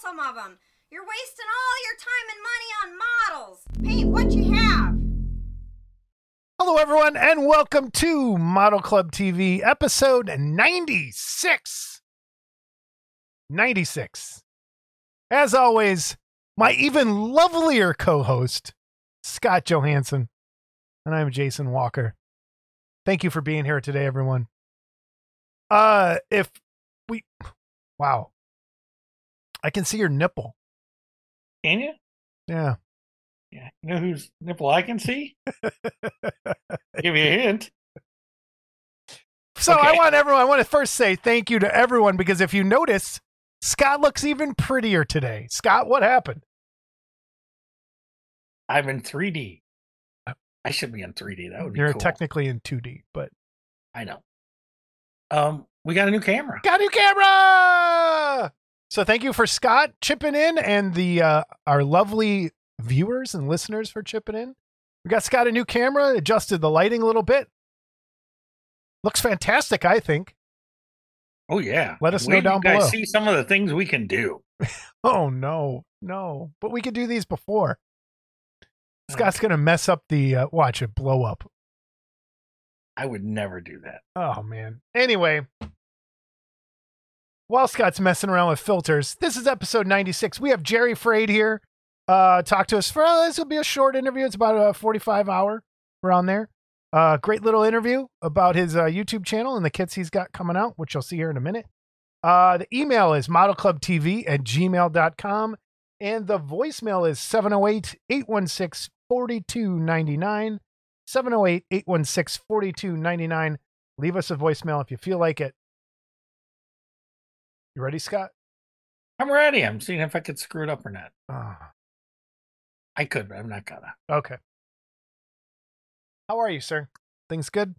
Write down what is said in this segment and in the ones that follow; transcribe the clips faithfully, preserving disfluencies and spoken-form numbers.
some of them. You're wasting all your time and money on models. Paint what you have. Hello, everyone, and welcome to Model Club T V, episode ninety-six. ninety-six. As always, my even lovelier co-host, Scott Johansson, and I'm Jason Walker. Thank you for being here today, everyone. Uh, if we, wow, I can see your nipple. Can you? Yeah. Yeah. You know whose nipple I can see? Give you a hint. So Okay. I want everyone, I want to first say thank you to everyone, because if you notice, Scott looks even prettier today. Scott, what happened? I'm in three D. I should be in three D. That would be You're cool. technically in two D, but I know. Um, we got a new camera. got a new camera. So thank you for Scott chipping in, and the uh, our lovely viewers and listeners for chipping in. We got Scott a new camera, adjusted the lighting a little bit. Looks fantastic, I think. Oh yeah. Let us Wait know till down you guys below. see some of the things we can do. Oh no, no! But we could do these before. Scott's gonna mess up the uh, watch it blow up. I would never do that. Oh man. Anyway, while Scott's messing around with filters, this is episode ninety-six. We have Jerry Frade here. Uh, talk to us for uh, this will be a short interview. It's about a forty-five hour around there. Uh, great little interview about his uh, YouTube channel and the kits he's got coming out, which you'll see here in a minute. Uh, the email is modelclubtv at gmail dot com, and the voicemail is seven oh eight, eight one six, four two nine nine. seven oh eight, eight one six, four two nine nine. Leave us a voicemail if you feel like it. You ready, Scott? I'm ready. I'm seeing if I could screw it up or not. Oh, I could, but I'm not gonna. okay. How are you, sir? Things good?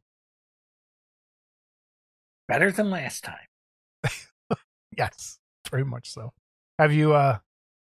Better than last time. Yes, very much so. Have you, uh,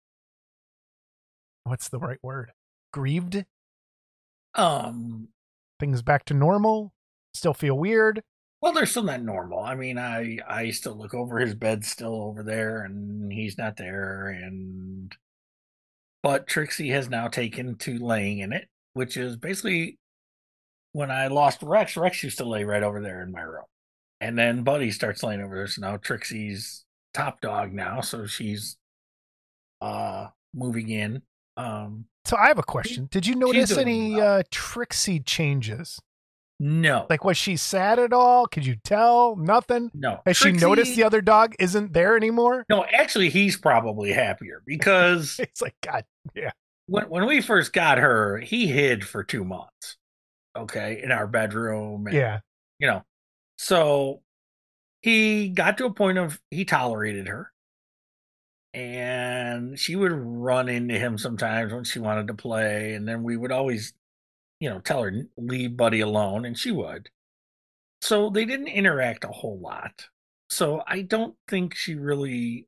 what's the right word? Grieved? Um, Things back to normal? Still feel weird? well, they're still not normal. I mean, I I still look over his bed, still over there, and he's not there. And but Trixie has now taken to laying in it, which is basically when I lost Rex. Rex used to lay right over there in my room, and then Buddy starts laying over there. So now Trixie's top dog now, so she's uh moving in. Um, So I have a question. Did you notice doing any well. uh, Trixie changes? no, Like, was she sad at all? Could you tell? Nothing? no. Has she Trixie- noticed the other dog isn't there anymore? No, actually, he's probably happier because It's like, God, yeah. when when we first got her, he hid for two months. Okay, in our bedroom. And, Yeah. you know, so he got to a point of he tolerated her, and she would run into him sometimes when she wanted to play, and then we would always, you know, tell her leave Buddy alone, and she would. So they didn't interact a whole lot. So I don't think she really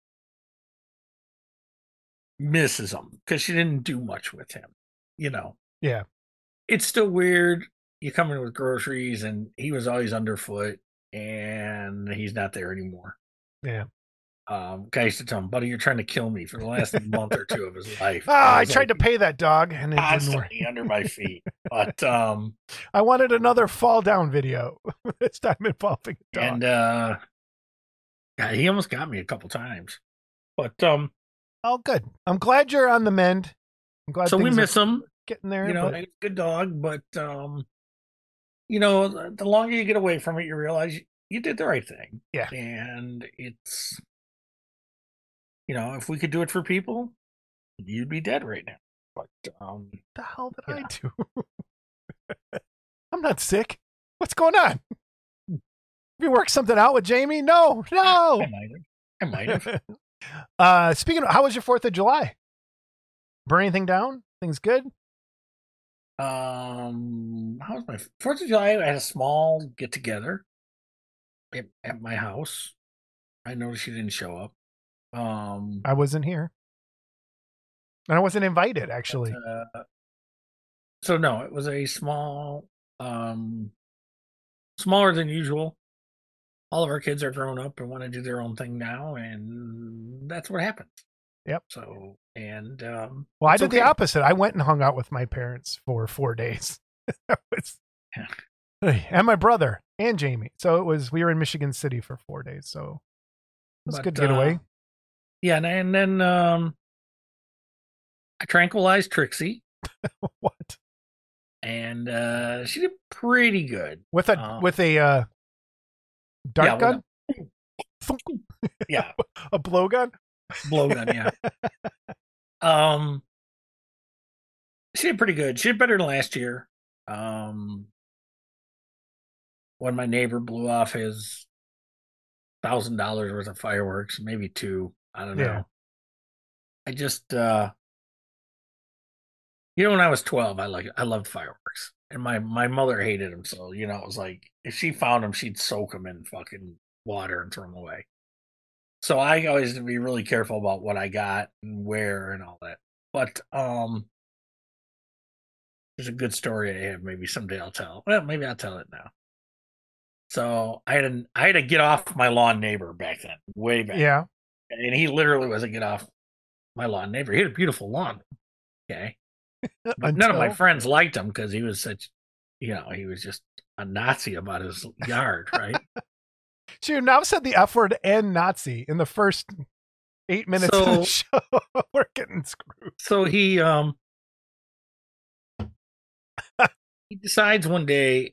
misses him because she didn't do much with him. You know, Yeah. it's still weird. You come in with groceries, and he was always underfoot, and he's not there anymore. Yeah. Um, guy used to tell him, "Buddy, you're trying to kill me," for the last month or two of his life. Ah, I was tried to like, pay that dog and it didn't work. constantly under my feet. But um, I wanted another fall down video. This time involving a dog. and uh, yeah, he almost got me a couple times. But um, Oh, good. I'm glad you're on the mend. I'm glad so we things are miss him. getting there. You know, but he's a good dog, but um, you know, the, the longer you get away from it, you realize you, you did the right thing. Yeah. And it's, you know, if we could do it for people, you'd be dead right now. But um, what the hell did Yeah. I do? I'm not sick. What's going on? Have you worked something out with Jamie? No, no. I might have. I might have. uh, speaking of, how was your fourth of July? Burn anything down? Things good? Um, how was my Fourth of July? I had a small get together at, at my house. I noticed she didn't show up. Um, I wasn't here. And I wasn't invited, actually. uh, so no, it was a small, um, smaller than usual. All of our kids are grown up and want to do their own thing now, and that's what happens. Yep. So, and, um, well, I it's did the okay. opposite. I went and hung out with my parents for four days. That was, and my brother and Jamie. So it was, we were in Michigan City for four days. So it was a But, good getaway. uh, yeah. And, and then, um, I tranquilized Trixie. What? And, uh, she did pretty good. With a, Um, with a, uh, dart yeah, with gun? yeah. A blowgun? Blowgun. Yeah. Um, she did pretty good. She did better than last year. Um, when my neighbor blew off his thousand dollars worth of fireworks, maybe two. I don't know. Yeah. I just, uh, you know, when I was twelve, I like I loved fireworks, and my my mother hated them. So you know, it was like if she found them, she'd soak them in fucking water and throw them away. So I always had to be really careful about what I got and where and all that. But um, there's a good story I have. Maybe someday I'll tell. Well, maybe I'll tell it now. So I had a, I had to get off my lawn neighbor back then, way back. Yeah. And he literally was a get off my lawn neighbor. He had a beautiful lawn. Okay. But none of my Until- friends liked him because he was such, you know, he was just a Nazi about his yard, right? So you've now said the F word and Nazi in the first eight minutes of the show. We're getting screwed. So he um he decides one day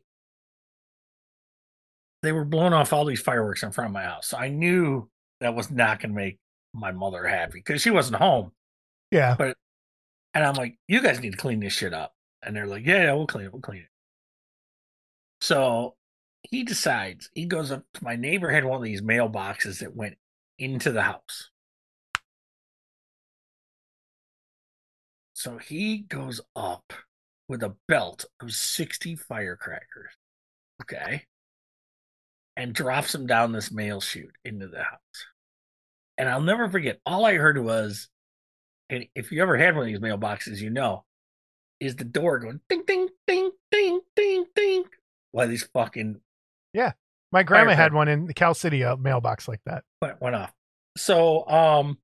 they were blowing off all these fireworks in front of my house. So I knew that was not going to make my mother happy because she wasn't home. Yeah. But and I'm like, you guys need to clean this shit up. And they're like, yeah, yeah, we'll clean it. We'll clean it. So he decides, he goes up to my neighbor had one of these mailboxes that went into the house. So he goes up with a belt of sixty firecrackers. Okay. And drops them down this mail chute into the house. And I'll never forget, all I heard was, and if you ever had one of these mailboxes, you know, is the door going ding, ding, ding, ding, ding, ding. While these fucking. Yeah. My grandma had one in the Cal City uh, mailbox like that. Went, went off. So um,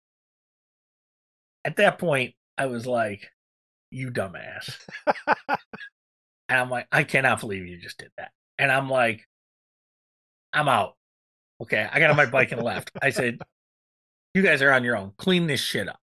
at that point, I was like, you dumbass. And I'm like, I cannot believe you just did that. And I'm like, I'm out. Okay. I got on my bike and left. I said, you guys are on your own. Clean this shit up.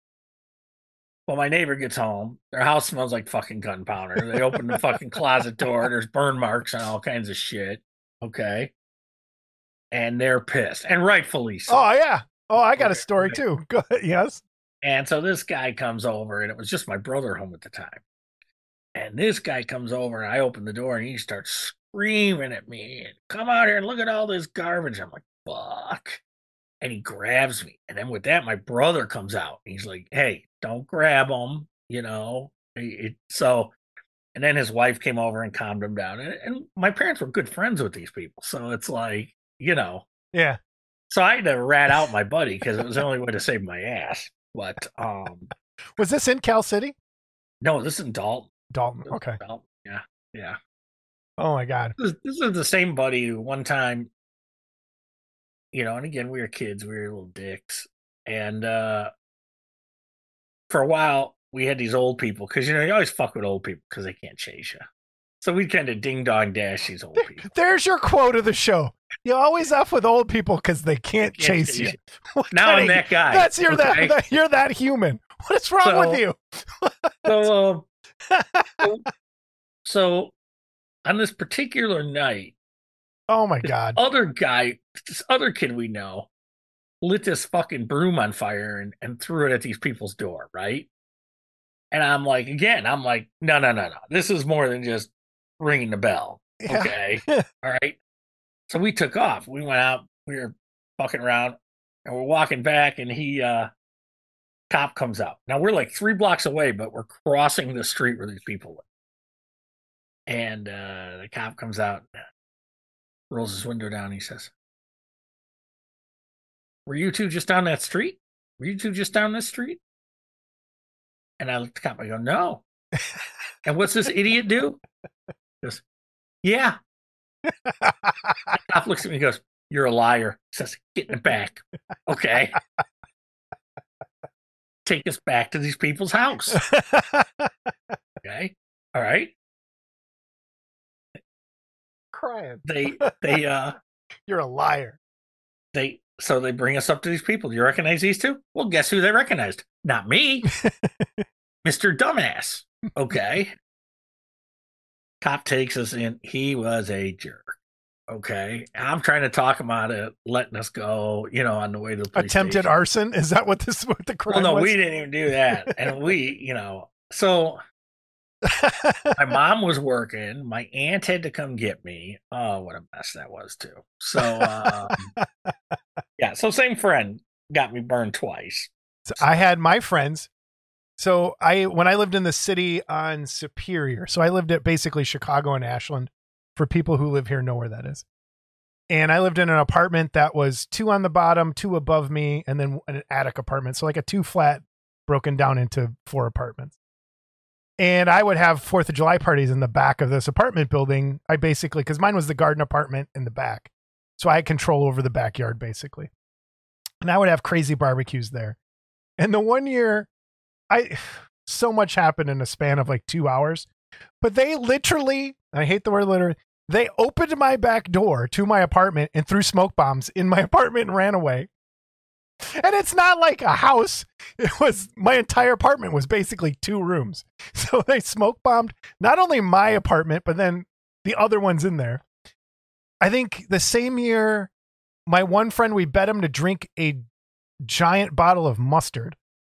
Well, my neighbor gets home. Their house smells like fucking gunpowder. They open the fucking closet door. There's burn marks and all kinds of shit. Okay. And they're pissed. And rightfully so. Oh, yeah. Oh, I got okay. a story okay. too. Go ahead. Yes. And so this guy comes over, and it was just my brother home at the time. And this guy comes over, and I open the door, and he starts screaming at me. And, come out here and look at all this garbage. I'm like, fuck. And he grabs me. And then with that, my brother comes out. He's like, hey, don't grab him, you know. It, so, and then his wife came over and calmed him down. And, and my parents were good friends with these people. So it's like, you know. Yeah. So I had to rat out my buddy because it was the only way to save my ass. But um, was this in Cal City? No, this is in Dalton. Dalton. Okay. Dalton. Yeah. Yeah. Oh my God. This is, this is the same buddy who one time, you know, and again, we were kids, we were little dicks. And uh, for a while, we had these old people because, you know, you always fuck with old people because they can't chase you. So we kind of ding dong dash these old people. There's your quote of the show. You always F with old people because they can't, can't chase, chase you. you. Now I'm that guy. That's you're okay? that, that you're that human. What is wrong so, with you? so, uh, so, so on this particular night, oh my God, other guy, this other kid we know, lit this fucking broom on fire and, and threw it at these people's door, right? And I'm like, again, I'm like, no, no, no, no. This is more than just ringing the bell. Yeah. Okay. All right. So we took off. We went out. We were fucking around and we're walking back and he, uh, cop comes out. Now we're like three blocks away, but we're crossing the street where these people live. And uh, the cop comes out, rolls his window down. He says, were you two just down that street? Were you two just down this street? And I look at the cop. I go, no. And what's this idiot do? He goes, yeah. The cop looks at me and goes, you're a liar. He says, get in the back. Okay. take us back to these people's house. Okay. All right. Crying. They they uh You're a liar. they so they bring us up to these people. Do you recognize these two? Well, guess who they recognized? Not me. Mister Dumbass. Okay. Cop takes us in. He was a jerk. Okay. I'm trying to talk him out of letting us go, you know, on the way to the police Attempted station. arson? Is that what this what the crime Well, no, was? we didn't even do that. And we, you know, so my mom was working. My aunt had to come get me. Oh, what a mess that was, too. So, um, yeah. So, same friend got me burned twice. So I had my friends. So I when I lived in the city on Superior, so I lived at basically Chicago and Ashland. For people who live here, know where that is. And I lived in an apartment that was two on the bottom, two above me, and then an attic apartment. So like a two flat broken down into four apartments. And I would have Fourth of July parties in the back of this apartment building. I basically, because mine was the garden apartment in the back. So I had control over the backyard, basically. And I would have crazy barbecues there. And the one year, I so much happened in a span of like two hours. But they literally, I hate the word literally, they opened my back door to my apartment and threw smoke bombs in my apartment and ran away. And it's not like a house. It was, my entire apartment was basically two rooms. So they smoke bombed not only my apartment, but then the other ones in there. I think the same year, my one friend, we bet him to drink a giant bottle of mustard.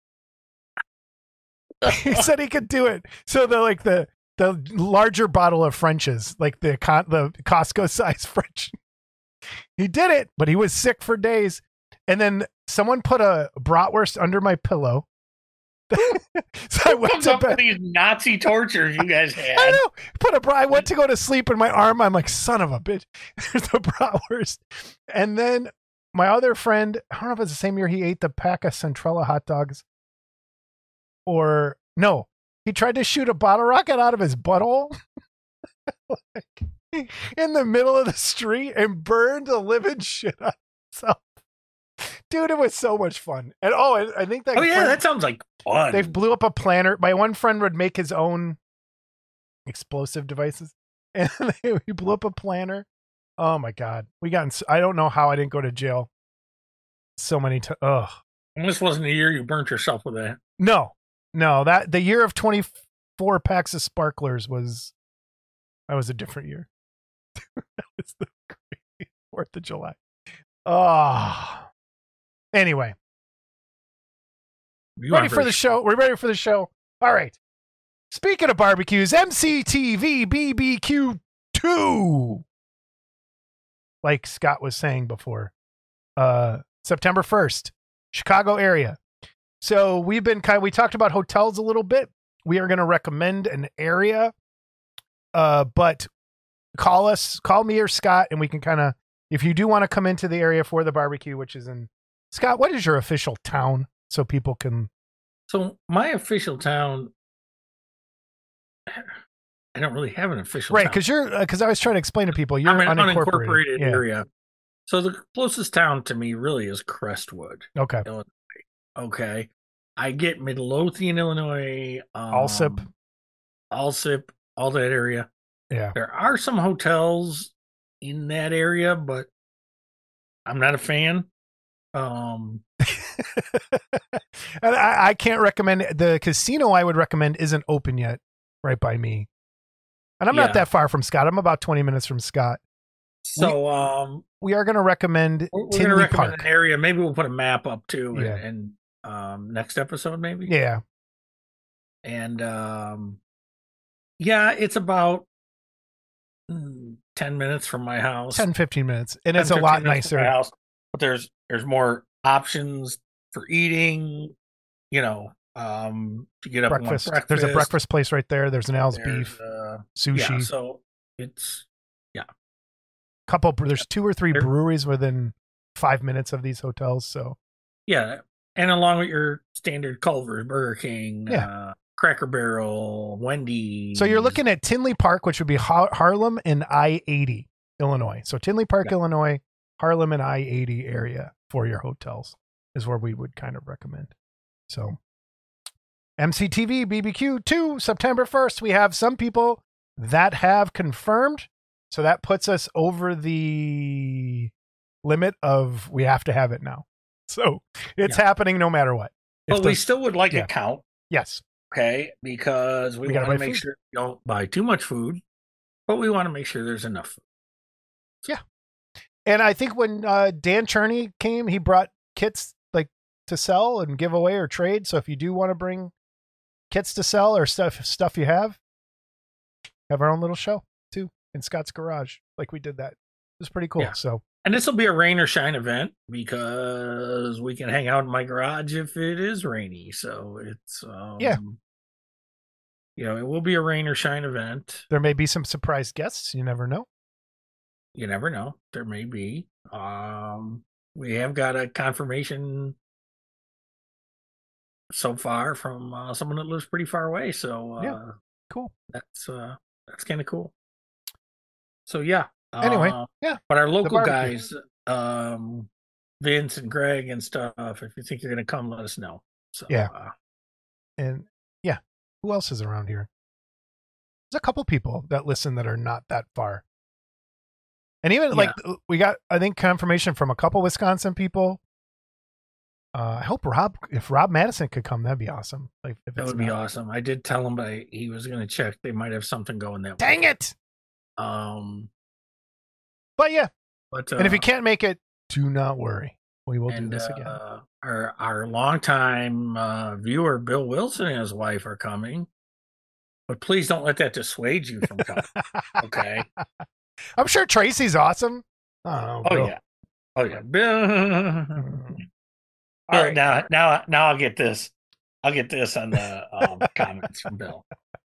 He said he could do it. So the like the the larger bottle of French's, like the the Costco size French. He did it, but he was sick for days. And then someone put a bratwurst under my pillow. So I went Comes to up bed. with these Nazi tortures you guys had. I know. Put a bra. I went to go to sleep in my arm. I'm like, son of a bitch. There's the bratwurst. And then my other friend, I don't know if it's the same year he ate the pack of Centrella hot dogs. Or no, he tried to shoot a bottle rocket out of his butthole like, in the middle of the street and burned the living shit out of himself. Dude, it was so much fun. And oh, I, I think that. Oh yeah, friend, that sounds like fun. they blew up a planter. My one friend would make his own explosive devices, and they, he blew up a planter. Oh my god, we got. In, I don't know how I didn't go to jail so many times. Ugh. And this wasn't the year you burnt yourself with that. No, no. That the year of twenty-four packs of sparklers was. That was a different year. That was the crazy Fourth of July. Oh. Anyway, You ready aren't for very the show? We're ready for the show. All right. Speaking of barbecues, M C T V B B Q two. Like Scott was saying before, uh, September first, Chicago area. So we've been kind of, we talked about hotels a little bit. We are going to recommend an area, uh, but call us, call me or Scott, and we can kind of, if you do want to come into the area for the barbecue, which is in Scott, what is your official town so people can? So my official town, I don't really have an official Right, town. because you're because I was trying to explain to people you're I'm an unincorporated, unincorporated Yeah. area. So the closest town to me really is Crestwood, Okay, Illinois. Okay. I get Midlothian, Illinois, um, Alsip. Alsip, all that area. Yeah. There are some hotels in that area, but I'm not a fan. Um, And I, I can't recommend the casino. I would recommend isn't open yet, right by me. And I'm Yeah. not that far from Scott. I'm about twenty minutes from Scott. so um, We are going to recommend we're, we're going to Tinley recommend Park. an area. Maybe we'll put a map up too, Yeah. and, and um, next episode maybe. Yeah. And um, yeah, it's about mm, ten minutes from my house. ten, fifteen minutes. And ten, it's a fifteen lot minutes from nicer. my house, but there's there's more options for eating. You know, um, to get up Breakfast. and want There's breakfast. a breakfast place right there. There's an Al's There's, Beef, uh, sushi. yeah, so it's Couple. There's two or three There- breweries within five minutes of these hotels. So yeah, and along with your standard Culver's, Burger King, Yeah. uh, Cracker Barrel, Wendy's. So you're looking at Tinley Park, which would be Har- Harlem and I eighty, Illinois. So Tinley Park, Yeah. Illinois, Harlem and I eighty area for your hotels is where we would kind of recommend. So M C T V B B Q two, September first. We have some people that have confirmed. So that puts us over the limit of we have to have it now. So it's Yeah. happening no matter what. If But we the- still would like yeah. a count, yes. okay? Because we, We gotta want to buy make food. sure we don't buy too much food, but we want to make sure there's enough food. And I think when uh, Dan Cherney came, he brought kits like to sell and give away or trade. So if you do want to bring kits to sell or stuff stuff you have, have our own little show too in Scott's garage, like we did that. It was pretty cool. Yeah. So And this will be a rain or shine event because we can hang out in my garage if it is rainy. So it's um, Yeah. you know, it will be a rain or shine event. there may be some surprise guests. You never know. You never know. There may be. Um, we have got a confirmation so far from uh, someone that lives pretty far away. So uh, Yeah. Cool. that's uh, that's kind of cool. So yeah. Anyway, uh, yeah. But our local barbecue. guys, um, Vince and Greg and stuff. If you think you're going to come, let us know. So Yeah. uh, And yeah, who else is around here? There's a couple people that listen that are not that far. And even like we got, I think, confirmation from a couple Wisconsin people. Uh, I hope Rob, if Rob Madison could come, that'd be awesome. Like if that it's would be not- awesome. I did tell him, but he was going to check. They might have something going that Dang way. it! Um, But yeah, but uh, and if you can't make it, do not worry. We will and, do this again. uh, our our longtime uh, viewer Bill Wilson and his wife are coming, but please don't let that dissuade you from coming. Okay. I'm sure Tracy's awesome. I don't know, Oh Bill. yeah. Oh yeah. Bill. Mm. All Bill, right. Now now now I'll get this. I'll get this on the um, comments from Bill.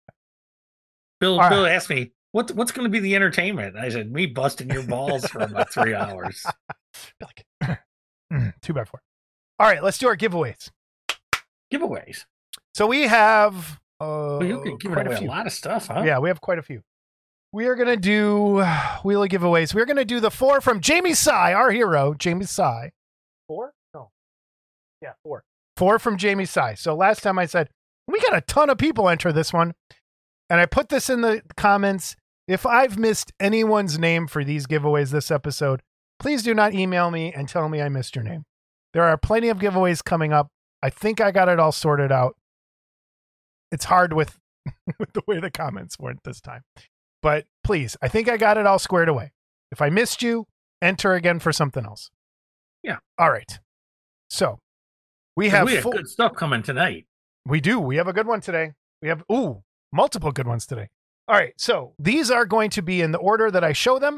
Bill All Bill right. asked me what what's going to be the entertainment. I said me busting your balls for about three hours. Be like, mm, two by four. All right, let's do our giveaways. Giveaways. So we have uh, Well, you could give quite away a a, few. lot of stuff, huh? Yeah, we have quite a few. We are going to do wheel of giveaways. We're going to do the four from Jamie Sy, our hero, Jamie Sy. Four? No. Yeah, four. Four from Jamie Sy. So last time I said, we got a ton of people enter this one. And I put this in the comments. If I've missed anyone's name for these giveaways this episode, please do not email me and tell me I missed your name. There are plenty of giveaways coming up. I think I got it all sorted out. It's hard with, with the way the comments went this time. But please, I think I got it all squared away. If I missed you, enter again for something else. Yeah. All right. So we 'Cause have, we have full, good stuff coming tonight. we do. We have a good one today. We have, ooh, multiple good ones today. All right. So these are going to be in the order that I show them.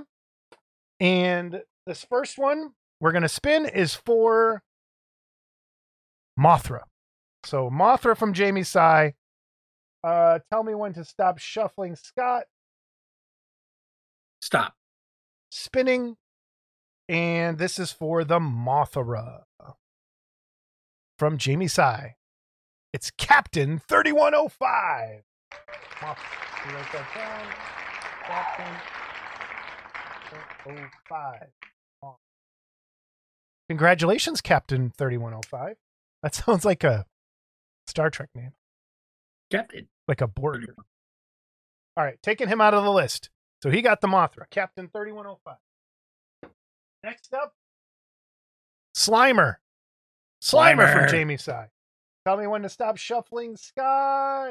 And this first one we're going to spin is for Mothra. So Mothra from Jamie Sy. Uh, tell me when to stop shuffling, Scott. Stop. Spinning. And this is for the Mothra from Jamie Sy. It's Captain thirty-one oh five. Moth- you write that down. Captain oh five. Congratulations, Captain thirty-one oh five. That sounds like a Star Trek name, Captain. like a Borg. All right, taking him out of the list. So he got the Mothra, Captain thirty-one oh five. Next up, Slimer. Slimer, from Slimer. Jamie Sy. Tell me when to stop shuffling, Scott.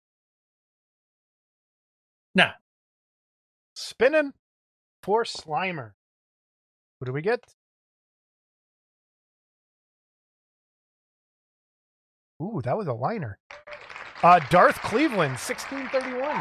No. Spinning for Slimer. Who do we get? Ooh, that was a liner. Uh, Darth Cleveland, sixteen thirty-one.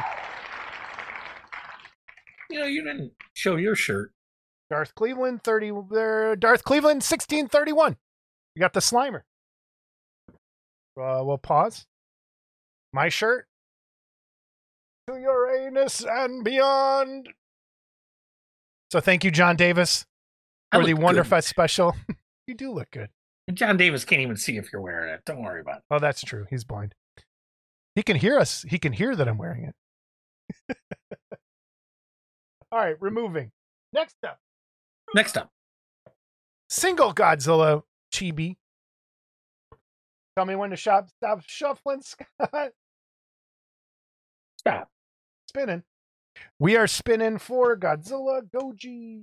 You know, you didn't show your shirt. Darth Cleveland, thirty. There, Darth Cleveland, sixteen thirty-one. You got the Slimer. Uh, we'll pause. My shirt. To Uranus and beyond. So thank you, John Davis, I for the look Wonderfest good. special. You do look good. And John Davis can't even see if you're wearing it. Don't worry about it. Oh, that's true. He's blind. He can hear us. He can hear that I'm wearing it. All right, removing. Next up, Next up. single Godzilla chibi. Tell me when to shop. Stop shuffling, Scott. Stop. Spinning. We are spinning for Godzilla Goji.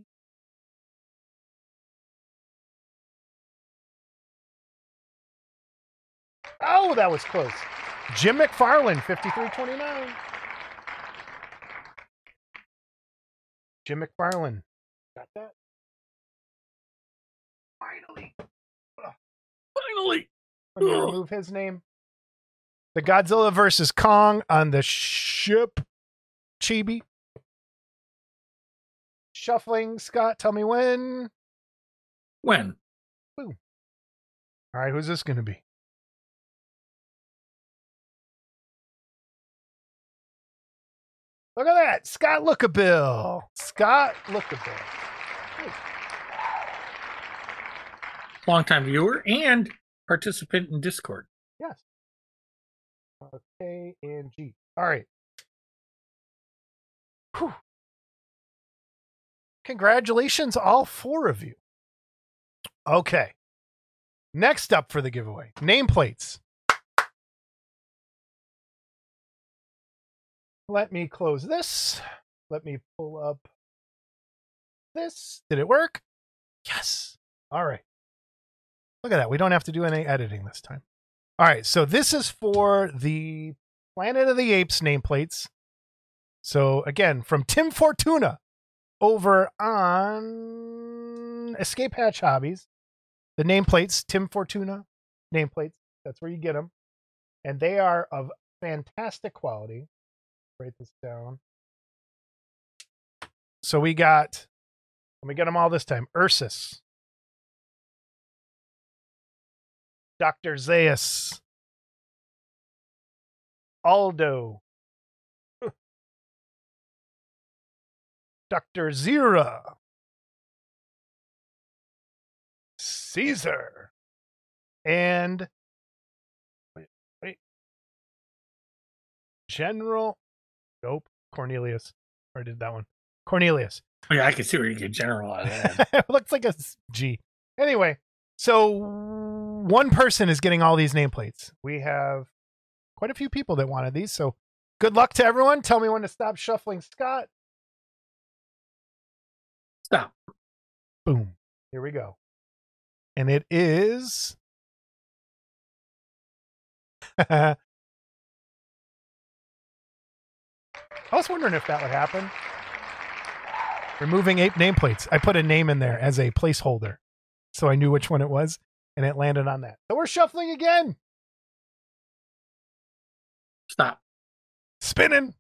Oh, that was close. Jim McFarlane, fifty-three twenty-nine. Jim McFarlane. Got that? Finally. Finally. Let me Ugh. remove his name. The Godzilla versus Kong on the ship Chibi. Shuffling, Scott, tell me when. When? Boom. All right, who's this going to be? Look at that. Scott Lookabill. Scott Lookabill. Longtime viewer and participant in Discord. Yes. K and G. All right. Whew. Congratulations, all four of you. Okay. Next up for the giveaway, nameplates. Let me close this. Let me pull up this. Did it work? Yes. All right. Look at that. We don't have to do any editing this time. All right. So this is for the Planet of the Apes nameplates. So again, from Tim Fortuna over on Escape Hatch Hobbies. The nameplates, Tim Fortuna nameplates. That's where you get them. And they are of fantastic quality. Write this down. So we got, let me get them all this time. Ursus. Doctor Zaius. Aldo. Doctor Zira. Caesar. And wait, wait. General. Nope. Cornelius. Or did that one? Cornelius. Oh, yeah, I can see where you get general out of that. It looks like a G. Anyway, so one person is getting all these nameplates. We have quite a few people that wanted these. So good luck to everyone. Tell me when to stop shuffling, Scott. Stop. Boom. Here we go. And it is. I was wondering if that would happen. Removing ape nameplates. I put a name in there as a placeholder, so I knew which one it was, and it landed on that. So we're shuffling again. Stop. Spinning.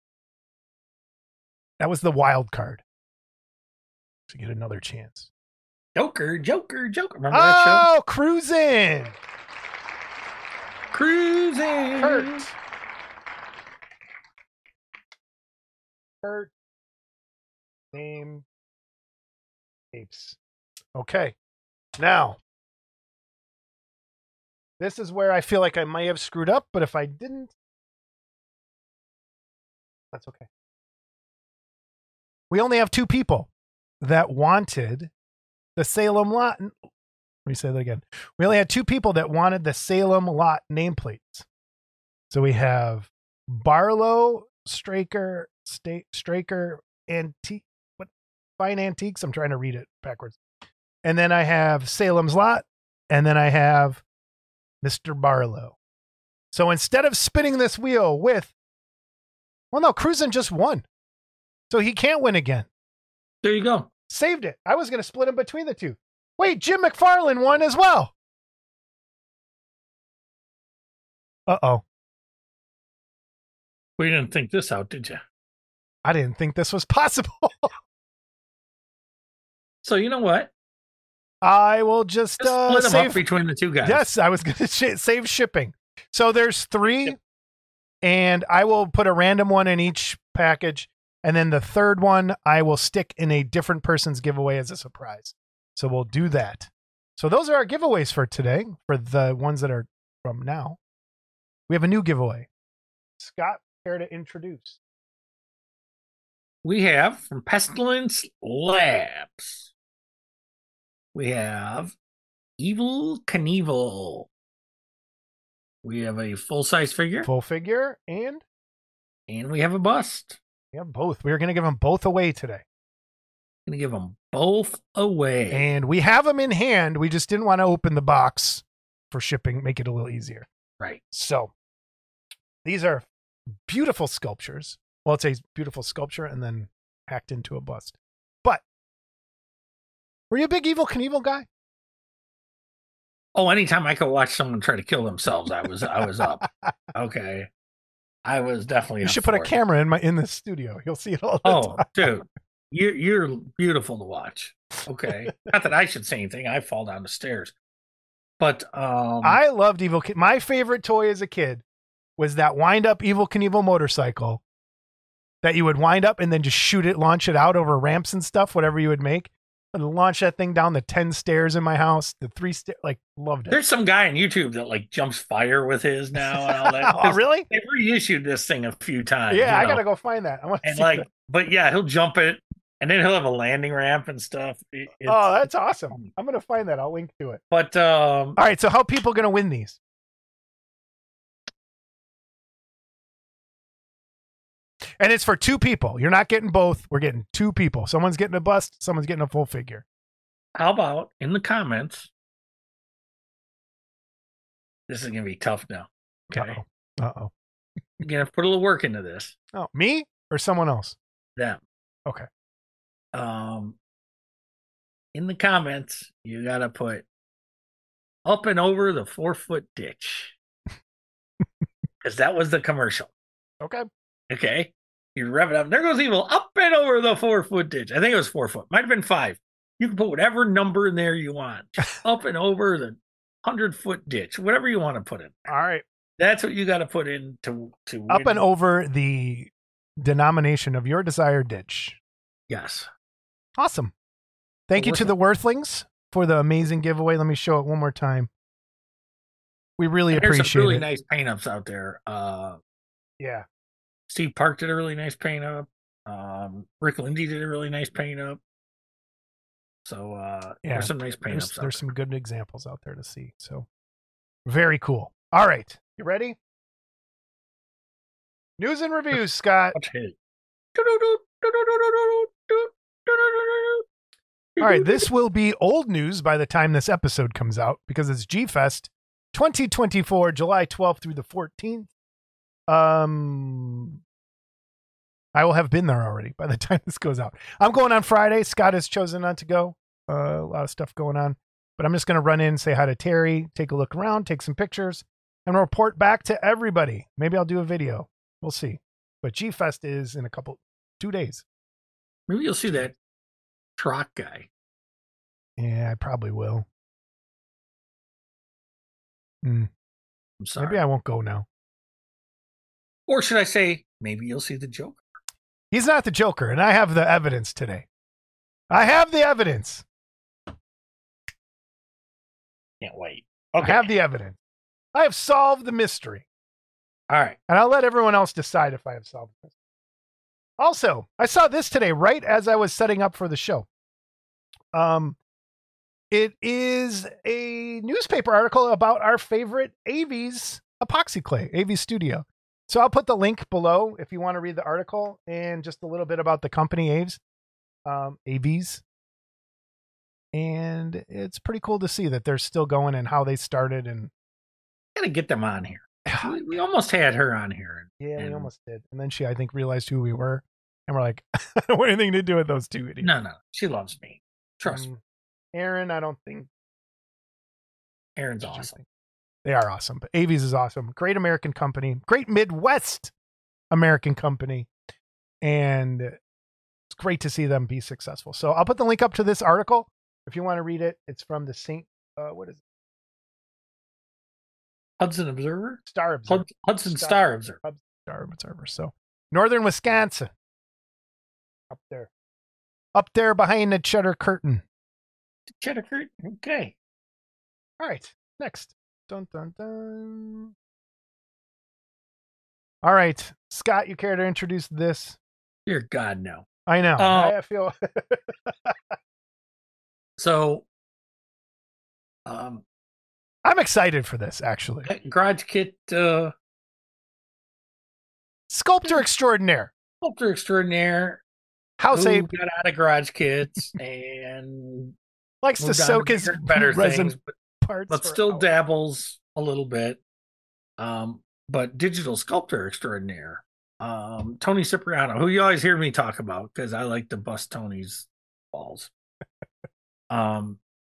That was the wild card. To get another chance. Joker, Joker, Joker. Remember that show? Oh, cruising. Cruising. Kurt. Kurt. Name. Apes. Okay. Now, this is where I feel like I might have screwed up, but if I didn't, that's okay. We only have two people that wanted the Salem lot. Let me say that again. We only had two people that wanted the Salem lot nameplates. So we have Barlow, Straker, State, Straker, Antique, what? Fine Antiques. I'm trying to read it backwards. And then I have Salem's Lot, and then I have Mister Barlow. So instead of spinning this wheel with, well, no, Cruisin' just won. So he can't win again. There you go. Saved it. I was going to split him between the two. Wait, Jim McFarlane won as well. Uh-oh. We didn't think this out, did you? I didn't think this was possible. So you know what? I will just, Just uh, split them save up between the two guys. Yes, I was going to sh- save shipping. So there's three, Yep. and I will put a random one in each package. And then the third one, I will stick in a different person's giveaway as a surprise. So we'll do that. So those are our giveaways for today, for the ones that are from now. We have a new giveaway. Scott, care to introduce? We have from Pestilence Labs. We have Evil Knievel. We have a full-size figure. Full figure, and? And we have a bust. We have both. We're going to give them both away today. Going to give them both away. And we have them in hand. We just didn't want to open the box for shipping, make it a little easier. Right. So these are beautiful sculptures. Well, it's a beautiful sculpture and then hacked into a bust. But were you a big Evel Knievel guy? Oh, anytime I could watch someone try to kill themselves, I was I was up. Okay. I was definitely You up should put a for it. camera in my in the studio. You'll see it all the Oh, time. dude. You're you're beautiful to watch. Okay. Not that I should say anything. I fall down the stairs. But um I loved Evel Knievel. My favorite toy as a kid was that wind up Evel Knievel motorcycle that you would wind up and then just shoot it, launch it out over ramps and stuff, whatever you would make. And launch that thing down the ten stairs in my house, the three stairs, like, loved it. there's some guy on YouTube that like jumps fire with his now and all that. Oh, really? They've reissued this thing a few times. Yeah, you I know? gotta go find that. I want to And see like, that. but yeah, he'll jump it, and then he'll have a landing ramp and stuff. It- it's- Oh, that's awesome. I'm gonna find that. I'll link to it. But um, All right, so how people gonna win these? And it's for two people. You're not getting both. We're getting two people. Someone's getting a bust. Someone's getting a full figure. how about in the comments? This is gonna be tough now. Okay, Uh-oh. Uh-oh. you're gonna put a little work into this. Oh, me or someone else? Them. Okay. Um, in the comments, you gotta put up and over the four foot ditch, because that was the commercial. Okay. Okay, you rev it up. There goes Evil up and over the four foot ditch. I think it was four foot. Might have been five. You can put whatever number in there you want. Just up and over the hundred foot ditch, whatever you want to put in. All right. That's what you got to put in to to Up win. and over the denomination of your desired ditch. Yes. Awesome. Thank The you to the Worthlings for the amazing giveaway. Let me show it one more time. We really And there's appreciate some really it. nice paint ups out there. Uh, Yeah. Steve Park did a really nice paint up. Um, Rick Lindsay did a really nice paint up. So uh, Yeah, there's some nice paint There's, ups. there's some good examples out there to see. So very cool. All right. You ready? News and reviews, Scott. Watch his. All right. This will be old news by the time this episode comes out because it's G-Fest twenty twenty-four, July twelfth through the fourteenth. Um, I will have been there already by the time this goes out. I'm going on Friday. Scott has chosen not to go. Uh, a lot of stuff going on. But I'm just going to run in, say hi to Terry, take a look around, take some pictures, and report back to everybody. Maybe I'll do a video. We'll see. But G-Fest is in a couple, two days. Maybe you'll see that truck guy. Yeah, I probably will. Hmm. I'm sorry. Maybe I won't go now. Or should I say, maybe you'll see the Joker. He's not the Joker, and I have the evidence today. I have the evidence. Can't wait. I Okay. have the evidence. I have solved the mystery. All right. And I'll let everyone else decide if I have solved this. Also, I saw this today right as I was setting up for the show. Um, it is a newspaper article about our favorite Avies epoxy clay, Avies Studio. So I'll put the link below if you want to read the article and just a little bit about the company Aves, um, Avies. And it's pretty cool to see that they're still going and how they started. And Gotta get them on here. We, we almost had her on here. yeah, we And- almost did. And then she, I think, realized who we were. And we're like, I don't want anything to do with those two idiots. No, no. She loves me. Trust me. Um, Aaron, I don't think. Aaron's did you awesome. think? They are awesome. But Avies is awesome. Great American company. Great Midwest American company. And it's great to see them be successful. So I'll put the link up to this article if you want to read it. It's from the Saint, uh, what is it? Hudson Observer? Star Observer. Hud- Hudson Star Observer. Hudson Star Observer. So northern Wisconsin. Up there. Up there behind the Cheddar Curtain. Cheddar Curtain. Okay. All right. Next. Dun, dun, dun. All right. Scott, you care to introduce this? Dear God, no. I know. Uh, I feel. So, um, I'm excited for this, actually. Garage Kit, uh, Sculptor extraordinaire. Sculptor extraordinaire. House who Ape got out of Garage Kits and likes to moved on soak to his bigger, better resin things, but, parts, but for still hours. dabbles a little bit. Um, but digital sculptor extraordinaire. Um, Tony Cipriano, who you always hear me talk about because I like to bust Tony's balls. um,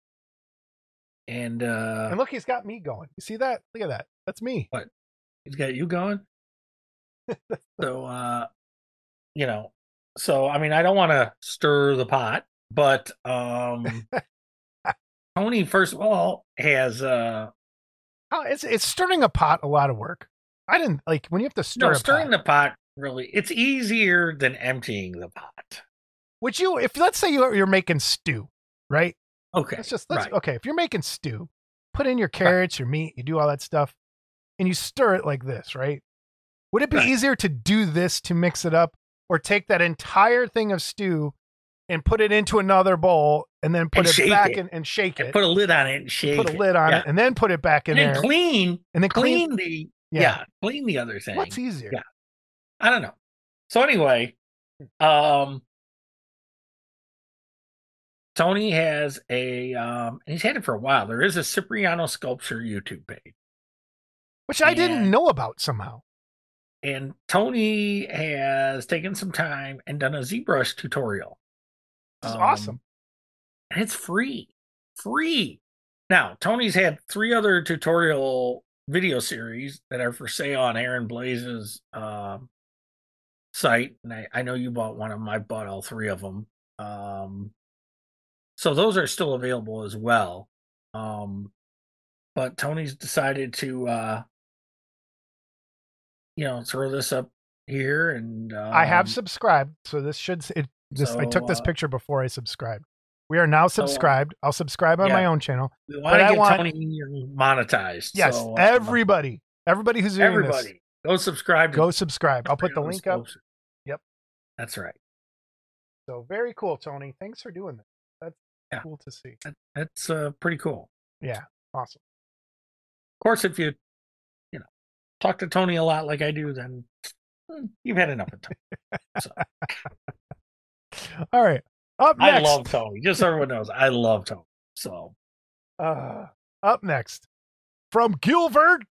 and uh, And look, he's got me going. You see that? Look at that. That's me. What? He's got you going. so, uh, you know, so I mean, I don't want to stir the pot, but um, Tony, first of all, has uh, Oh, it's it's stirring a pot a lot of work. I didn't like when you have to stir no a stirring pot. the pot. Really, it's easier than emptying the pot. Would you, if let's say you're, you're making stew, right? Okay, Let's just let's right. okay. If you're making stew, put in your carrots, your meat, you do all that stuff, and you stir it like this, right? Would it be Right. easier to do this to mix it up, or take that entire thing of stew and put it into another bowl and then put And it shake back it. in and shake it, Put a lid on it and shake put a it. lid on Yeah. it, and then put it back in and then there, clean, and then clean. clean the Yeah. yeah. clean the other thing. What's easier? Yeah. I don't know. So anyway, um, Tony has a um, and he's had it for a while. There is a Cipriano Sculpture YouTube page, Which I didn't And- know about somehow. and Tony has taken some time and done a ZBrush tutorial. This is Um, awesome. And it's free. Free. Now, Tony's had three other tutorial video series that are for sale on Aaron Blaze's um, site. And I, I know you bought one of them. I bought all three of them. Um, so those are still available as well. Um, but Tony's decided to, uh, you know, throw this up here. And um, I have subscribed, so this should it. This I took this So, uh, picture before I subscribed. We are now So, uh, subscribed. I'll subscribe on yeah. my own channel. we but want to I get want- Tony monetized. Yes, so, uh, everybody, everybody who's doing this, everybody, go subscribe. to go subscribe. I'll put the Cipriano link up. Sculpture. Yep. That's right. So very cool, Tony. Thanks for doing this. That's Yeah. cool to see. That, that's uh, pretty cool. Yeah, awesome. Of course, if you, you know, talk to Tony a lot like I do, then hmm, you've had enough of Tony. So, All right, up I next. love Tony. Just so everyone knows, I love Tony. So uh, up next from Gilvert.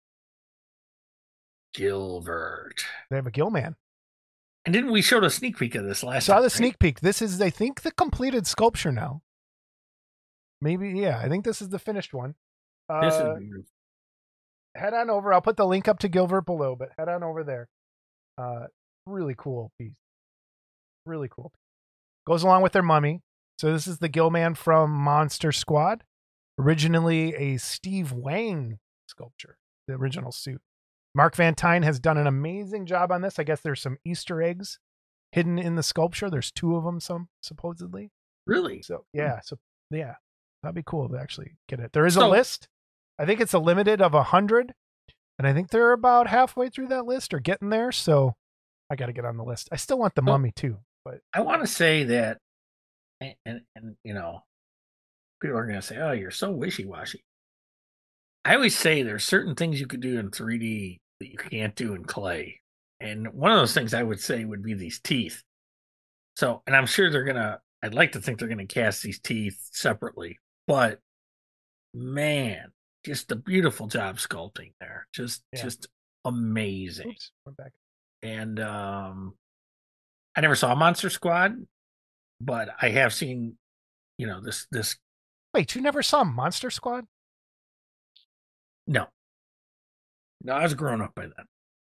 Gilbert. They have a Gill Man. And didn't we show a sneak peek of this I last saw time, the right? sneak peek. This is, I think, the completed sculpture now. Maybe, yeah. I think this is the finished one. Uh, This is beautiful. head on over. I'll put the link up to Gilbert below, but head on over there. Uh, really cool piece. Really cool. Goes along with their mummy. So this is the Gillman from Monster Squad. Originally a Steve Wang sculpture, the original suit. Mark Van Tine has done an amazing job on this. I guess there's some Easter eggs hidden in the sculpture. There's two of them, some supposedly. Really? So yeah, so yeah, that'd be cool to actually get it. There is a So- list. I think it's a limited of a hundred, and I think they're about halfway through that list or getting there. So I got to get on the list. I still want the Well- mummy too, but I want to say that, and, and, and you know, people are going to say, "Oh, you're so wishy-washy." I always say there's certain things you could do in three D that you can't do in clay, and one of those things I would say would be these teeth. So, and I'm sure they're gonna. I'd like to think they're gonna cast these teeth separately, but man, just a beautiful job sculpting there. Just, Yeah. just amazing. oops, went back. And um I never saw Monster Squad, but I have seen, you know, this this Wait, you never saw Monster Squad? no. No, I was grown up by then.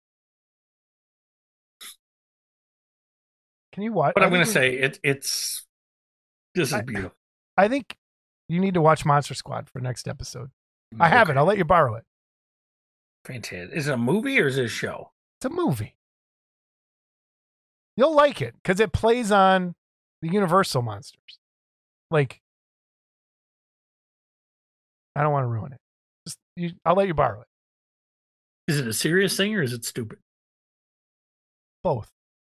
Can you watch? But I I'm gonna think we- say it it's this is I- beautiful. I think you need to watch Monster Squad for next episode. I have it. Okay. I'll let you borrow it. Fantastic. Is it a movie or is it a show? It's a movie. You'll like it because it plays on the Universal monsters. Like, I don't want to ruin it. Just you, I'll let you borrow it. Is it a serious thing or is it stupid? Both.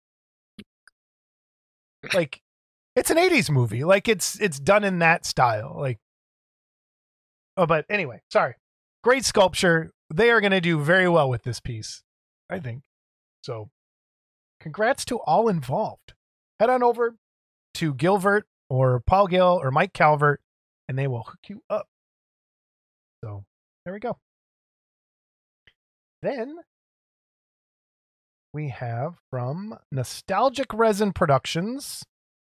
Like, it's an eighties movie. Like, it's it's done in that style. Like, oh, but anyway, sorry. great sculpture. They are going to do very well with this piece, I think. So congrats to all involved. Head on over to Gilvert or Paul Gill or Mike Calvert, and they will hook you up. So there we go. Then we have from Nostalgic Resin Productions.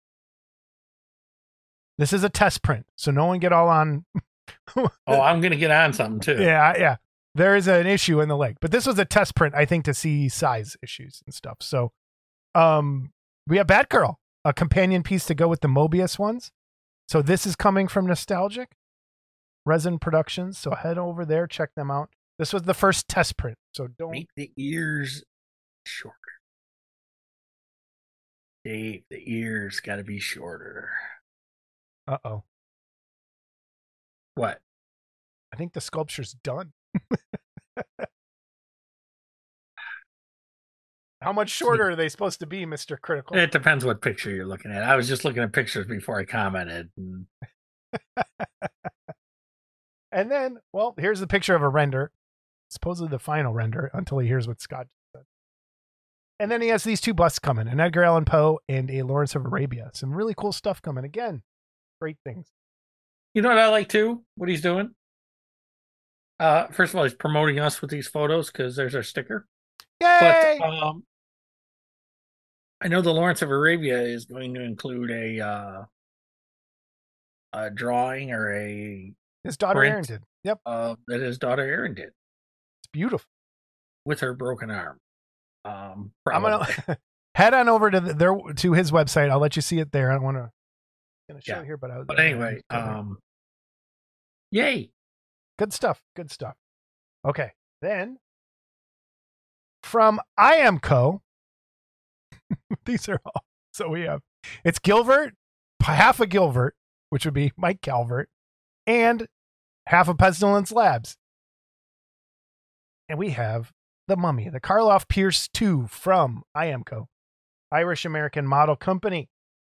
This is a test print, so no one get all on. Oh, I'm going to get on something too. Yeah, yeah. There is an issue in the leg, but this was a test print, I think, to see size issues and stuff. So um, we have Batgirl, a companion piece to go with the Mobius ones. So this is coming from Nostalgic Resin Productions. So head over there, check them out. This was the first test print, so don't make the ears shorter. Dave, the ears got to be shorter. Uh-oh. What? I think the sculpture's done. How much shorter are they supposed to be, Mister Critical? It depends what picture you're looking at. I was just looking at pictures before I commented. And, and then, well, here's the picture of a render. Supposedly the final render until he hears what Scott said. And then he has these two busts coming, an Edgar Allan Poe and a Lawrence of Arabia. Some really cool stuff coming. Again, great things. You know what I like too? What he's doing? Uh, first of all, he's promoting us with these photos because there's our sticker. Yay! But um, I know the Lawrence of Arabia is going to include a uh, a drawing or a his daughter print, Erin did. Yep, uh, that his daughter Erin did. It's beautiful with her broken arm. Um, I'm gonna head on over to the, their to his website. I'll let you see it there. I don't want to gonna show yeah. it here, but I was. But anyway, um, yay! Good stuff. Good stuff. Okay, then from I Am Co. These are all. So we have it's Gilvert, half a Gilvert, which would be Mike Calvert, and half of Pestilence Labs. And we have The Mummy, the Karloff Pierce two from I Am Co. Irish American Model Company.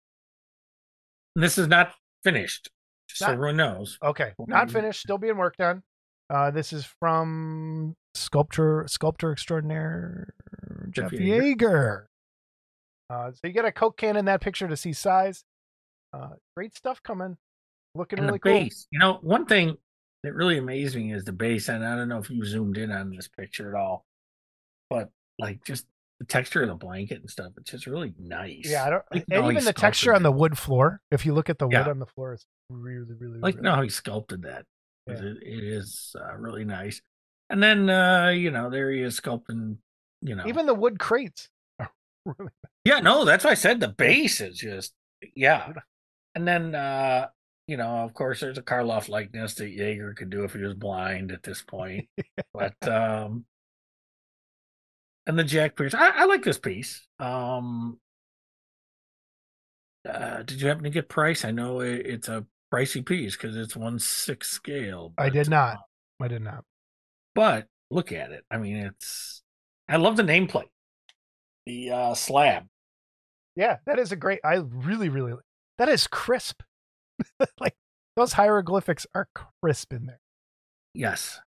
This is not finished, just not, so everyone knows. Okay, not finished, still being worked on. Uh, this is from sculptor sculptor extraordinaire Jeff, Jeff Yeager. Yeager. Uh, so you get a Coke can in that picture to see size. Uh, great stuff coming. Looking and really the base. cool. You know, one thing that really amazed me is the base, and I don't know if you zoomed in on this picture at all, but like just the texture of the blanket and stuff, it's just really nice. Yeah, I don't, like, and even the texture on the wood floor. If you look at the yeah. wood on the floor, it's really, really, like really know how he sculpted that. Yeah. It, it is uh, really nice. And then uh, you know, there he is sculpting. You know, even the wood crates. Are really nice. Yeah, no, that's why I said the base is just yeah. And then uh, you know, of course, there's a Karloff likeness that Yeager could do if he was blind at this point. yeah. But um, and the Jack Pierce, I, I like this piece. Um, uh, did you happen to get price? I know it, it's a pricey piece because it's one sixth scale. But, I did not. Uh, I did not. But look at it. I mean, it's. I love the nameplate, the uh, slab. Yeah, that is a great. I really, really. That is crisp. Like those hieroglyphics are crisp in there. Yes.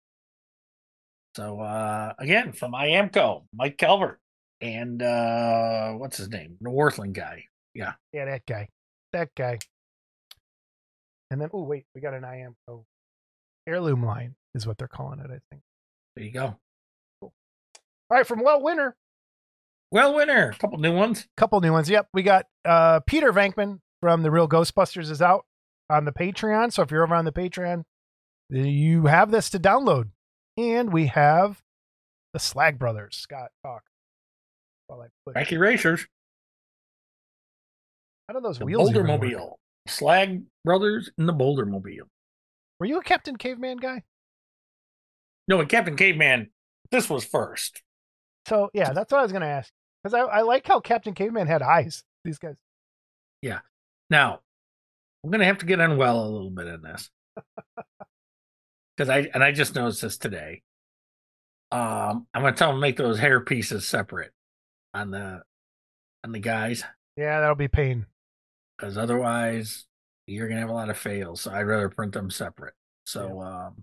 So uh, again, from I Am Co, Mike Calvert, and uh, what's his name, the Worthling guy. Yeah, yeah, that guy, that guy. And then, oh wait, we got an I Am Co heirloom line, is what they're calling it. I think. There you go. Cool. All right, from Well Winner. Well Winner, a couple new ones. Couple new ones. Yep, we got uh, Peter Venkman from The Real Ghostbusters is out on the Patreon. So if you're over on the Patreon, you have this to download. And we have the Slag Brothers. Scott, talk. While I put Wacky Racers. How do those the wheels Boulder Mobile. Slag Brothers and the Boulder Mobile. Were you a Captain Caveman guy? No, a Captain Caveman, this was first. So, yeah, that's what I was going to ask. Because I, I like how Captain Caveman had eyes. These guys. Yeah. Now, I'm going to have to get unwell a little bit in this. Because I, and I just noticed this today. Um, I'm going to tell them to make those hair pieces separate on the, on the guys. Yeah, that'll be pain. Because otherwise, you're going to have a lot of fails. So I'd rather print them separate. So, yeah. um,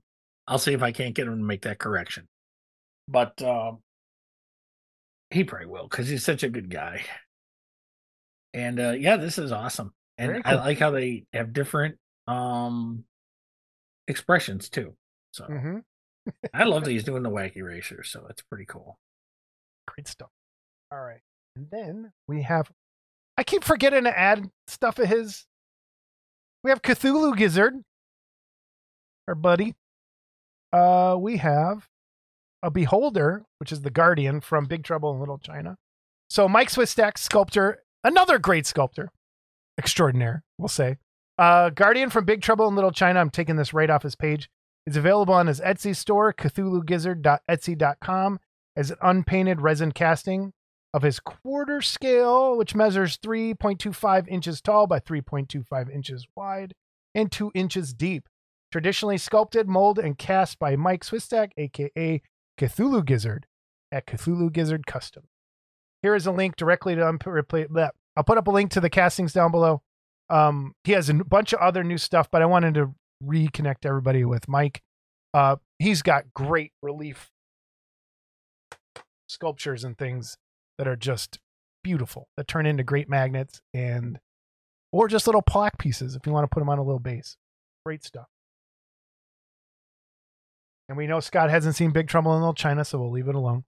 I'll see if I can't get him to make that correction. But uh, he probably will because he's such a good guy. And uh, yeah, this is awesome. And Very I cool. like how they have different um, expressions too. So Mm-hmm. I love that he's doing the wacky racer. So it's pretty cool. Great stuff. All right. And then we have, I keep forgetting to add stuff of his. We have Cthulhu Gizzard, our buddy. Uh, we have a Beholder, which is the Guardian from Big Trouble in Little China. So Mike Swistak, sculptor, another great sculptor, extraordinaire, we'll say. Uh, Guardian from Big Trouble in Little China. I'm taking this right off his page. It's available on his Etsy store, cthulhu gizzard dot etsy dot com, as an unpainted resin casting of his quarter scale, which measures three point two five inches tall by three point two five inches wide and two inches deep. Traditionally sculpted, molded, and cast by Mike Swistak, aka Cthulhu Gizzard, at Cthulhu Gizzard Custom. Here is a link directly to unpa- I'll put up a link to the castings down below. Um, he has a bunch of other new stuff, but I wanted to reconnect everybody with Mike. Uh, he's got great relief sculptures and things that are just beautiful, that turn into great magnets, and or just little plaque pieces if you want to put them on a little base. Great stuff. And we know Scott hasn't seen Big Trouble in Little China, so we'll leave it alone.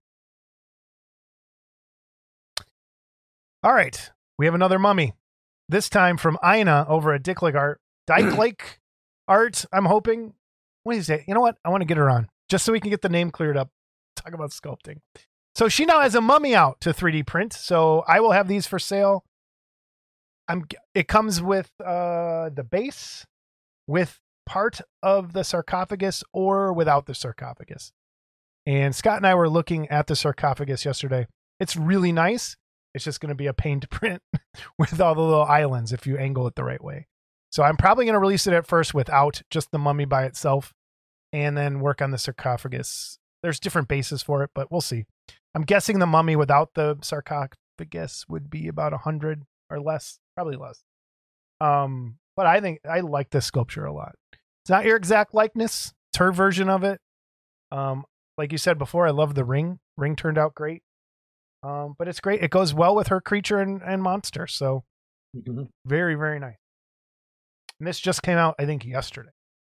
All right. We have another mummy. This time from Ina over at Dicklick Art. Dicklick Art, I'm hoping. What do you say? You know what? I want to get her on, just so we can get the name cleared up. Talk about sculpting. So she now has a mummy out to three D print. So I will have these for sale. I'm. It comes with uh, the base, with part of the sarcophagus, or without the sarcophagus. And Scott and I were looking at the sarcophagus yesterday. It's really nice. It's just going to be a pain to print with all the little islands if you angle it the right way. So I'm probably going to release it at first without just the mummy by itself, and then work on the sarcophagus. There's different bases for it, but we'll see. I'm guessing the mummy without the sarcophagus would be about a hundred or less, probably less. Um, but I think I like this sculpture a lot. It's not your exact likeness. It's her version of it. Um, like you said before, I love the ring. Ring turned out great. Um, but it's great. It goes well with her creature and, and monster. So mm-hmm. very, very nice. And this just came out, I think, yesterday.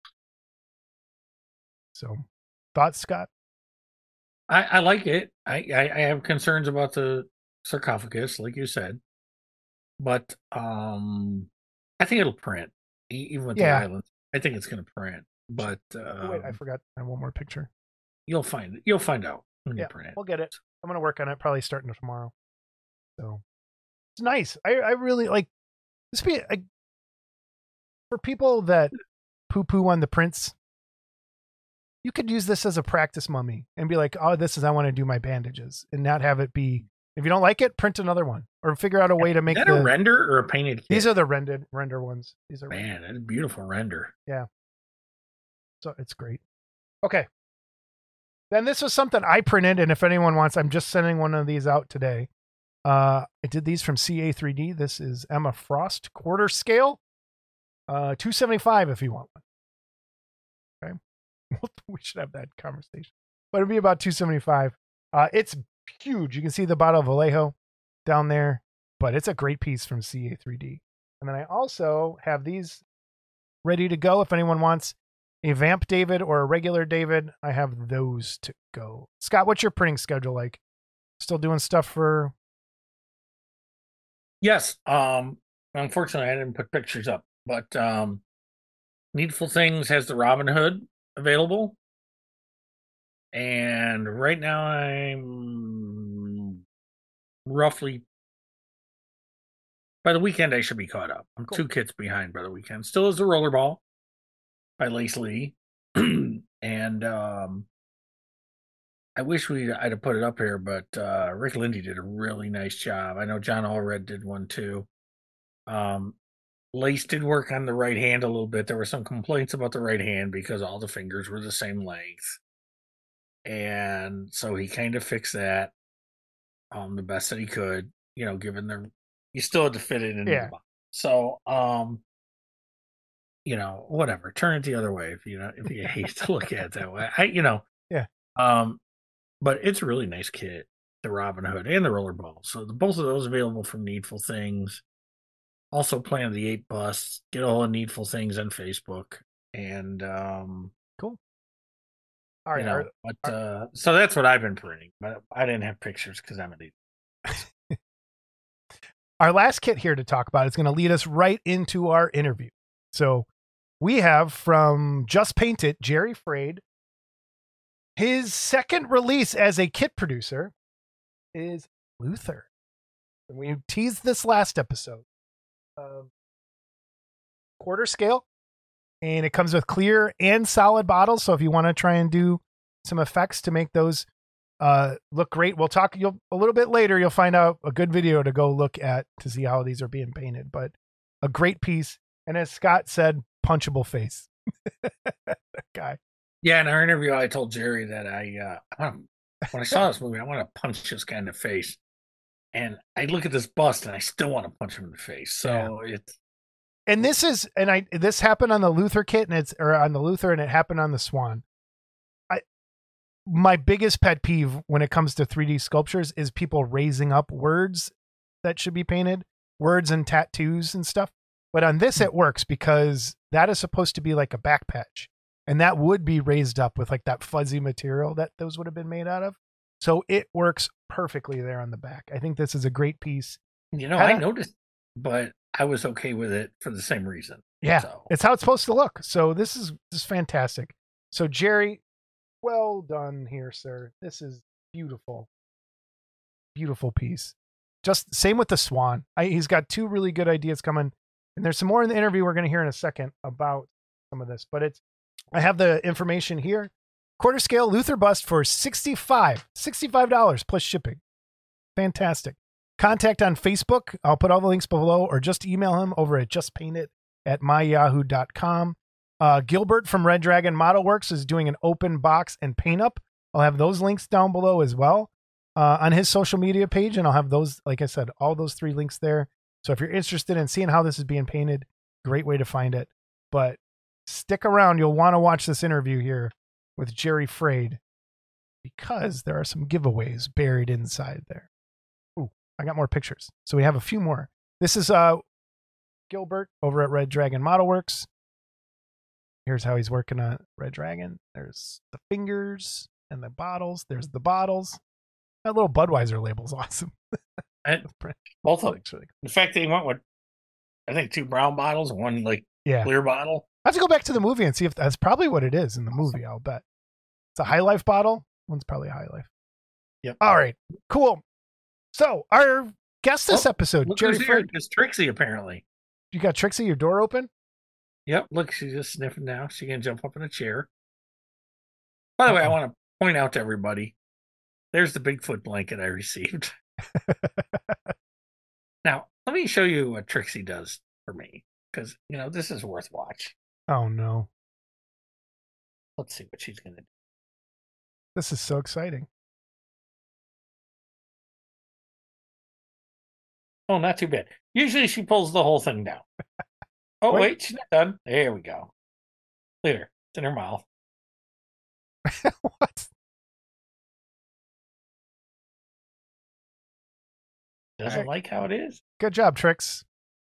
So thoughts, Scott? I, I like it. I, I, I have concerns about the sarcophagus, like you said. But um, I think it'll print, even with yeah. the islands. I think it's going to print. But um, oh, wait, I forgot. I have one more picture. You'll find it. You'll find out when yeah, you print it. We'll get it. I'm going to work on it probably starting tomorrow. So it's nice. I, I really like this. Be I, for people that poo poo on the prints. You could use this as a practice mummy and be like, oh, this is, I want to do my bandages, and not have it be, if you don't like it, print another one or figure out a way to make is that the, a render or a painted kit? These are the rendered render ones. These are man, that's a beautiful render. Yeah. So it's great. Okay. Then this was something I printed, and if anyone wants, I'm just sending one of these out today. Uh, I did these from C A three D. This is Emma Frost quarter scale, uh, two seventy-five if you want one. Okay, we should have that conversation, but it'd be about two seventy-five. Uh, it's huge. You can see the bottle of Vallejo down there, but it's a great piece from C A three D. And then I also have these ready to go if anyone wants a Vamp David or a regular David. I have those to go. Scott, what's your printing schedule like? Still doing stuff for? Yes. Um, unfortunately, I didn't put pictures up, but um, Needful Things has the Robin Hood available. And right now I'm roughly, by the weekend, I should be caught up. I'm cool. two kits behind by the weekend. Still is the Rollerball by Lace Lee. And um, I wish we I'd have put it up here, but uh, Rick Lindy did a really nice job. I know John Allred did one too. Um, Lace did work on the right hand a little bit. There were some complaints about the right hand because all the fingers were the same length. And so he kind of fixed that um, the best that he could, you know, given the, you still had to fit it in. Yeah. The box. So, um, you know, whatever. Turn it the other way if you know if you hate to look at it that way. I, you know, Yeah. Um, but it's a really nice kit, the Robin Hood and the Rollerball. So the, both of those available from Needful Things. Also, Planet of the Ape busts. Get all the Needful Things on Facebook, and um, Cool. All right. you know, Are, but uh, so that's what I've been printing. But I didn't have pictures because I'm an idiot. our last kit here to talk about is going to lead us right into our interview. So we have from Just Paint It, Jerry Frade. His second release as a kit producer is Luther. And we teased this last episode. Um, quarter scale. And it comes with clear and solid bottles. So if you want to try and do some effects to make those uh, look great, we'll talk you'll, a little bit later. You'll find out a good video to go look at to see how these are being painted. But a great piece. And as Scott said, punchable face. That guy. Yeah, in our interview, I told Jerry that I, uh, um, when I saw this movie, I want to punch this guy in the face. And I look at this bust, and I still want to punch him in the face. So yeah. it's. And this is, and I this happened on the Luther kit, and it's or on the Luther, and it happened on the Swan. I, my biggest pet peeve when it comes to three D sculptures is people raising up words that should be painted, words and tattoos and stuff. But on this, it works because that is supposed to be like a back patch. And that would be raised up with like that fuzzy material that those would have been made out of. So it works perfectly there on the back. I think this is a great piece. You know, I noticed, but I was okay with it for the same reason. Yeah, so. It's how it's supposed to look. So this is this is fantastic. So Jerry, well done here, sir. This is beautiful. Beautiful piece. Just same with the Swan. I, he's got two really good ideas coming. And there's some more in the interview we're going to hear in a second about some of this. But it's I have the information here. Quarter scale Luther bust for sixty-five dollars plus shipping. Fantastic. Contact on Facebook. I'll put all the links below, or just email him over at justpaintit at my yahoo dot com. Uh, Gilbert from Red Dragon Model Works is doing an open box and paint up. I'll have those links down below as well uh, on his social media page. And I'll have those, like I said, all those three links there. So if you're interested in seeing how this is being painted, great way to find it. But stick around. You'll want to watch this interview here with Jerry Frade because there are some giveaways buried inside there. Ooh, I got more pictures. So we have a few more. This is uh, Gilbert over at Red Dragon Model Works. Here's how he's working on Red Dragon. There's the fingers and the bottles. There's the bottles. That little Budweiser label's awesome. And both of them. Really cool. In fact, they went with, I think, two brown bottles and one like yeah. clear bottle. I have to go back to the movie and see if that's probably what it is in the movie. I'll bet it's a High Life bottle. One's probably a High Life. Yep. All right. Cool. So our guest this oh, episode, look Jerry who's here. Frade. It's Trixie, apparently. You got Trixie, your door open? Yep. Look, she's just sniffing now. She can jump up in a chair. By the Uh-oh. way, I want to point out to everybody, there's the Bigfoot blanket I received. Now, let me show you what Trixie does for me, because, you know, this is worth watch. Oh, no. Let's see what she's going to do. This is so exciting. Oh, not too bad. Usually she pulls the whole thing down. Oh, wait, wait she's not done. There we go. Later. It's in her mouth. What? Doesn't right. like how it is. Good job, Trix.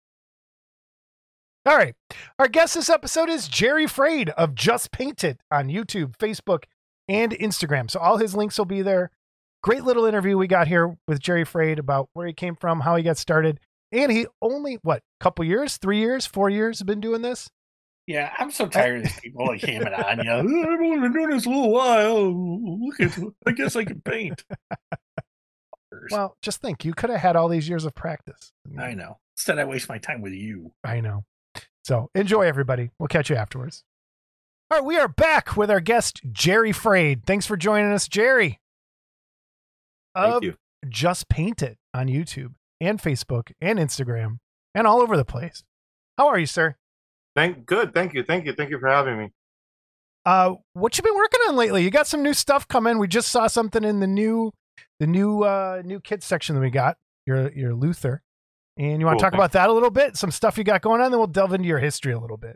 All right. Our guest this episode is Jerry Frade of Just Paint It on YouTube, Facebook, and Instagram. So all his links will be there. Great little interview we got here with Jerry Frade about where he came from, how he got started. And he only, what, couple years, three years, four years have been doing this? Yeah, I'm so tired of these people like hamming on you. I've only been doing this a little while. Look at, I guess I can paint. Well, just think, you could have had all these years of practice. I know. Instead, I waste my time with you. I know. So enjoy, everybody. We'll catch you afterwards. All right, we are back with our guest, Jerry Frade. Thanks for joining us, Jerry. Thank you. Just Paint It on YouTube and Facebook and Instagram and all over the place. How are you, sir? Thank good. Thank you. Thank you. Thank you for having me. Uh, what you been working on lately? You got some new stuff coming. We just saw something in the new the new uh new kids section that we got. Your your Luther. And you want to Cool, talk about that a little bit? Some stuff you got going on, then we'll delve into your history a little bit.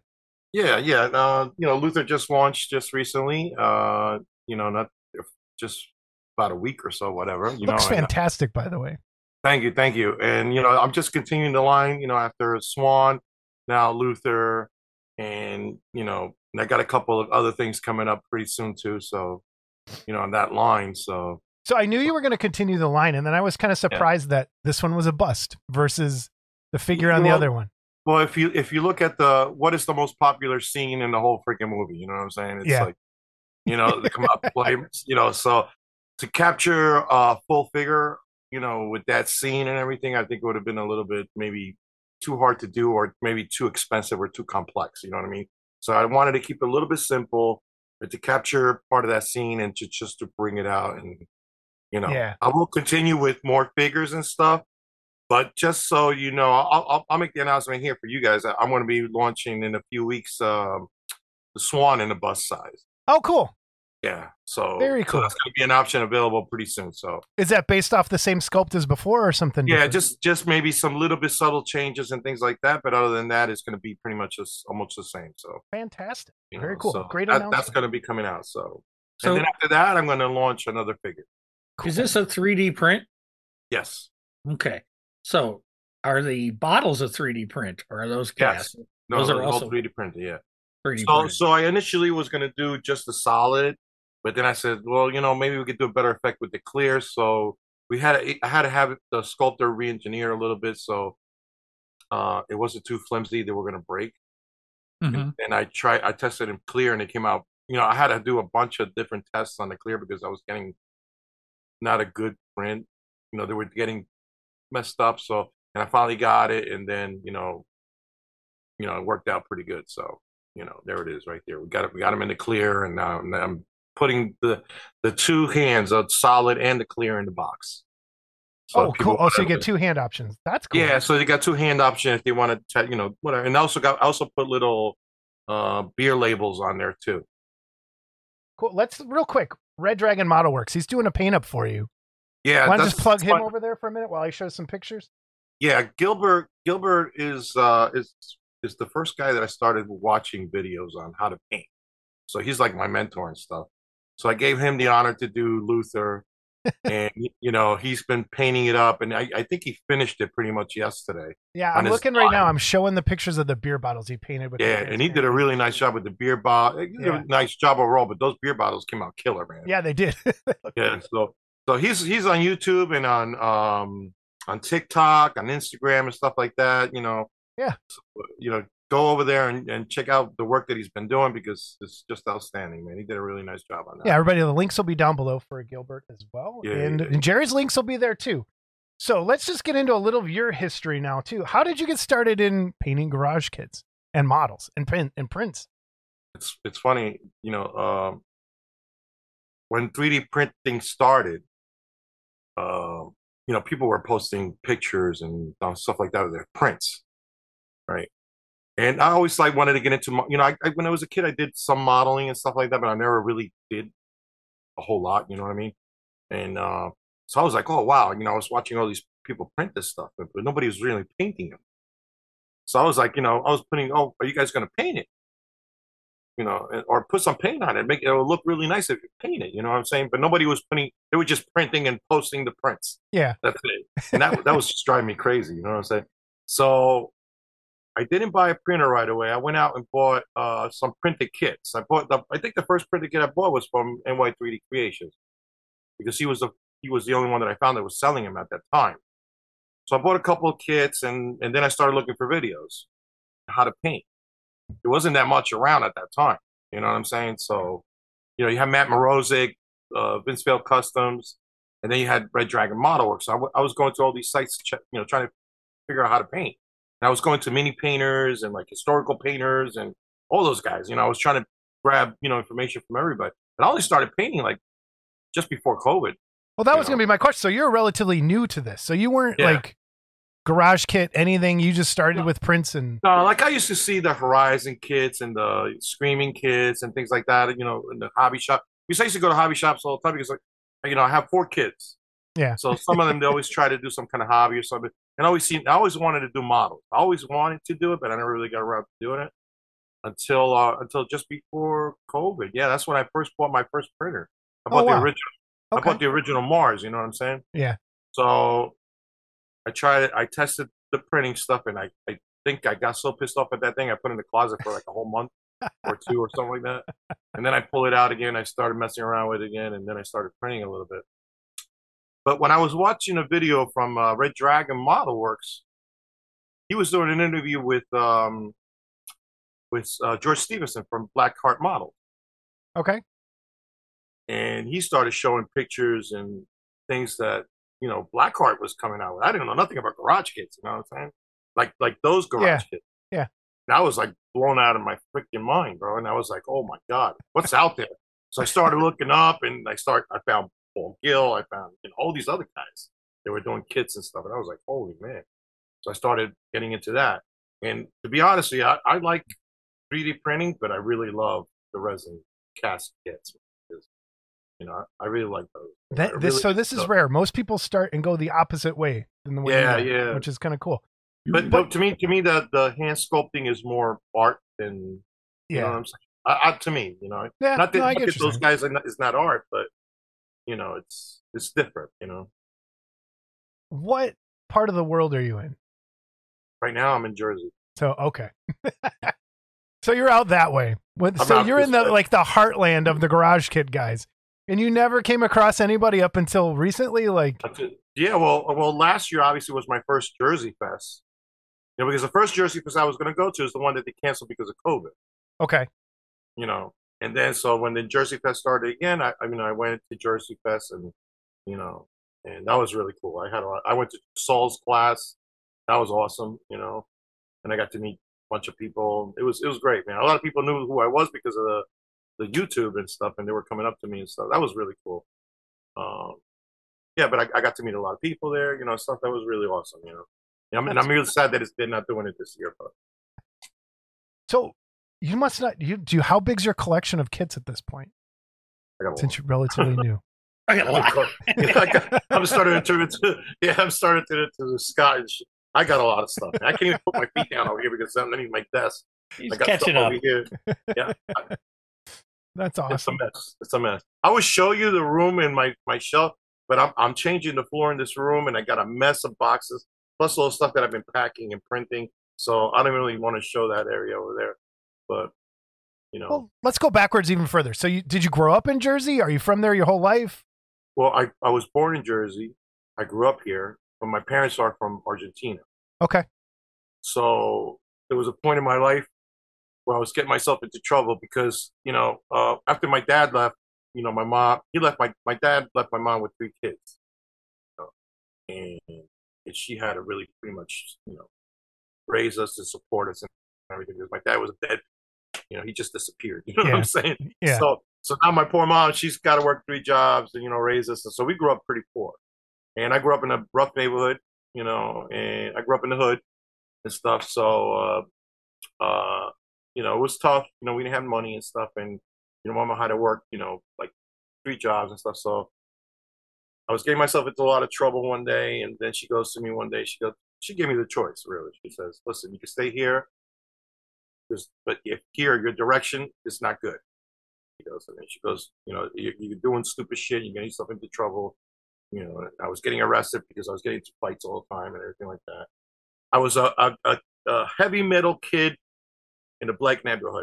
Yeah, yeah. Uh, you know, Luther just launched just recently. Uh, you know, not just about a week or so, whatever. You know, Looks and fantastic, by the way. thank you, thank you. And you know, I'm just continuing the line. You know, after Swan, now Luther, and you know, and I got a couple of other things coming up pretty soon too. So, you know, on that line. So, So I knew you were going to continue the line, and then I was kind of yeah. surprised that this one was a bust versus the figure on the Well, other one. Well, if you if you look at the what is the most popular scene in the whole freaking movie, you know what I'm saying? It's Yeah. like, you know, they come out play, you know, so to capture a full figure, you know, with that scene and everything, I think it would have been a little bit maybe too hard to do, or maybe too expensive or too complex. You know what I mean? So I wanted to keep it a little bit simple, but to capture part of that scene and to just to bring it out, and you know, Yeah. I will continue with more figures and stuff. But just so you know, I'll, I'll, I'll make the announcement here for you guys. I'm going to be launching in a few weeks um, the Swan in the bust size. Oh, cool. Yeah, so Very so cool. that's going to be an option available pretty soon. So Is that based off the same sculpt as before or something yeah, different? just just maybe some little bit subtle changes and things like that. But other than that, it's going to be pretty much just almost the same. So Fantastic. you Very know, cool. so Great that, announcement. that's going to be coming out. So, So and then after that, I'm going to launch another figure. is this a three D print? Yes. Okay. So are the bottles a three D print or are those Yes. cast? No, Those those are are all also three D printed. Yeah. three D So, printed. so I initially was going to do just the solid, but then I said, well, you know, maybe we could do a better effect with the clear. So we had, to, I had to have the sculptor re-engineer a little bit, so uh, it wasn't too flimsy. They were going to break, Mhm. and, and I tried, I tested in clear, and it came out. You know, I had to do a bunch of different tests on the clear because I was getting not a good print. You know, they were getting messed up. So, and I finally got it, and then you know, you know, it worked out pretty good. So, you know, there it is right there. We got it. We got them in the clear, and now I'm putting the the two hands of solid and the clear in the box. So Oh, people cool. Oh, so you wanna- get two hand options. That's cool. Yeah, so they got two hand options if they want to, you know, whatever. And also got I also put little uh beer labels on there too. Cool. Let's real quick. Red Dragon Model Works. He's doing a paint up for you. Yeah, Want to that's just plug him fun. over there for a minute while I show some pictures? Yeah, Gilbert Gilbert is uh is is the first guy that I started watching videos on how to paint. So he's like my mentor and stuff. So I gave him the honor to do Luther, and you know he's been painting it up, and I, I think he finished it pretty much yesterday. Yeah, on I'm his looking right now. line. I'm showing the pictures of the beer bottles he painted with. the Yeah, and he did a transparent- really nice job with the beer bottle. He did Yeah. a nice job overall, but those beer bottles came out killer, man. Yeah, they did. Yeah, so so he's he's on YouTube and on um on TikTok, on Instagram and stuff like that. You know, Yeah. So, you know, go over there and, and check out the work that he's been doing because it's just outstanding, man. He did a really nice job on that. Yeah, everybody, the links will be down below for Gilbert as well. Yeah, and, yeah. and Jerry's links will be there too. So let's just get into a little of your history now too. How did you get started in painting garage kits and models and print and prints? It's it's funny, you know, um, when three D printing started, uh, you know, people were posting pictures and uh, stuff like that of their prints, right? And I always like wanted to get into, mo- you know, I, I when I was a kid, I did some modeling and stuff like that, but I never really did a whole lot. You know what I mean? And uh, so I was like, oh wow, you know, I was watching all these people print this stuff, but, but nobody was really painting them. So I was like, you know, I was putting, oh, are you guys going to paint it? You know, and- or put some paint on it, make it, it'll look really nice if you paint it. You know what I'm saying? But nobody was putting; they were just printing and posting the prints. Yeah. That's it. And that that was just driving me crazy. You know what I'm saying? So I didn't buy a printer right away. I went out and bought uh, some printed kits. I bought the, I think the first printed kit I bought was from N Y three D Creations because he was the he was the only one that I found that was selling them at that time. So I bought a couple of kits and and then I started looking for videos how to paint. There wasn't that much around at that time. You know what I'm saying? So, you know, you have Matt Morozic, uh, Vince Vale Customs, and then you had Red Dragon Model Works. So I, w- I was going to all these sites, to check, you know, trying to figure out how to paint. And I was going to mini painters and like historical painters and all those guys. You know, I was trying to grab, you know, information from everybody. And I only started painting like just before COVID. Well, that You was know. going to be my question. So you're relatively new to this. So you weren't Yeah. like garage kit, anything. You just started No. with prints and No, like I used to see the Horizon kits and the Screaming kits and things like that, you know, in the hobby shop. Because I used to go to hobby shops all the time because, like, you know, I have four kids. Yeah. So some of them, they always try to do some kind of hobby or something. And I always seen, I always wanted to do models. I always wanted to do it, but I never really got around to doing it. until uh, until just before COVID. Yeah, that's when I first bought my first printer. I Oh, bought the wow. original. I Okay. bought the original Mars. You know what I'm saying? Yeah. So I tried it. I tested the printing stuff, and I, I think I got so pissed off at that thing, I put it in the closet for like a whole month or two or something like that. And then I pull it out again. I started messing around with it again, and then I started printing a little bit. But when I was watching a video from uh, Red Dragon Model Works, he was doing an interview with um, with uh, George Stevenson from Black Heart Model, Okay. and he started showing pictures and things that you know Blackheart was coming out with. I didn't know nothing about garage kits. You know what I'm saying? Like like those garage Yeah. kits. Yeah. And I was like blown out of my freaking mind, bro. And I was like, oh my god, what's out there? So I started looking up, and I start. I found Paul Gill. I found you know, all these other guys. They were doing kits and stuff, and I was like, holy man. So I started getting into that. And to be honest with you, I, I like three D printing, but I really love the resin cast kits. You know, I really like those. That, I this really so this is love- rare. Most people start and go the opposite way than the way Yeah, you go, yeah. which is kind of cool. But, but to me, to me, the the hand sculpting is more art than you know what yeah, I'm saying. I, I, to me, you know, yeah. not that, no, I not get that you those saying. guys are not, it's not art, but you know, it's it's different. You know, What part of the world are you in? right now I'm in Jersey. So okay. So you're out that way. With, I'm so out you're in this the way. like the heartland of the garage kit guys, and you never came across anybody up until recently. Like, That's it. Yeah, well, well, last year obviously was my first Jersey Fest. You know, because the first Jersey Fest I was going to go to is the one that they canceled because of COVID. okay, You know, and then so when the Jersey Fest started again, I, I mean, I went to Jersey Fest, and you know, and that was really cool. I had a lot, I went to Saul's class, that was awesome. You know, and I got to meet a bunch of people. It was it was great, man. A lot of people knew who I was because of the the YouTube and stuff, and they were coming up to me and stuff. That was really cool. Um, yeah, but I, I got to meet a lot of people there. You know, stuff that was really awesome. You know, yeah, I mean, I'm really sad that it's, they're not doing it this year, but. so you must not. You do. How big's your collection of kits at this point? I got a Since you're relatively new. I got a lot. yeah, I got, I'm starting to turn into yeah, I'm starting to turn into the Scottish. I got a lot of stuff. I can't even put my feet down over here because I'm underneath my desk. He's I got catching stuff up. over here. Yeah, That's it's a awesome. mess. It's a mess. I would show you the room in my my shelf, but I'm I'm changing the floor in this room, and I got a mess of boxes plus all the stuff that I've been packing and printing. So I don't really want to show that area over there, but you know. Well, let's go backwards even further. So, you did you grow up in Jersey? Are you from there your whole life? Well, I, I was born in Jersey. I grew up here, but my parents are from Argentina. Okay. So there was a point in my life where I was getting myself into trouble because, you know, uh, after my dad left, you know, my mom, he left my, my dad left my mom with three kids. You know, and, and she had to really pretty much, you know, raise us and support us and everything because my dad was dead. You know, he just disappeared. You know Yeah. what I'm saying? Yeah. So, so now my poor mom, she's got to work three jobs and, you know, raise us. And so we grew up pretty poor. And I grew up in a rough neighborhood, you know, and I grew up in the hood and stuff. So, uh, uh, you know, it was tough. You know, we didn't have money and stuff. And, you know, mama had to work, you know, like three jobs and stuff. So I was getting myself into a lot of trouble one day. And then she goes to me one day, she goes, she gave me the choice, really. She says, listen, you can stay here. But if here, your direction is not good. She goes, and then she goes, you know, you're, you're doing stupid shit. You're getting yourself into trouble. You know, I was getting arrested because I was getting into fights all the time and everything like that. I was a, a, a, a heavy metal kid in a black neighborhood.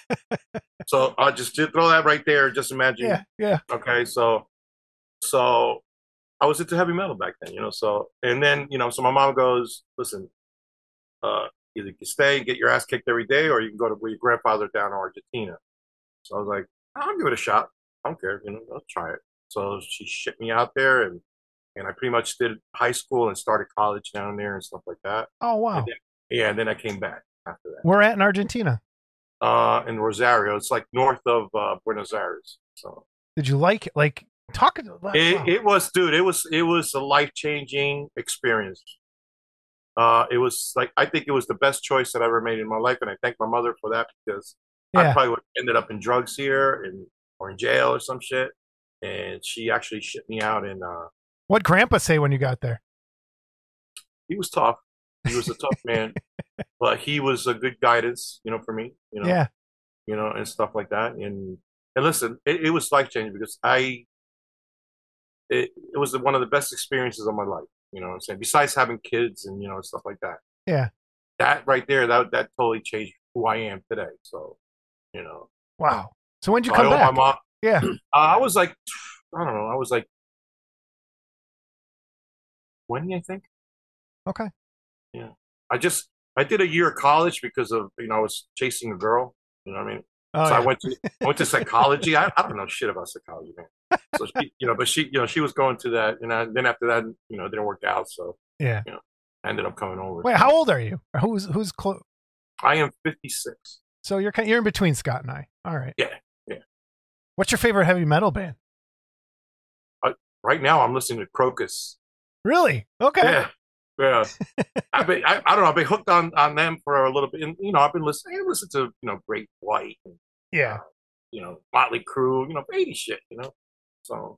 So I'll just, just throw that right there. Just imagine. Yeah. Yeah. Okay. So, so I was into heavy metal back then, you know, so, and then, you know, so my mom goes, listen, uh, either you can stay and get your ass kicked every day, or you can go to where your grandfather down in Argentina. So I was like, I'll give it a shot. I don't care, you know, I'll try it. So she shipped me out there, and and I pretty much did high school and started college down there and stuff like that. Oh, wow. And then, yeah, and then I came back after that. We're at in Argentina. Uh, in Rosario, it's like north of uh, Buenos Aires. So Did you like it? Like, talk. Wow. it, it was, dude, it was it was a life changing experience. Uh, it was like, I think it was the best choice that I ever made in my life, and I thank my mother for that because I Yeah. probably would have ended up in drugs here and or in jail or some shit. And she actually shipped me out, and uh, What'd Grandpa say when you got there? he was tough. He was a tough man, but he was a good guidance, you know, for me, you know, Yeah. you know, and stuff like that. And and listen, it, it was life changing because I, it, it was one of the best experiences of my life. You know what I'm saying? Besides having kids and you know stuff like that. Yeah. That right there, that that totally changed who I am today. So, you know. Wow. So when did you So come I owe back? my mom. Yeah. Uh, I was like, I don't know. I was like twenty, I think. Okay. Yeah. I just I did a year of college because of you know I was chasing a girl. You know what I mean? Oh, so yeah. I went to I went to psychology. I, I don't know shit about psychology, man. So she, you know, but she, you know, she was going to that, and I, then after that, you know, it didn't work out. So Yeah. you know, I ended up coming over. Wait, how old are you? Who's who's close? I am fifty-six. So you're kind- you're in between Scott and I. All right. Yeah, yeah. What's your favorite heavy metal band? Right now, I'm listening to Crocus. Really? Okay. Yeah, yeah. I've been, I, I don't know. I've been hooked on, on them for a little bit, and you know, I've been listening. I listen to you know, Great White. And, Yeah. you know, Motley Crue. You know, eighties shit. You know, so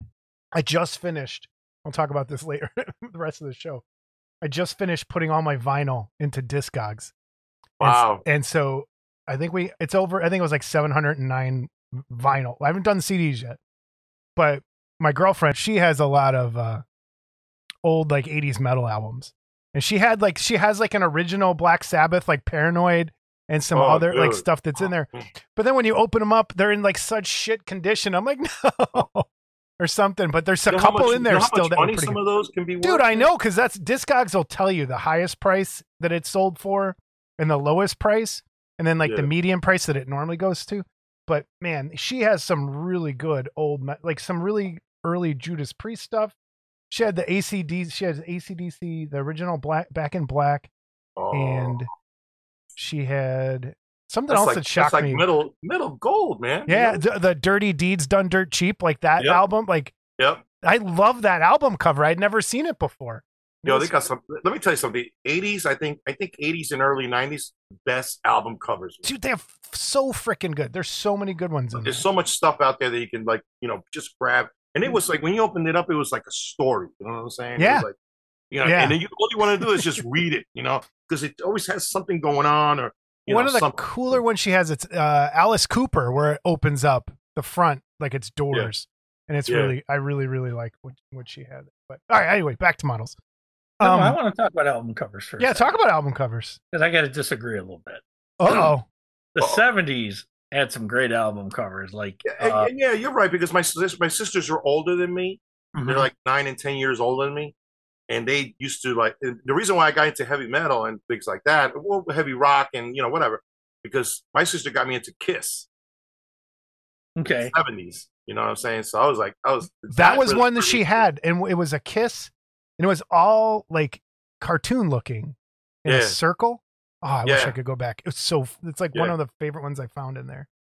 I just finished. We'll talk about this later. The rest of the show. I just finished putting all my vinyl into Discogs. And, wow. And so I think we it's over. I think it was like seven hundred nine vinyl. I haven't done C Ds yet, but my girlfriend, she has a lot of uh, old like eighties metal albums, and she had like she has like an original Black Sabbath, like Paranoid, and some Oh, other dude. like stuff that's in there. But then when you open them up, they're in like such shit condition. I'm like, no, or something. But there's a You know how couple much- in there you know how still much that were money pretty some good. of those can be worth? Dude, I know, because that's Discogs will tell you the highest price that it's sold for and the lowest price, and then like the Yeah. median price that it normally goes to. But man, she has some really good old, me- like some really early Judas Priest stuff. She had the A C D, she has A C D C, the original Black Back in Black, Oh, and she had something that's else like, that shocked that's like me. middle middle gold, man. you Yeah, know? the, the Dirty Deeds Done Dirt Cheap, like that Yep. album. Like Yep. I love that album cover. I'd never seen it before. It Yo, was- they got some. Let me tell you something. eighties, I think. I think eighties and early nineties, best album covers. man. Dude, they're f- so freaking good. There's so many good ones in there. There's so much stuff out there that you can like, you know, just grab. And it was like when you opened it up, it was like a story. You know what I'm saying? It Yeah. was like, you know, Yeah. and then you all you want to do is just read it, you know, because it always has something going on or you One know, of the something. cooler ones she has, it's uh, Alice Cooper, where it opens up the front like it's doors, and it's Yeah. really, I really, really like what what she had. But all right, anyway, back to models. No, Um, I want to talk about album covers first. yeah, talk about album covers. because I got to disagree a little bit. Uh oh, The Uh-oh. seventies had some great album covers, like Yeah, uh, and- and yeah, you're right because my sis- my sisters are older than me. mhm. They're like nine and ten years older than me, and they used to like. and the reason why I got into heavy metal and things like that, well, heavy rock and you know whatever, because my sister got me into Kiss okay. seventies. You know what I'm saying? So I was like, I was that was really- one that she had, and it was a kiss, and it was all like cartoon looking in a Yeah. circle. Oh, I wish Yeah. I could go back. It was so. It's like one Yeah. of the favorite ones I found in there.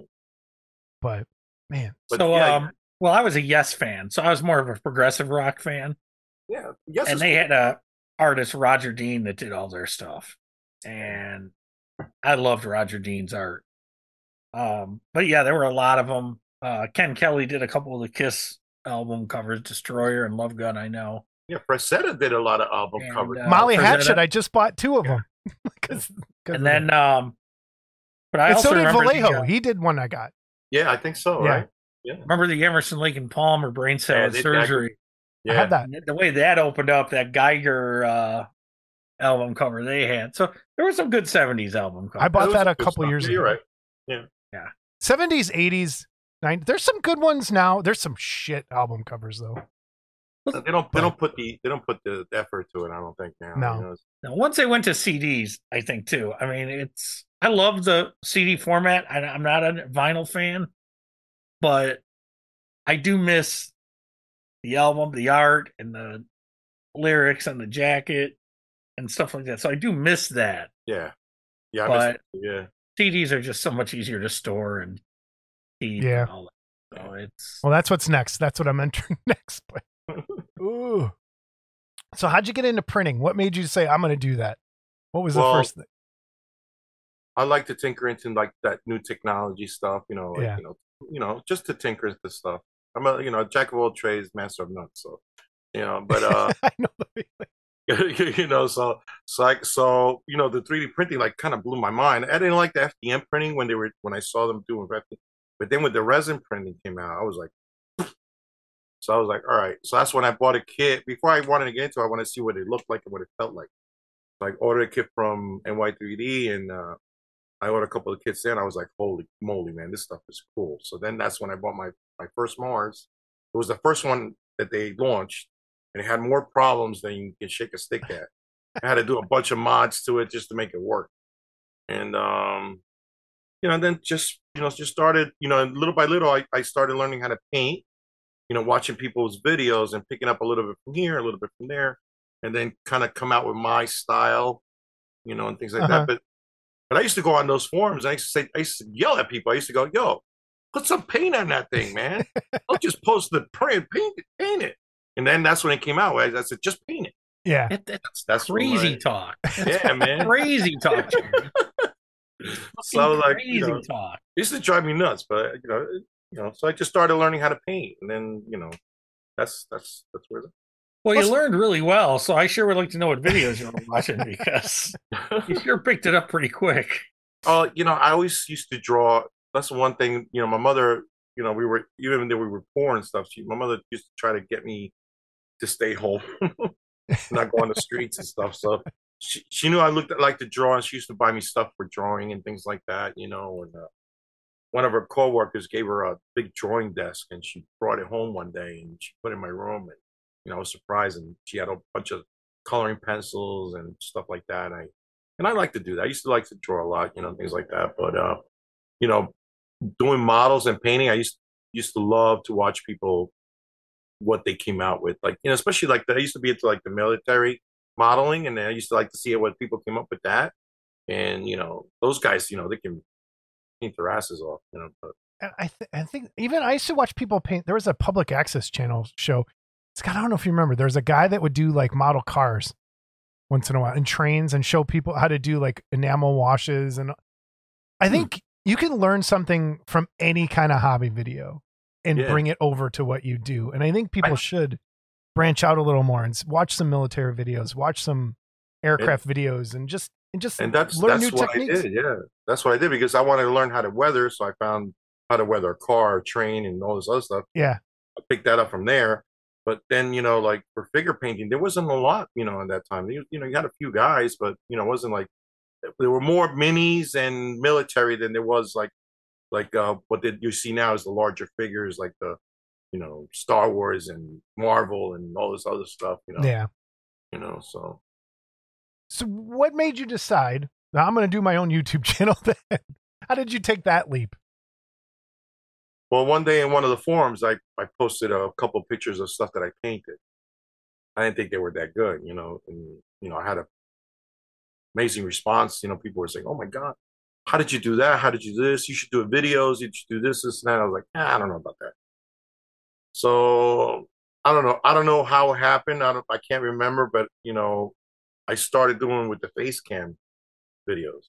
But man, But so, yeah, um, well, I was a Yes fan, so I was more of a progressive rock fan, yeah, yes, and it's- they had a artist Roger Dean that did all their stuff, and I loved Roger Dean's art. Um, but yeah, there were a lot of them. Uh, Ken Kelly did a couple of the Kiss album covers, Destroyer and Love Gun. I know. yeah. Frazetta did a lot of album And, covers. uh, Molly Frazetta. Hatchet, I just bought two of them. Cause, 'cause And of then, that. um, but I and also so did remember the, Vallejo. uh, He did one I got. Yeah, I think so. Yeah. Right? Yeah, remember the Emerson Lake and Palmer brain Yeah, cell they- surgery. I yeah. had that. And the way that opened up, that Geiger uh, album cover they had. So there were some good seventies album covers. I bought was that a good couple stuff. years Yeah, ago. You're right. seventies, eighties, nineties. There's some good ones now. There's some shit album covers though. They don't. They But- don't put the. They don't put the effort to it. I don't think now. No. You know, Now, once they went to C Ds, I think too. I mean, it's I love the C D format. I, I'm not a vinyl fan, but I do miss the album, the art, and the lyrics, and the jacket, and stuff like that. So I do miss that. yeah. Yeah. I But- miss, yeah. C Ds are just so much easier to store and keep. Yeah. And all that. So it's Well, that's what's next. That's what I'm entering next. But ooh. So how'd you get into printing? What made you say I'm going to do that? What was Well, the first thing? I like to tinker into like that new technology stuff. You know. Like, Yeah. You know. You know. Just to tinker into stuff. I'm a you know jack of all trades, master of none. So. You know. But uh. I know the feeling. you know, so so like so you know the three D printing like kind of blew my mind. I didn't like the F D M printing when they were when I saw them doing F D M, but then when the resin printing came out, I was like, so I was like, all right. So that's when I bought a kit. Before I wanted to get into it, I wanted to see what it looked like and what it felt like. So I ordered a kit from N Y three D, and uh, I ordered a couple of kits in. I was like, holy moly, man, this stuff is cool. So then that's when I bought my my first Mars. It was the first one that they launched, and it had more problems than you can shake a stick at. I had to do a bunch of mods to it just to make it work. And um, you know, and then just you know, just started, you know, little by little, I, I started learning how to paint, you know, watching people's videos and picking up a little bit from here, a little bit from there, and then kind of come out with my style, you know, and things like Uh-huh. that. But but I used to go on those forums. And I used to say, I used to yell at people. I used to go, "Yo, put some paint on that thing, man. Don't just post the print, paint it, paint it." And then that's when it came out. I, I said, "Just paint it." Yeah. It, that's That's that's crazy my, talk. yeah, man. Crazy talk, Jerry. So I was like, crazy you know, talk. it used to drive me nuts, but you know, it- you know, so I just started learning how to paint, and then you know, that's that's that's where. The, Well, Plus- you learned really well, so I sure would like to know what videos you were watching because you sure picked it up pretty quick. Oh, you know, I always used to draw. That's one thing. You know, my mother. You know, we were even though we were poor and stuff. She, my mother used to try to get me to stay home, not go on the streets and stuff. So she she knew I looked at, like to draw, and she used to buy me stuff for drawing and things like that. You know, and uh, one of her coworkers gave her a big drawing desk, and she brought it home one day, and she put it in my room, and you know, I was surprised, and she had a bunch of coloring pencils and stuff like that. I and I like to do that. I used to like to draw a lot, you know, things like that. But uh, you know, doing models and painting, I used used to love to watch people what they came out with, like you know, especially like the, I used to be into like the military modeling, and I used to like to see what people came up with that. And you know, those guys, you know, they can paint their asses off, you know. But And I, th- I think even I used to watch people paint. There was a public access channel show. Scott, I don't know if you remember. There's a guy that would do like model cars once in a while and trains and show people how to do like enamel washes. And I think hmm. you can learn something from any kind of hobby video and Yeah. bring it over to what you do. And I think people I- should branch out a little more and s- watch some military videos, watch some aircraft videos, and just and just and that's learn that's new what techniques. I did. Yeah, that's what I did because I wanted to learn how to weather. So I found how to weather a car, a train, and all this other stuff. Yeah. I picked that up from there. But then, you know, like for figure painting, there wasn't a lot, you know, at that time. You, you know, you had a few guys, but you know, it wasn't like there were more minis and military than there was like like uh, what did you see now is the larger figures like the you know Star Wars and Marvel and all this other stuff. You know, Yeah. you know, so. So what made you decide, now I'm going to do my own YouTube channel then? How did you take that leap? Well, one day in one of the forums, I, I posted a couple pictures of stuff that I painted. I didn't think they were that good, you know, and, you know, I had a amazing response. You know, people were saying, "Oh my God, how did you do that? How did you do this? You should do videos. You should do this, this, and that." I was like, ah, I don't know about that. So I don't know. I don't know how it happened. I don't, I can't remember, but you know, I started doing with the face cam videos.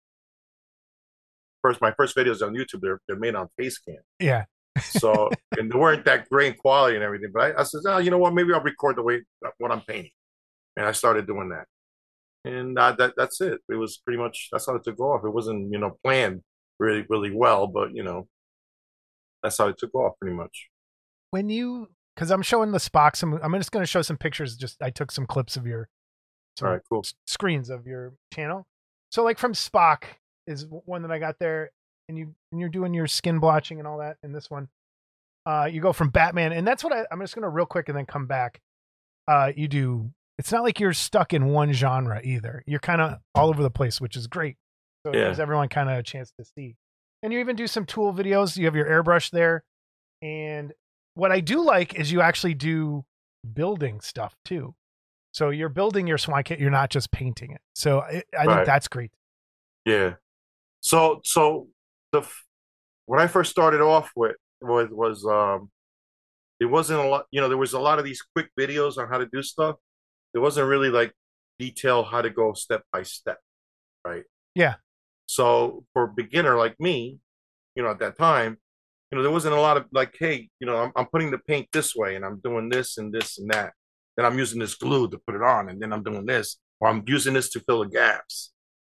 First, my first videos on YouTube, they're they're made on face cam. Yeah. So and they weren't that great in quality and everything. But I, I said, oh, you know what? Maybe I'll record the way what I'm painting, and I started doing that. And uh, that that's it. It was pretty much that's how it took off. It wasn't you know planned really really well, but you know that's how it took off pretty much. When you, because I'm showing the Spock, some, I'm just going to show some pictures. Just I took some clips of your, some All right, cool. s- screens of your channel. So like from Spock is one that I got there, and you and you're doing your skin blotching and all that. In this one, uh, you go from Batman, and that's what I, I'm just going to real quick and then come back. Uh, you do. It's not like you're stuck in one genre either. You're kind of all over the place, which is great. So it Yeah. gives everyone kind of a chance to see. And you even do some tool videos. You have your airbrush there. And what I do like is you actually do building stuff too. So you're building your Swan kit. You're not just painting it. So I, I think Right. that's great. Yeah. So so the f- when I first started off with was was um there wasn't a lot. You know, there was a lot of these quick videos on how to do stuff. There wasn't really like detail how to go step by step, right? Yeah. So for a beginner like me, you know, at that time, you know, there wasn't a lot of like, hey, you know, I'm, I'm putting the paint this way and I'm doing this and this and that. then I'm using this glue to put it on, and then I'm doing this, or I'm using this to fill the gaps.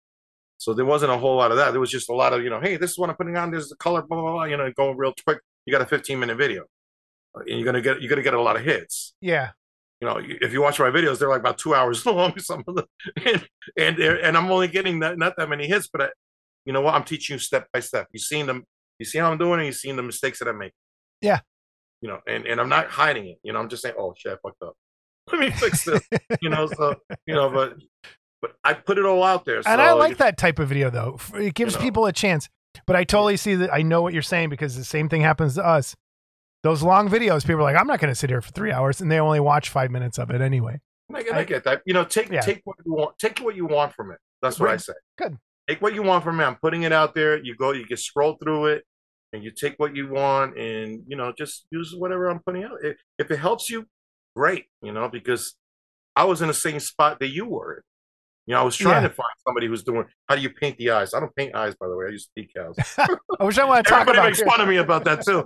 So there wasn't a whole lot of that. There was just a lot of, you know, hey, this is what I'm putting on. There's the color, blah blah blah. You know, going real quick. You got a fifteen minute video, and you're gonna get you're gonna get a lot of hits. Yeah. You know, if you watch my videos, they're like about two hours long. Some of them, and and, and I'm only getting that, not that many hits, but I, you know what? I'm teaching you step by step. You've seen them. You see how I'm doing it. You've seen the mistakes that I make. Yeah. You know, and, and I'm not hiding it. You know, I'm just saying, oh shit, I fucked up. Let me fix this. you know, so you know, but but I put it all out there. And so, I like that type of video though. It gives you know. people a chance. But I totally see that. I know what you're saying because the same thing happens to us. Those long videos, people are like, I'm not going to sit here for three hours, and they only watch five minutes of it anyway. I get, I get that. You know, take Yeah. take what you want. Take what you want from it. That's what Right. I say. Good. Take what you want from it. I'm putting it out there. You go. You can scroll through it, and you take what you want, and you know, just use whatever I'm putting out. If, if it helps you, great. You know, because I was in the same spot that you were in. You know, I was trying Yeah. to find somebody who's doing. How do you paint the eyes? I don't paint eyes, by the way. I use decals. I wish I want to talk Everybody about makes your- fun of me about that too.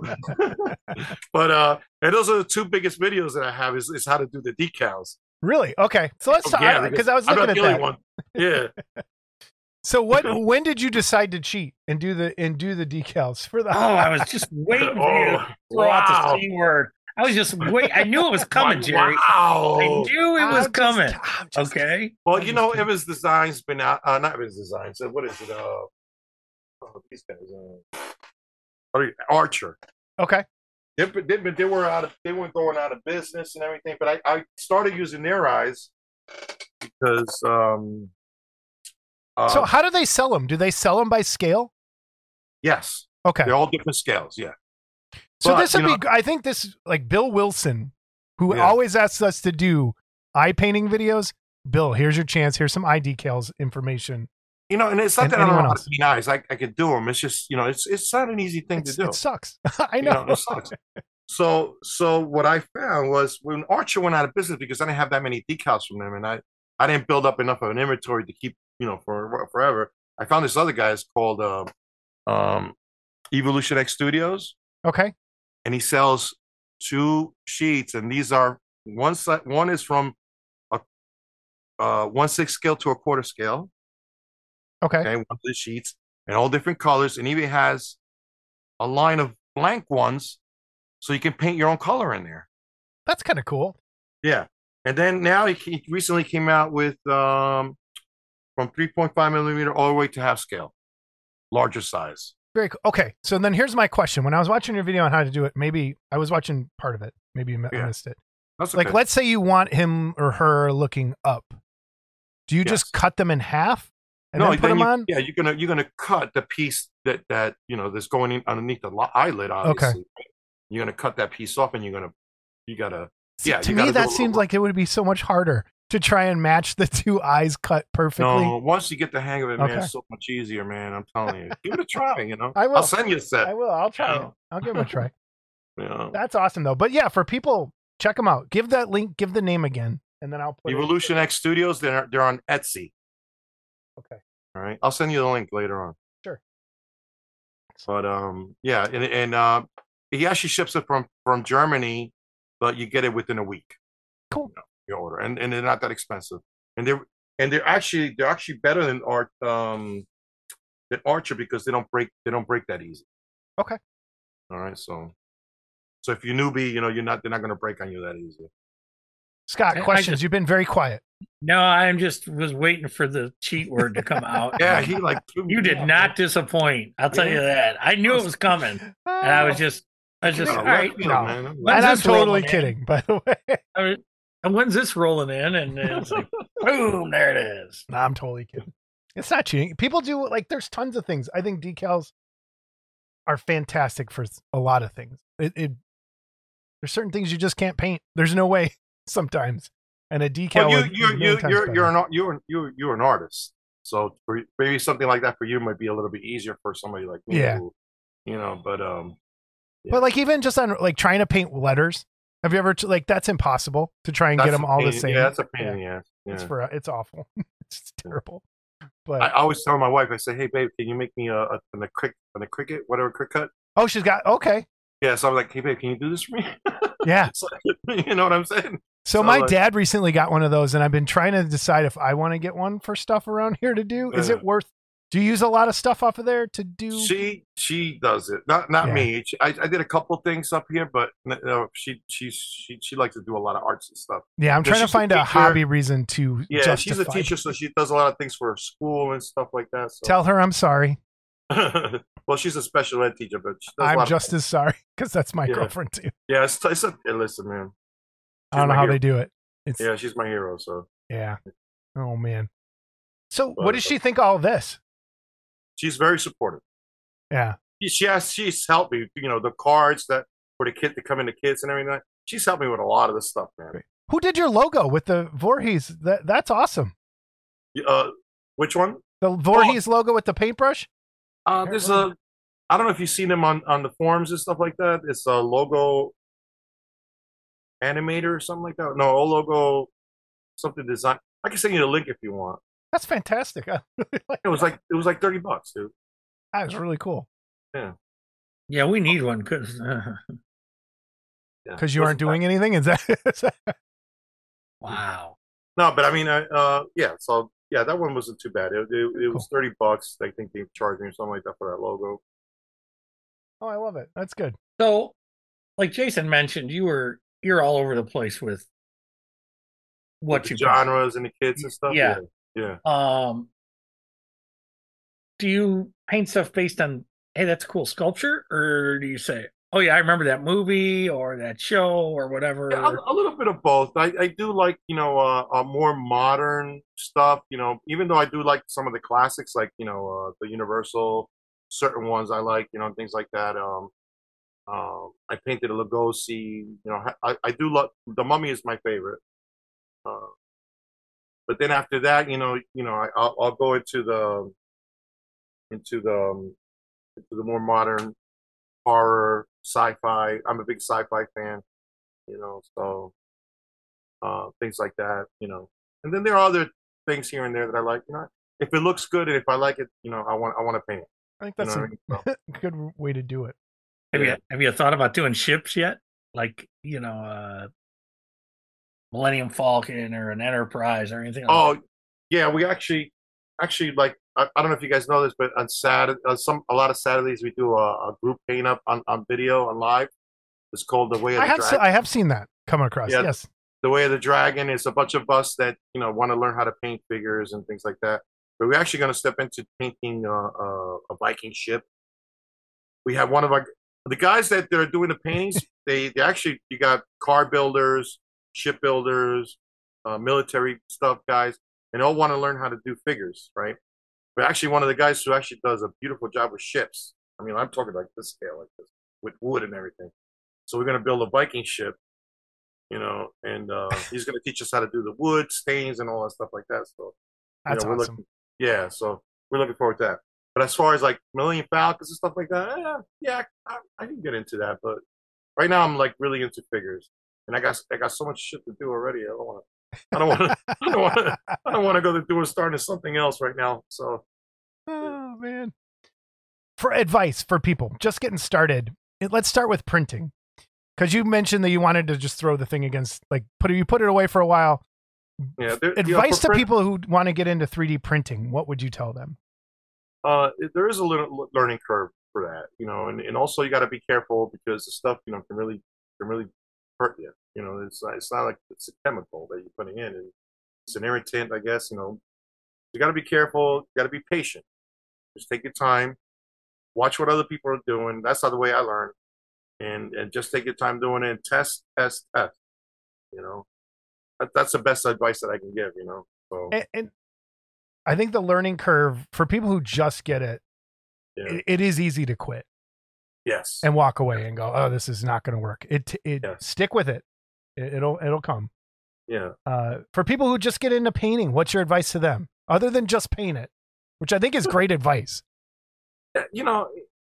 But uh, and those are the two biggest videos that I have is, is how to do the decals. Really? Okay. So let's talk Yeah, because I was I'm looking not at the only that. one. Yeah. So what? When did you decide to cheat and do the and do the decals for the? Oh, I was just waiting for you Oh, to throw out wow. the C word. I was just wait. I knew it was coming, Jerry. Wow. I knew it I'm was just- coming. I'm just- Okay. Well, you know, Evans Design's been out. Uh, not Evans Design. So what is it? Uh, oh, these guys. Uh, or Archer. Okay. They, they, they were out of. They weren't going out of business and everything. But I, I started using their eyes because. Um, uh, So how do they sell them? Do they sell them by scale? yes, Okay. they're all different scales. Yeah. So But, this would you be, I think this, like Bill Wilson, who Yeah. always asks us to do eye painting videos. Bill, here's your chance. Here's some eye decals information. You know, and it's not And that I don't know anyone how else. to paint eyes. I, I could do them. It's just, you know, it's it's not an easy thing It's- to do. it sucks. I You know. know, it sucks. So, so what I found was when Archer went out of business because I didn't have that many decals from them, and I, I didn't build up enough of an inventory to keep, you know, for forever. I found this other guy. It's called uh, um, Evolution X Studios, Okay. and he sells two sheets, and these are one set. One is from a uh, one sixth scale to a quarter scale. Okay. Okay, one of the sheets and all different colors, and even has a line of blank ones, so you can paint your own color in there. That's kind of cool. Yeah, and then now he, he recently came out with um, from three point five millimeter all the way to half scale, larger size. Very cool. Okay. So then here's my question. When I was watching your video on how to do it, maybe I was watching part of it. Maybe you mi- Yeah. missed it. That's okay. Like, let's say you want him or her looking up. Do you Yes. just cut them in half and no, then put them you, on? yeah, you're gonna you're gonna cut the piece that that you know that's going in underneath the lo- eyelid. Obviously, right? You're gonna cut that piece off, and you're gonna you gotta See, yeah. to you me, gotta do a that little seems work. like it would be so much harder to try and match the two eyes cut perfectly. No, once you get the hang of it, man, Okay. it's so much easier, man. I'm telling you. Give it a try, you know. I will. I'll send you a set. I will. I'll try Yeah. it. I'll give it a try. You know. That's awesome, though. But yeah, for people, check them out. Give that link. Give the name again, and then I'll put it- Evolution X Studios, they're they're on Etsy. Okay. All right. I'll send you the link later on. Sure. But um yeah, and and uh he actually ships it from from Germany, but you get it within a week. Cool. You know, your order. And and they're not that expensive. And they're and they're actually they're actually better than art um than Archer because they don't break they don't break that easy. Okay. All right, so so if you're newbie, you know, you're not they're not gonna break on you that easy. Scott, I- I questions. just- You've been very quiet. No, I'm just was waiting for the cheat word to come out. Yeah, he like You did not disappoint. I'll tell you that. I knew it was coming, and I was just, I was just, Yeah, all right. you know, no. man. And When's I'm this totally rolling in? kidding, by the way. I was- And when's this rolling in? And it's like, boom, there it is. No, I'm totally kidding. It's not cheating. People do like. There's tons of things. I think decals are fantastic for a lot of things. It, it there's certain things you just can't paint. There's no way sometimes. And a decal. Well, you would- you would be a you million times you're better. you're an ar- you're you're you're an artist, so for, maybe something like that for you might be a little bit easier for somebody like me. Yeah. who, you know, but um, But like even just on like trying to paint letters. Have you ever t- like that's impossible to try and get that's them a all the pain- same? Yeah, that's a pain in the ass. It's Yeah. for it's awful. It's terrible. But I always tell my wife, I say, "Hey, babe, can you make me a, a an a crick an a cricket, whatever crick cut?" oh, she's got okay. Yeah, so I'm like, "Hey, babe, can you do this for me?" Yeah. It's like, you know what I'm saying? So, So, my uh, dad recently got one of those, and I've been trying to decide if I want to get one for stuff around here to do. Is Uh, it worth? Do you use a lot of stuff off of there to do? She she does it, not not Yeah. me. She, I, I did a couple things up here, but no, she she she she likes to do a lot of arts and stuff. Yeah, I'm Yeah, trying to she's a find a teacher. hobby reason to Yeah, justify. she's a teacher, so she does a lot of things for her school and stuff like that. So. Tell her I'm sorry. Well, she's a special ed teacher, but she does a I'm lot of just things. as sorry because that's my Yeah. girlfriend too. Yeah, it's, it's a, hey, listen, man. I don't She's know my how hero. they do it. It's yeah. Yeah, she's my hero. So Oh man. So But, what does she think of all of this? she's very supportive. Yeah. She, she has, she's helped me. You know, the cards that for the kid to come in the kids and everything. She's helped me with a lot of this stuff, man. Great. Who did your logo with the Voorhees? That that's awesome. Uh, which one? The Voorhees logo with the paintbrush? Uh, there's a. I don't know if you've seen them on on the forums and stuff like that. It's a logo animator or something like that. No, a logo something design. I can send you the link if you want. That's fantastic. I really like It was like it was like thirty bucks, dude. that. Was really cool. Yeah, we need one because uh, Yeah. Because you Wasn't aren't doing anything? Is that, is that wow. No, but I mean, I, uh, yeah. So yeah, that one wasn't too bad. It, it, it was thirty bucks. I think they charged me or something like that for that logo. Oh, I love it. That's good. So, like Jason mentioned, you were you're all over the place with what the you genres and the kids and stuff. Yeah. yeah. Um, do you paint stuff based on, hey, that's a cool sculpture, or do you say, oh yeah, I remember that movie or that show or whatever? Yeah, a, a little bit of both. I, I do like, you know, uh, uh, more modern stuff, you know, even though I do like some of the classics, like, you know, uh, the Universal, certain ones I like, you know, things like that. Um, um, I painted a Lugosi, you know, I, I do love, the Mummy is my favorite. Uh, but then after that, you know, you know, I, I'll, I'll go into the, into the, um, into the more modern horror, sci-fi. I'm a big sci-fi fan, you know, so uh, things like that, you know. And then there are other things here and there that I like. You know, if it looks good and if I like it, you know, I want I want to paint it. I think You that's know a what I mean? So, good way to do it. Have yeah. you have you thought about doing ships yet? Like, you know, uh Millennium Falcon or an Enterprise or anything like Oh, that? yeah, we actually actually like I, I don't know if you guys know this, but on Saturday, uh, some a lot of Saturdays we do a, a group paint up on, on video on live. It's called The Way of I the have Dragon. se- I have seen that come across. Yeah. Yes. The Way of the Dragon is a bunch of us that you know want to learn how to paint figures and things like that. But we're actually going to step into painting uh, uh, a Viking ship. We have one of our the guys that they're doing the paintings. they they actually you got car builders, ship builders, uh, military stuff guys, and all want to learn how to do figures, right? But actually, one of the guys who actually does a beautiful job with ships. I mean, I'm talking like this scale, like this, with wood and everything. So we're going to build a Viking ship. You know, and uh, he's going to teach us how to do the wood stains and all that stuff like that. So, you That's know, we're awesome. looking, yeah. So we're looking forward to that. But as far as like Millennium Falcons and stuff like that, eh, yeah, I, I can get into that. But right now, I'm like really into figures, and I got I got so much shit to do already. I don't want to. I don't want to. I don't want to. I don't want to go to do a starting something else right now. So Oh man. For advice for people just getting started, it- let's start with printing. Because you mentioned that you wanted to just throw the thing against, like, put it, you put it away for a while. yeah, there, you know, Advice for to print- people who want to get into three D printing, what would you tell them? Uh, there is a little learning curve for that, you know, and, and also you got to be careful because the stuff, you know, can really can really hurt you. You know, it's it's not like it's a chemical that you're putting in, and it's an irritant, I guess. You know, you got to be careful. You got to be patient. Just take your time, watch what other people are doing. That's not the way I learn, and and just take your time doing it. And test, test, test. You know, that, that's the best advice that I can give. You know, so And, and I think the learning curve for people who just get it, yeah. it, it is easy to quit yes, and walk away and go, "Oh, this is not going to work." It it Yeah. stick with it. it. It'll it'll come. yeah. Uh, for people who just get into painting, what's your advice to them, other than just paint it, which I think is great advice? You know,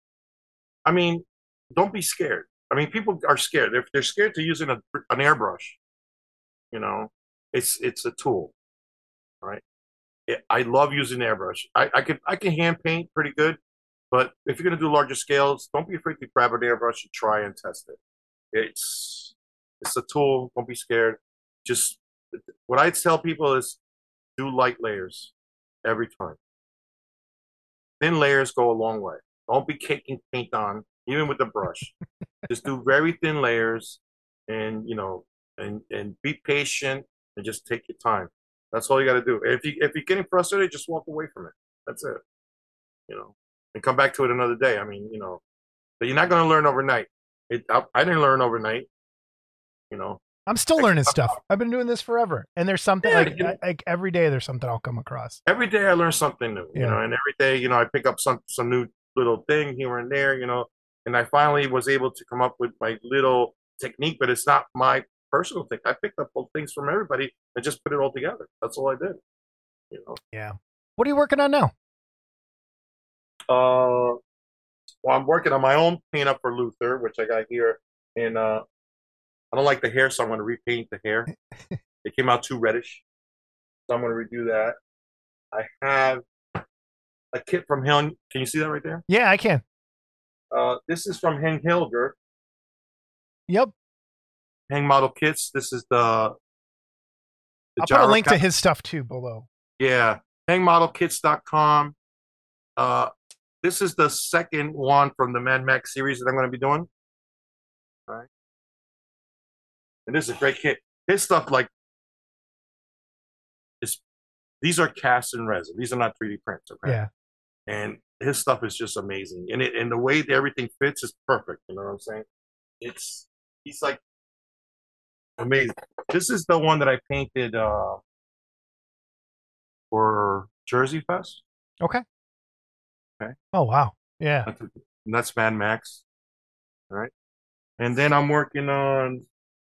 I mean, don't be scared. I mean, people are scared. They're they're scared to using a, an airbrush. You know, it's it's a tool, right? It, I love using airbrush. I, I can I can hand paint pretty good, but if you're gonna do larger scales, don't be afraid to grab an airbrush and try and test it. It's it's a tool. Don't be scared. just what I tell people is do light layers every time. Thin layers go a long way. Don't be caking paint on, even with the brush. Just do very thin layers, and you know, and and be patient and just take your time. That's all you got to do. If you if you're getting frustrated, just walk away from it. That's it. You know, and come back to it another day. I mean, you know, but you're not going to learn overnight. It, I, I didn't learn overnight. You know, I'm still learning stuff. I've been doing this forever, and there's something Yeah, like you know- like every day there's something I'll come across. every day I learn something new. You Yeah. know, and every day, you know, I pick up some some new little thing here and there. You know, and I finally was able to come up with my little technique, but it's not my personal thing. I picked up things from everybody and just put it all together. That's all I did. You know. Yeah. What are you working on now? Uh, well, I'm working on my own paint up for Luther, which I got here. And uh, I don't like the hair, so I'm going to repaint the hair. It came out too reddish, so I'm going to redo that. I have a kit from Heng. Can you see that right there? Yeah, I can. Uh, this is from Heng Hilger, Yep. Heng Model Kits. This is the. the I'll put a link to gyrocap- his stuff too below. Yeah, heng model kits dot com. Uh, this is the second one from the Mad Max series that I'm going to be doing. All right. And this is a great kit. His stuff, like, is these are cast in resin. These are not three D prints. Okay. Yeah. And his stuff is just amazing. And it and the way that everything fits is perfect. You know what I'm saying? It's he's like amazing. This is the one that I painted uh for Jersey Fest. Okay. Okay. Oh wow. Yeah. That's, and that's Mad Max. All right. And then I'm working on.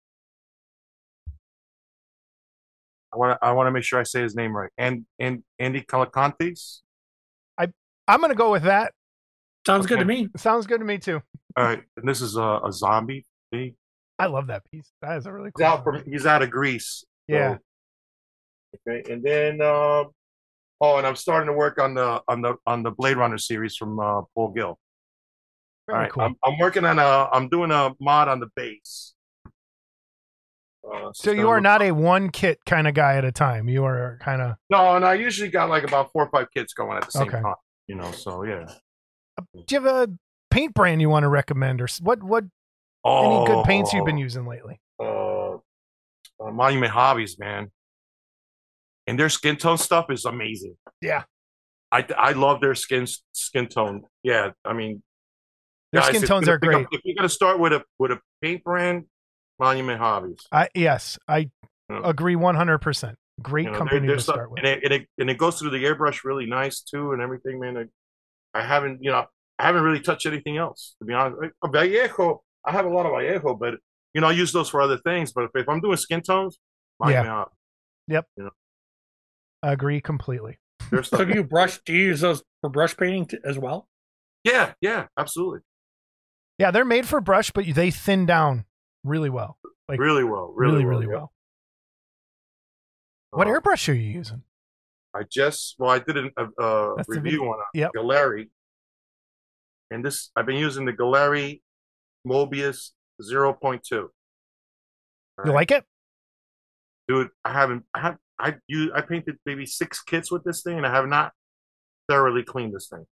I want to. I want to make sure I say his name right. And and Andy Calacantes. I'm gonna go with that. Sounds good to Okay. me. Sounds good to me too. All right. And this is a, a zombie thing. I love that piece. That is a really He's cool. out one. from. He's out of Greece. so- Yeah. Okay. And then. Um, oh, and I'm starting to work on the on the on the Blade Runner series from uh, Paul Gill. Very All right. cool. I'm I'm working on a. I'm doing a mod on the base. Uh, so it's you gonna are look- not a one kit kind of guy at a time. You are kind of. No, and I usually got like about four or five kits going at the same Okay. time. You know, so yeah. Do you have a paint brand you want to recommend, or s- what? What Oh, any good paints you've been using lately? Uh, uh, Monument Hobbies, man, and their skin tone stuff is amazing. Yeah. I I love their skin skin tone. Yeah, I mean, Their guys, skin if tones you're are gonna pick great. up- if you're gonna start with a with a paint brand, Monument Hobbies. I yes, I Yeah. agree one hundred percent. Great You know, company they're- they're to stuff- start with. and it, and it and it goes through the airbrush really nice too, and everything, man. I, I haven't, you know, I haven't really touched anything else, to be honest. Like, Vallejo, I have a lot of Vallejo, but you know, I use those for other things. But if, if I'm doing skin tones, Yeah. Monument Hobbies. I agree completely. Their So stuff. do you brush? Do you use those for brush painting t- as well? Yeah, yeah, absolutely, Yeah, they're made for brush, but they thin down really well. Like really well, really, really, really yeah. well. What Uh, airbrush are you using? I just well, I did a, a, a That's the review video. on a Yep. Galeri, and this I've been using the Galeri Mobius zero point two. You like it? Dude, I haven't. I have. I you. I painted maybe six kits with this thing, and I have not thoroughly cleaned this thing.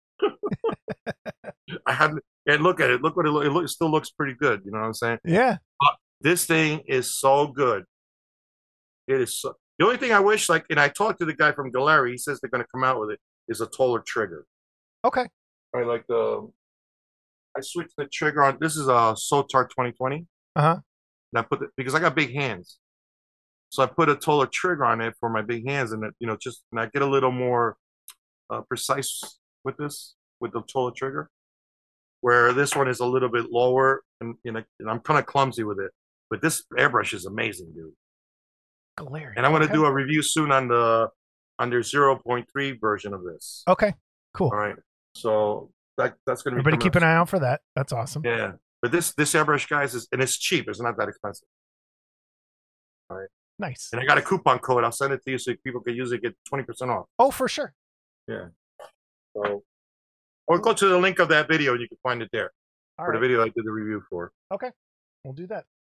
I haven't. And look at it. Look what it. Look, it, look, it still looks pretty good. You know what I'm saying? Yeah. This thing is so good. It is. So, the only thing I wish, like, and I talked to the guy from Galeri. He says they're going to come out with it. Is a taller trigger. Okay. I like the. I switched the trigger on. This is a Sotar twenty twenty. Uh huh. And I put it because I got big hands, so I put a taller trigger on it for my big hands, and it, you know, just and I get a little more uh, precise with this with the taller trigger, where this one is a little bit lower, and, you know, and I'm kind of clumsy with it. But this airbrush is amazing, dude. Galarian. And I'm going to Okay. do a review soon on the on their zero point three version of this. Okay. Cool. All right, so that that's going to be Everybody coming keep up an eye out for that. That's awesome. soon. Yeah, but this this airbrush, guys, is and it's cheap. It's not that expensive. Nice. And I got a coupon code. I'll send it to you so people can use it, get twenty percent off. Oh, for sure. So, or go to the link of that video and you can find it there All for right. the video I did the review for. Okay. We'll do that.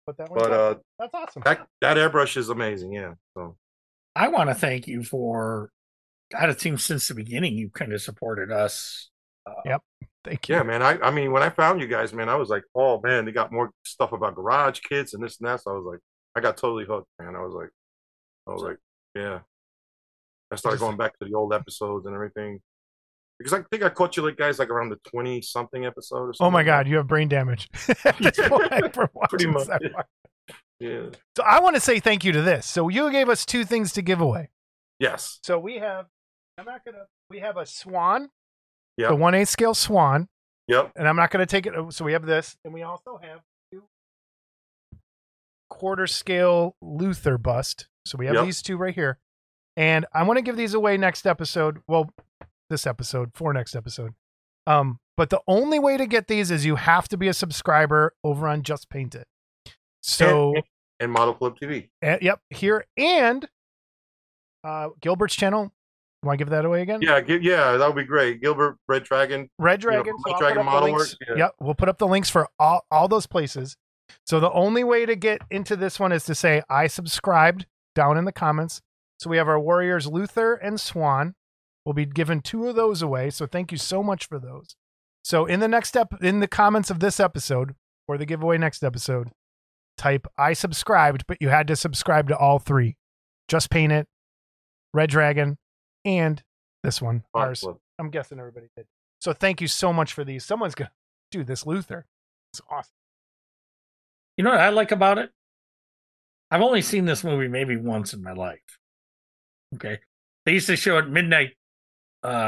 put that one. But uh, that's awesome. that that airbrush is amazing. Yeah. So I want to thank you for. God, it seems since the beginning you kind of supported us. Uh, Yep. Thank you. yeah, man. I I mean, when I found you guys, man, I was like, oh man, they got more stuff about garage kits and this and that. So I was like, I got totally hooked, man. I was like, I was like, yeah. I started going back to the old episodes and everything. Because I think I caught you like guys like around the twenty something episode or something. Oh my like God, you have brain damage. At this point for Pretty watching much. that part. Yeah. So I want to say thank you to this. So you gave us two things to give away. Yes. So we have, I'm not gonna. We have a swan, Yep. the one eighth scale swan, Yep. and I'm not gonna take it. So we have this, and we also have two quarter scale Luther bust. So we have Yep. these two right here, and I want to give these away next episode. Well, this episode for next episode. Um, but the only way to get these is you have to be a subscriber over on Just Paint It. So. And, and Model Club T V. Uh, yep, here and uh, Gilbert's channel. Want to give that away again? Yeah, gi- yeah, that would be great. Gilbert, Red Dragon. Red Dragon. You know, so Red I'll Dragon put up the Model links. Work, yeah. Yep, we'll put up the links for all, all those places. So the only way to get into this one is to say I subscribed down in the comments. So we have our Warriors Luther and Swan. We'll be giving two of those away. So thank you so much for those. So in the next step, in the comments of this episode or the giveaway next episode, type I subscribed, but you had to subscribe to all three. Just Paint It, Red Dragon, and this one. Model Ours. Club. I'm guessing everybody did. So thank you so much for these. Someone's gonna do this Luther. It's awesome. You know what I like about it? I've only seen this movie maybe once in my life. Okay. They used to show it midnight uh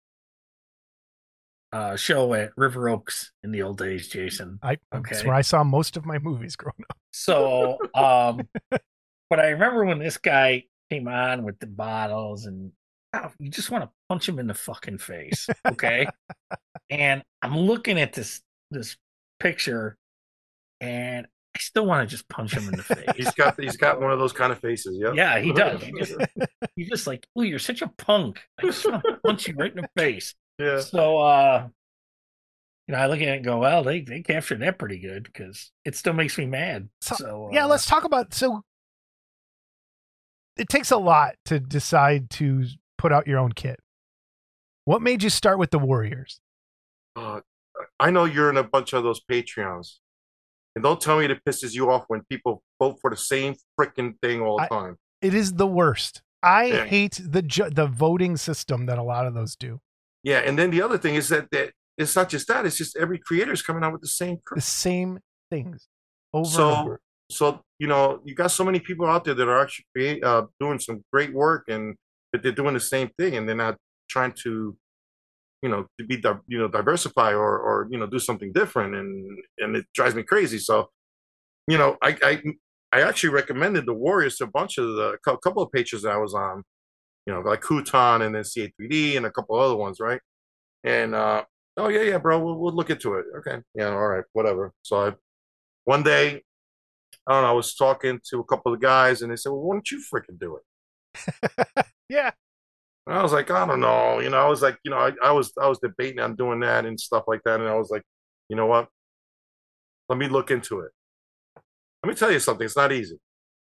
uh show at River Oaks in the old days, Jason. I Okay. That's where I saw most of my movies growing up. So um but I remember when this guy came on with the bottles and oh, you just want to punch him in the fucking face. Okay. And I'm looking at this this picture and I still want to just punch him in the face. He's got he's got one of those kind of faces. Yep. Yeah, he does. You just, you're just like, oh, you're such a punk. I just want to punch you right in the face. Yeah. So, uh, you know, I look at it and go, well, they, they captured that pretty good because it still makes me mad. So, So, yeah, uh, let's talk about. So it takes a lot to decide to put out your own kit. What made you start with the Warriors? Uh, I know you're in a bunch of those Patreons. And don't tell me it pisses you off when people vote for the same freaking thing all the I- time. It is the worst. I Yeah. hate the ju- the voting system that a lot of those do. Yeah, and then the other thing is that, that it's not just that; it's just every creator's coming out with the same. The same things over and So, over. so you know, you got so many people out there that are actually create, uh, doing some great work, and but they're doing the same thing, and they're not trying to, you know, to be di- you know diversify or or you know do something different, and and it drives me crazy. So, you know, I I I actually recommended the Warriors to a bunch of the a couple of pages that I was on, you know, like Kutan and then C A three D and a couple other ones, right? And uh, oh yeah, yeah, bro, we'll we'll look into it. Okay, yeah, all right, whatever. So I, one day, I don't know, I was talking to a couple of guys, and they said, "Well, why don't you freaking do it?" Yeah. And I was like, I don't know, you know, I was like, you know, I, I was I was debating on doing that and stuff like that, and I was like, you know what? Let me look into it. Let me tell you something. It's not easy.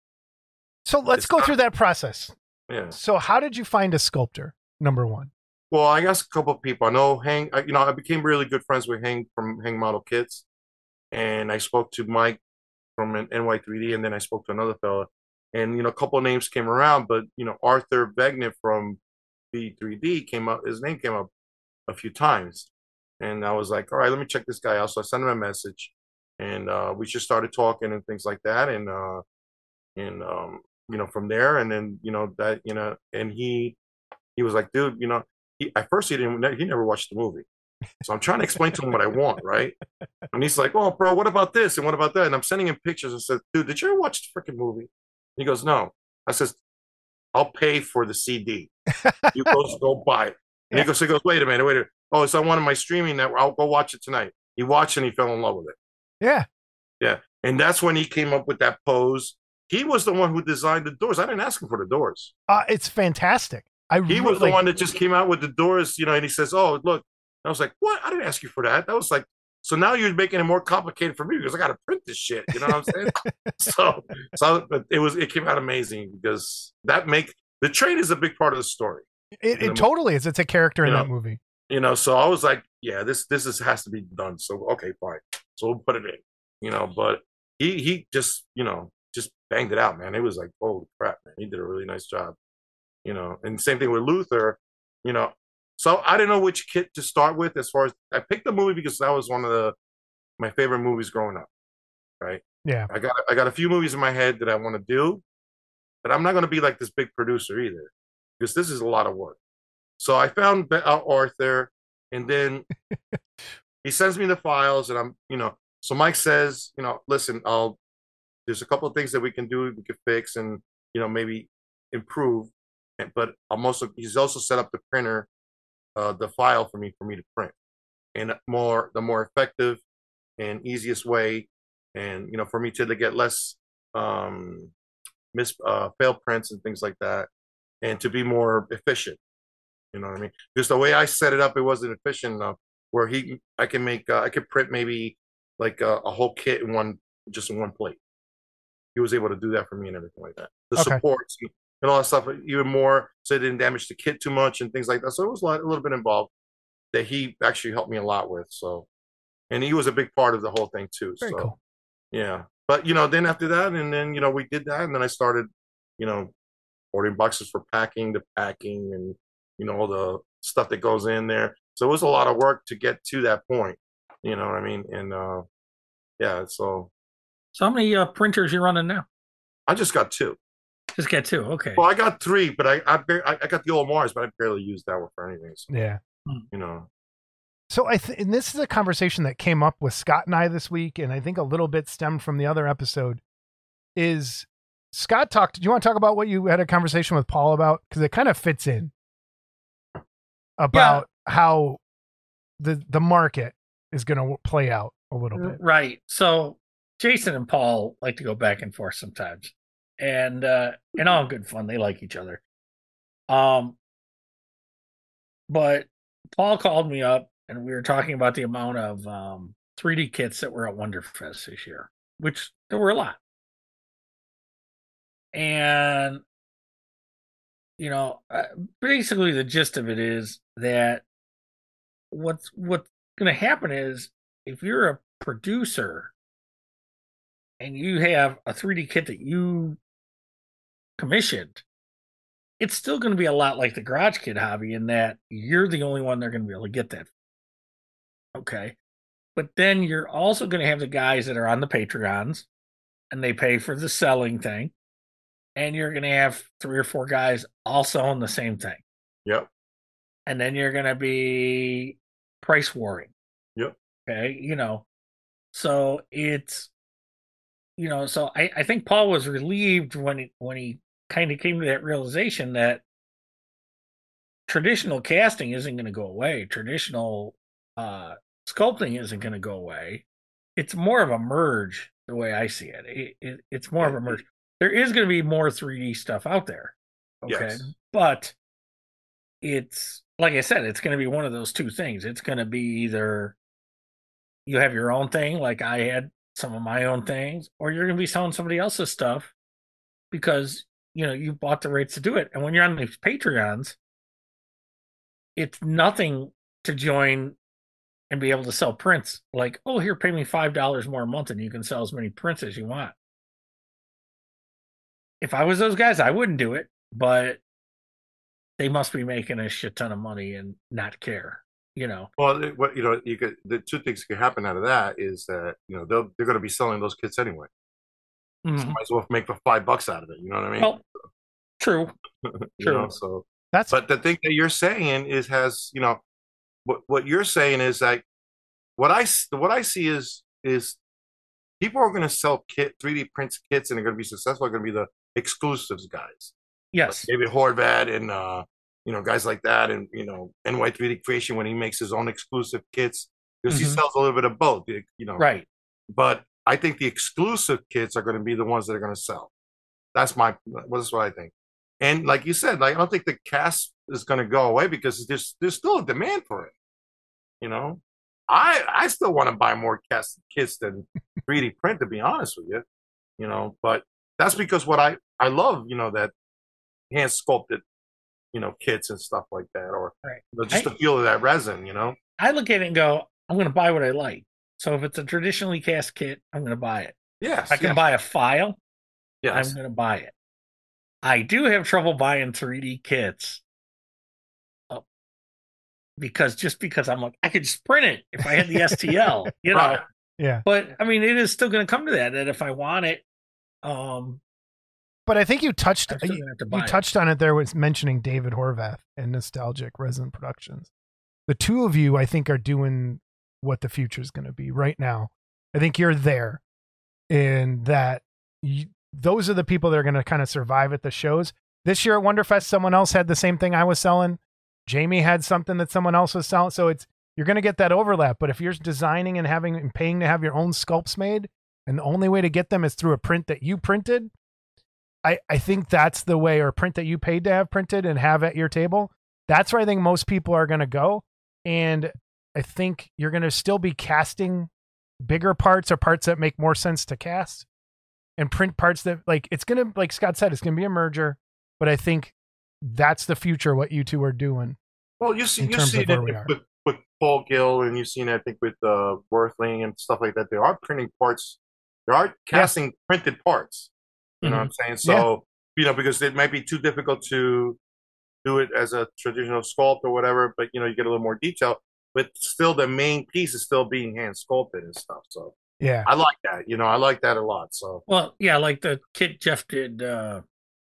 So let's It's go not- through that process. Yeah. So how did you find a sculptor? Number one. Well, I guess a couple of people. I know Hang. I- You know, I became really good friends with Hang from Hang Model Kits, and I spoke to Mike from N Y three D, and then I spoke to another fella, and you know, a couple of names came around, but you know, Arthur Begniff from B three D came up. His name came up a few times, and I was like, all right, let me check this guy out. So I sent him a message, and uh, we just started talking and things like that, and uh, and um, you know, from there, and then you know that you know, and he he was like, dude, you know. He, at first, he didn't. He never watched the movie, so I'm trying to explain to him what I want, right? And he's like, "Oh, bro, what about this and what about that?" And I'm sending him pictures and said, "Dude, did you ever watch the freaking movie?" And he goes, "No." I says, "I'll pay for the C D. You go go buy it." And he goes, "He goes, wait a minute, wait a minute. Oh, it's on one of my streaming network. I'll go watch it tonight." He watched and he fell in love with it. Yeah. Yeah, and that's when he came up with that pose. He was the one who designed the doors. I didn't ask him for the doors. Uh, it's fantastic. I He really, was the one that just came out with the doors, you know, and he says, "Oh, look." I was like, "What? I didn't ask you for that. That was like So now you're making it more complicated for me because I got to print this shit. You know what I'm saying? so, so but it was it came out amazing because that make the train is a big part of the story. It, it totally is. It's a character in know, that movie. You know, so I was like, yeah, this this is has to be done. So okay, fine. So we'll put it in. You know, but he he just you know just banged it out, man. It was like, holy crap, man. He did a really nice job. You know, and same thing with Luther. You know. So I didn't know which kit to start with as far as I picked the movie because that was one of the my favorite movies growing up. Right. Yeah. I got I got a few movies in my head that I want to do, but I'm not going to be like this big producer either because this is a lot of work. So I found uh, Arthur, and then he sends me the files, and I'm, you know, so Mike says, you know, listen, I'll, there's a couple of things that we can do, we can fix, and, you know, maybe improve. And, but I'm also, he's also set up the printer, uh, the file for me, for me to print. And more, the more effective and easiest way, and, you know, for me to, to get less um, mis, uh, fail prints and things like that, and to be more efficient. You know what I mean? Just the way I set it up, it wasn't efficient enough. Where he, I can make, uh, I could print maybe like a, a whole kit in one, just in one plate. He was able to do that for me and everything like that. The Okay. supports and all that stuff, even more, so it didn't damage the kit too much and things like that. So it was a, lot, a little bit involved that he actually helped me a lot with. So, and he was a big part of the whole thing too. Very so, cool. Yeah, but you know, then after that, and then you know, we did that, and then I started, you know, ordering boxes for packing, the packing, and you know, all the stuff that goes in there. So it was a lot of work to get to that point. You know what I mean? And uh, yeah, so. So how many uh, printers you running now? I just got two. Just got two. Okay. Well, I got three, but I I, bar- I got the old Mars, but I barely used that one for anything. So, Yeah. you know. So I th- and this is a conversation that came up with Scott and I this week, and I think a little bit stemmed from the other episode. Is Scott talked? Do you want to talk about what you had a conversation with Paul about? Because it kind of fits in about yeah. how the the market is going to play out a little bit. Right. So Jason and Paul like to go back and forth sometimes, and uh, and all good fun. They like each other. Um, but Paul called me up, and we were talking about the amount of um, three D kits that were at Wonderfest this year, which there were a lot. And, you know, uh, basically the gist of it is that what's, what's going to happen is if you're a producer and you have a three D kit that you commissioned, it's still going to be a lot like the Garage Kid hobby in that you're the only one they're going to be able to get that. Okay. But then you're also going to have the guys that are on the Patreons and they pay for the selling thing. And you're going to have three or four guys all selling the same thing. Yep. And then you're going to be price warring. Yep. Okay. You know, so it's, you know, so I, I think Paul was relieved when he, when he kind of came to that realization that traditional casting isn't going to go away. Traditional uh, sculpting isn't going to go away. It's more of a merge the way I see it. it, it it's more yeah. of a merge. There is going to be more three D stuff out there. Okay. Yes. But it's, like I said, it's going to be one of those two things. It's going to be either you have your own thing, like I had some of my own things, or you're going to be selling somebody else's stuff because, you know, you bought the rights to do it. And when you're on these Patreons, it's nothing to join and be able to sell prints. Like, oh, here, pay me five dollars more a month and you can sell as many prints as you want. If I was those guys, I wouldn't do it, but they must be making a shit ton of money and not care, you know. Well, what you know, you could the two things that could happen out of that is that you know they'll they're going to be selling those kits anyway. Mm-hmm. So might as well make the five bucks out of it. You know what I mean? Well, true, you true. Know, so that's but the thing that you're saying is has you know what what you're saying is like what I what I see is is people are going to sell kit three D prints kits and they're going to be successful. Are going to be the exclusives guys. Yes. Like David Horvath and, uh, you know, guys like that. And, you know, N Y three D Creation when he makes his own exclusive kits because mm-hmm. he sells a little bit of both, you know. Right. But I think the exclusive kits are going to be the ones that are going to sell. That's my, that's what I think. And like you said, like, I don't think the cast is going to go away because there's, there's still a demand for it, you know. I I still want to buy more cast kits than three D print, to be honest with you. You know, but that's because what I I love, you know, that hand sculpted, you know, kits and stuff like that, or Right. you know, just I- the feel of that resin. You know, I look at it and go, I'm going to buy what I like. So if it's a traditionally cast kit, I'm going to buy it. yes, If I can yes, buy a file, yes. I'm going to buy it. I do have trouble buying three D kits uh, because just because I'm like, I could just print it if I had the S T L, you know. Right. Yeah. But I mean, it is still going to come to that. That if I want it, um, But I think you touched I'm still you, gonna have to you buy it. touched on it there was mentioning David Horvath and Nostalgic Resin Productions. The two of you, I think, are doing what the future is going to be right now. I think you're there, and that you, those are the people that are going to kind of survive at the shows. This year at Wonderfest, someone else had the same thing I was selling. Jamie had something that someone else was selling. So it's you're going to get that overlap. But if you're designing and having and paying to have your own sculpts made, and the only way to get them is through a print that you printed, I, I think that's the way, or print that you paid to have printed and have at your table. That's where I think most people are going to go. And I think you're going to still be casting bigger parts or parts that make more sense to cast, and print parts that, like, it's going to, like Scott said, it's going to be a merger. But I think that's the future, what you two are doing. Well, you see, in you terms see of where we it are. with, with Paul Gill, and you've seen, I think, with uh, Worthling and stuff like that. There are printing parts. There are casting printed parts. You know Mhm. what I'm saying? So, you know, because it might be too difficult to do it as a traditional sculpt or whatever, but, you know, you get a little more detail. But still, the main piece is still being hand sculpted and stuff. So, Yeah. I like that. You know, I like that a lot. So, Well, yeah, like the kit Jeff did, uh,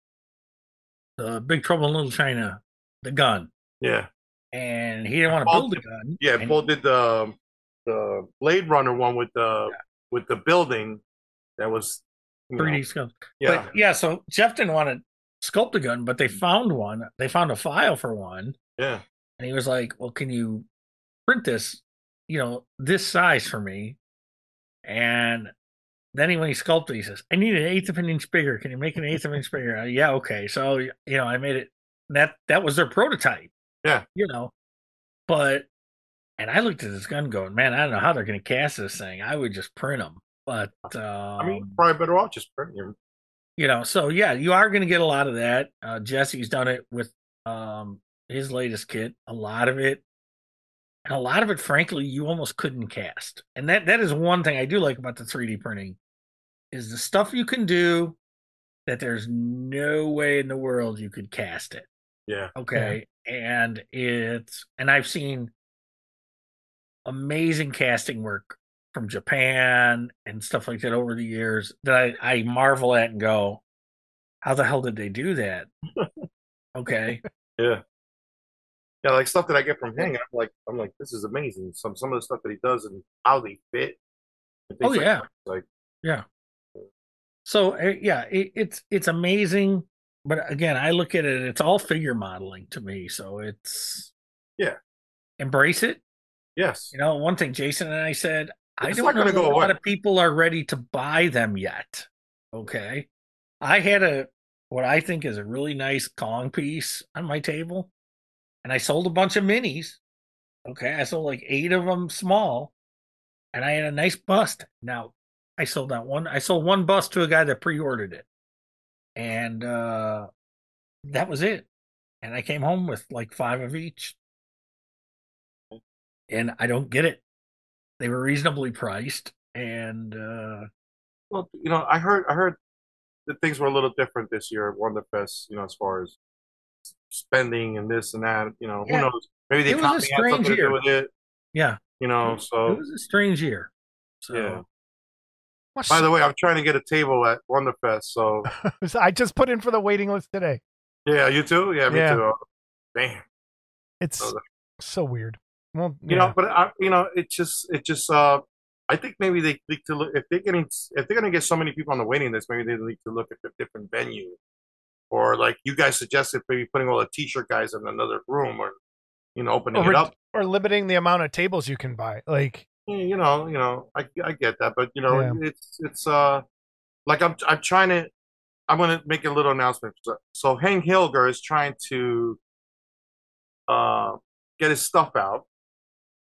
the Big Trouble in Little China, the gun, yeah. and he didn't want to Paul build the did- gun. Yeah, and- Paul did the the Blade Runner one with the with the building that was you three D know, sculpt. yeah, But yeah, so Jeff didn't want to sculpt a gun, but they found one. They found a file for one, yeah, and he was like, "Well, can you print this, you know, this size for me?" And then he, when he sculpted, he says, "I need an eighth of an inch bigger. Can you make an eighth of an inch bigger?" Uh, yeah, okay. So you know, I made it. That that was their prototype. Yeah. You know, but and I looked at this gun going, man, I don't know how they're going to cast this thing. I would just print them, but um, I mean, probably better off just printing them. you know, so yeah, you are going to get a lot of that. Uh, Jesse's done it with um, his latest kit. A lot of it, and a lot of it, frankly, you almost couldn't cast. And that that is one thing I do like about the three D printing is the stuff you can do that there's no way in the world you could cast it. Yeah, Okay, and it's and I've seen amazing casting work from Japan and stuff like that over the years that I, I marvel at and go, how the hell did they do that? Okay. yeah, yeah. Like stuff that I get from Hang, I'm like, I'm like, this is amazing. Some some of the stuff that he does and how they fit. and Oh things like yeah. that. Like, Yeah. So uh, yeah, it, it's it's amazing, but again, I look at it. It's all figure modeling to me. So it's Yeah. embrace it. yes, You know, one thing Jason and I said, I It's don't not know gonna that go a lot away. of people are ready to buy them yet. Okay. I had a what I think is a really nice Kong piece on my table, and I sold a bunch of minis. Okay. I sold like eight of them small, and I had a nice bust. Now, I sold that one. I sold one bust to a guy that pre-ordered it. And uh that was it. And I came home with like five of each. And I don't get it. They were reasonably priced, and uh well, you know, I heard I heard that things were a little different this year at Wonderfest. You know, as far as spending and this and that. You know, Yeah. who knows? Maybe the It was a economy had strange something to year. do with it. yeah, You know, it so was a strange year. So yeah. Well, By the way, I'm trying to get a table at Wonderfest. So I just put in for the waiting list today. yeah, you too. Yeah, me Yeah. too. Damn. It's So, so weird. Well, you yeah. know, but I, you know, it just, it just, uh, I think maybe they need to look if they're getting, if they're going to get so many people on the waiting list, maybe they need to look at a different venue, or like you guys suggested, maybe putting all the t-shirt guys in another room, or you know, opening or, it up. or limiting the amount of tables you can buy. Like, Yeah, you know, you know, I, I get that, but you know, Yeah. it's, it's, uh, like I'm, I'm trying to, I'm going to make a little announcement. So, so Hank Hilger is trying to, uh, get his stuff out.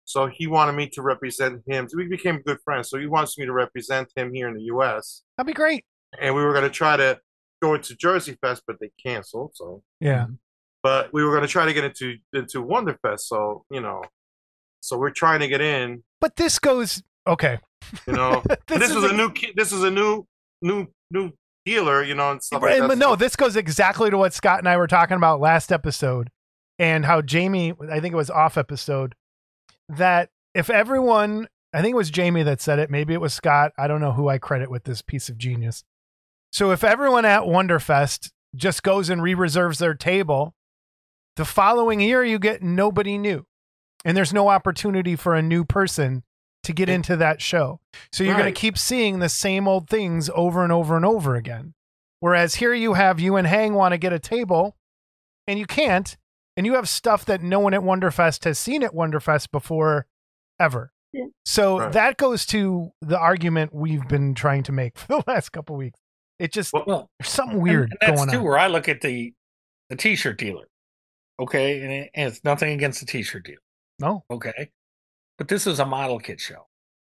So he wanted me to represent him. So we became good friends. So he wants me to represent him here in the U S. That'd be great. And we were going to try to go into Jersey Fest, but they canceled. So yeah. But we were going to try to get into into Wonderfest. So you know, so we're trying to get in. But this goes okay. You know, this, this is, is a, a new. This is a new new new dealer. You know, and stuff like that. No, this goes exactly to what Scott and I were talking about last episode, and how Jamie, I think it was off episode, that if everyone, I think it was Jamie that said it, maybe it was Scott, I don't know who I credit with this piece of genius. So if everyone at Wonderfest just goes and re-reserves their table, the following year you get nobody new, and there's no opportunity for a new person to get into that show. So you're right. going to keep seeing the same old things over and over and over again. Whereas here you have you and Hang want to get a table, and you can't. And you have stuff that no one at Wonderfest has seen at Wonderfest before, ever. Yeah. So right. that goes to the argument we've been trying to make for the last couple of weeks. It just, well, there's something weird and, and that's going too on. Where I look at the, the t-shirt dealer. Okay. And, it, and it's nothing against the t-shirt dealer. No. Okay. But this is a model kit show.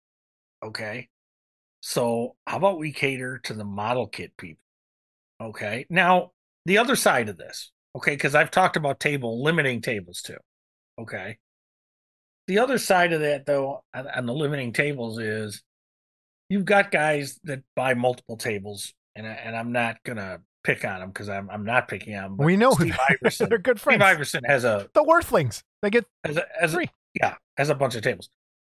Okay. So how about we cater to the model kit people? Okay. Now, the other side of this. Okay, because I've talked about table limiting tables too. Okay, the other side of that, though, on, on the limiting tables is you've got guys that buy multiple tables, and I, and I'm not gonna pick on them because I'm I'm not picking on them. We know Steve Iverson. They're good friends. Steve Iverson has a the Worthlings. They get as a, as three. A, yeah, has a bunch of tables.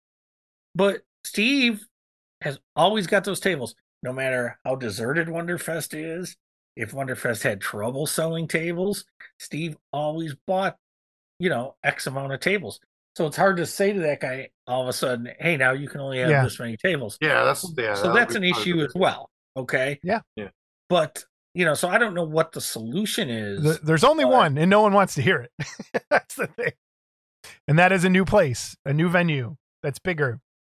But Steve has always got those tables, no matter how deserted Wonderfest is. If Wonderfest had trouble selling tables, Steve always bought, you know, X amount of tables. So it's hard to say to that guy all of a sudden, hey, now you can only have yeah. this many tables. Yeah, that's yeah. So that's an issue as well. Okay. Yeah. Yeah. But, you know, so I don't know what the solution is. The, there's only but... one, and no one wants to hear it. That's the thing. And that is a new place, a new venue that's bigger.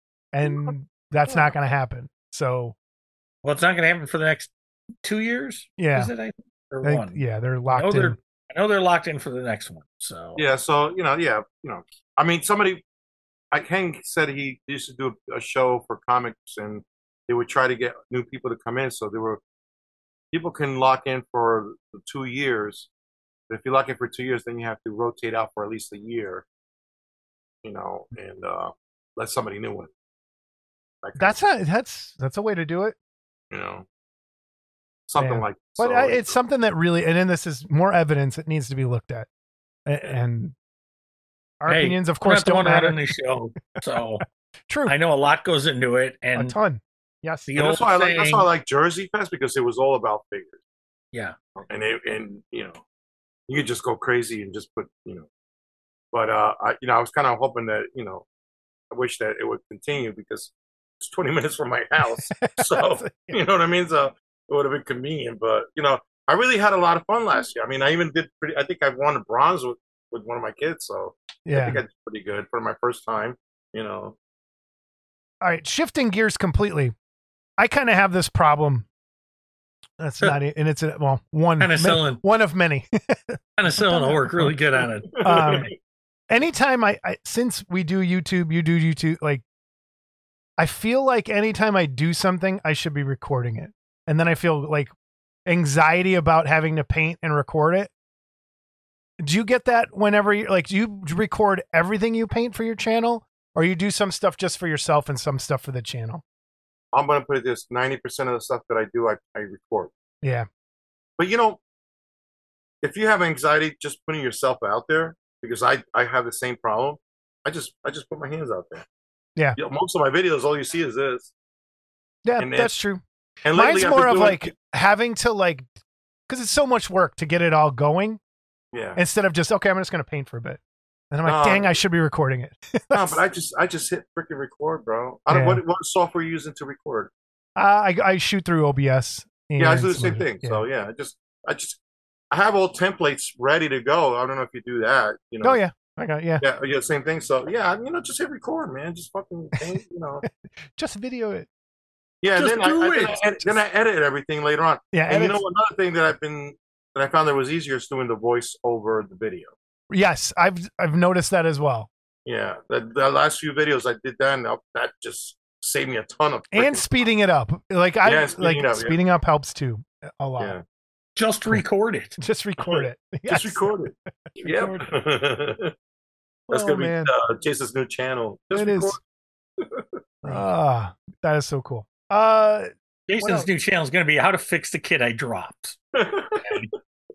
And that's not going to happen. So. Well, it's not going to happen for the next two years. Yeah. Is it, I think, or they, one? Yeah, they're locked I know in. They're, I know they're locked in for the next one. So yeah, so you know, yeah, you know, I mean, somebody, I Hank said he used to do a show for comics, and they would try to get new people to come in. So there were people can lock in for two years. But if you lock in for two years, then you have to rotate out for at least a year. You know, and uh, let somebody new in. That that's a that's that's a way to do it. You know. Something yeah. like but so, I, it's something that really, and then this is more evidence that needs to be looked at. And, and our hey, opinions, of course, don't matter. On the show, so true. I know a lot goes into it, and a ton. Yes, that's why, I like, that's why I like Jersey Fest, because it was all about figures. Yeah, and it, and you know, you could just go crazy and just put, you know. But uh, I, you know, I was kind of hoping that, you know, I wish that it would continue because it's twenty minutes from my house, so you know what I mean. So it would have been convenient, but you know, I really had a lot of fun last year. I mean, I even did pretty. I think I won a bronze with, with one of my kids, so yeah, I think I did pretty good for my first time. You know. All right, shifting gears completely. I kind of have this problem. That's not it, and it's a, well one penicillin. one of many. Penicillin will work really good on it. Um, anytime I, I since we do YouTube, you do YouTube. Like, I feel like anytime I do something, I should be recording it. And then I feel like anxiety about having to paint and record it. Do you get that whenever you like, do you record everything you paint for your channel, or you do some stuff just for yourself and some stuff for the channel? I'm going to put it this, ninety percent of the stuff that I do, I, I record. Yeah. But you know, if you have anxiety just putting yourself out there, because I, I have the same problem, I just, I just put my hands out there. Yeah. You know, most of my videos, all you see is this. Yeah, and that's true. And mine's more of doing, like having to like, because it's so much work to get it all going. Yeah. Instead of just, okay, I'm just going to paint for a bit. And I'm like, um, dang, I should be recording it. No, but I just, I just hit freaking record, bro. I don't, yeah. what, what software are you using to record? Uh, I, I shoot through O B S. Yeah, I do the same thing. Yeah. So yeah, I just, I just, I have all templates ready to go. I don't know if you do that. You know. Oh yeah, I got yeah. Yeah, yeah, same thing. So yeah, you know, just hit record, man. Just fucking, paint, you know. Just video it. Yeah, just then I, do I, it. then, I edit, then I edit everything later on. Yeah, and you know another thing that I've been that I found that was easier is doing the voice over the video. Yes, I've I've noticed that as well. Yeah, the, the last few videos I did that, and that just saved me a ton of. And speeding it up, like I Yeah, speeding like it up, yeah. speeding up helps too a lot. Yeah, Just Cool. record it. Just record it. just Yes. record it. Yep. record That's Oh, gonna be man. uh, Jason's new channel. Just It record. is. Ah, that is so cool. Uh, Jason's else? new channel is going to be how to fix the kid I dropped. Okay.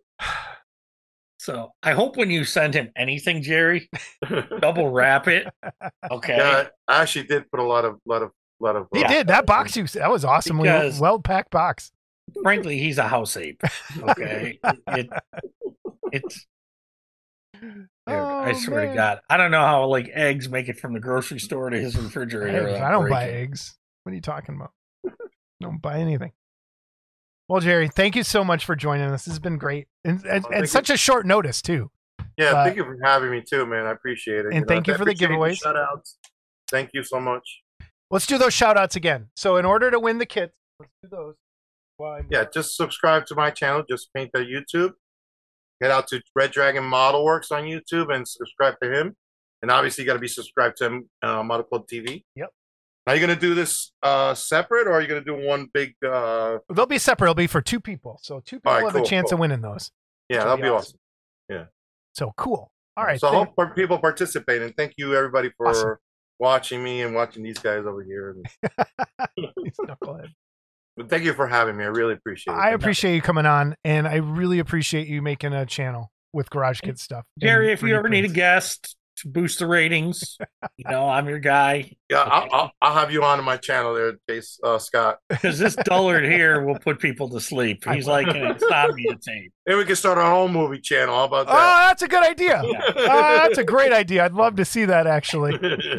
So I hope when you send him anything, Jerry, double wrap it. Okay. Yeah, I actually did put a lot of, lot of, lot of. he uh, did that box. You that was awesome. Because- Well packed box. Frankly, he's a house ape. Okay. it, it's. Dude, I Oh, swear man. to God, I don't know how like eggs make it from the grocery store to his refrigerator. Eggs. without I don't buy breaking. eggs. What are you talking about? Don't buy anything. Well, Jerry, thank you so much for joining us. This has been great, and, and, Oh, and thank such a short notice too. Yeah, Uh, thank you for having me too, man. I appreciate it. and thank you I for the appreciate giveaways. shout outs. Thank you so much. Let's do those shout outs again. So, in order to win the kits, let's do those. While I'm- Yeah, just subscribe to my channel. Just paint that YouTube. Head out to Red Dragon Model Works on YouTube and subscribe to him. And obviously, you got to be subscribed to him, uh, Model Club T V. Yep. Are you gonna do this uh, separate, or are you gonna do one big? Uh... They'll be separate. It'll be for two people. So two people All right, have a cool, chance cool. of winning those. Yeah, Which that'll would be be awesome. So cool. All right. So I thank- hope people participate, and thank you everybody for Awesome. watching me and watching these guys over here. These knuckleheads. But thank you for having me. I really appreciate it. I appreciate you coming on, and I really appreciate you making a channel with Garage Kid stuff. Jerry, and if you three D ever need a prints. guest to boost the ratings, you know, I'm your guy. Yeah, I'll, I'll, I'll have you on my channel there, Chase, uh, Scott. Because this dullard here will put people to sleep. He's like an insomnia tape. And we can start our own movie channel. How about Oh, that? that's a good idea. Yeah. Ah, that's a great idea. I'd love to see that, actually.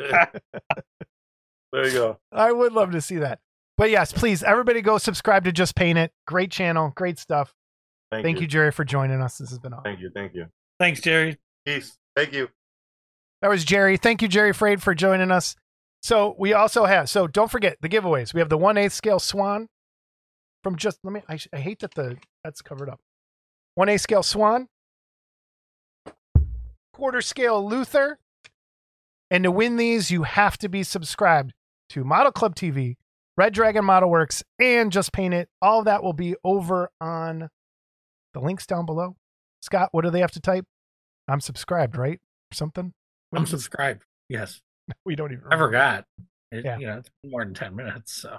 There you go. I would love to see that. But yes, please, everybody go subscribe to Just Paint It. Great channel, great stuff. Thank, Thank you. you, Jerry, for joining us. This has been awesome. Thank you. Thank you. Thanks, Jerry. Peace. Thank you. That was Jerry. Thank you, Jerry Frade, for joining us. So we also have, so don't forget the giveaways. We have the one eighth scale Swan from just, let me, I, I hate that the, that's covered up. one eighth scale Swan, quarter scale Luther. And to win these, you have to be subscribed to Model Club T V, Red Dragon Model Works, and Just Paint It. All of that will be over on the links down below. Scott, what do they have to type? I'm subscribed, right? Or something? What I'm is it? subscribed. Yes. We don't even I remember. forgot. It, Yeah. You know, it's been more than ten minutes. So,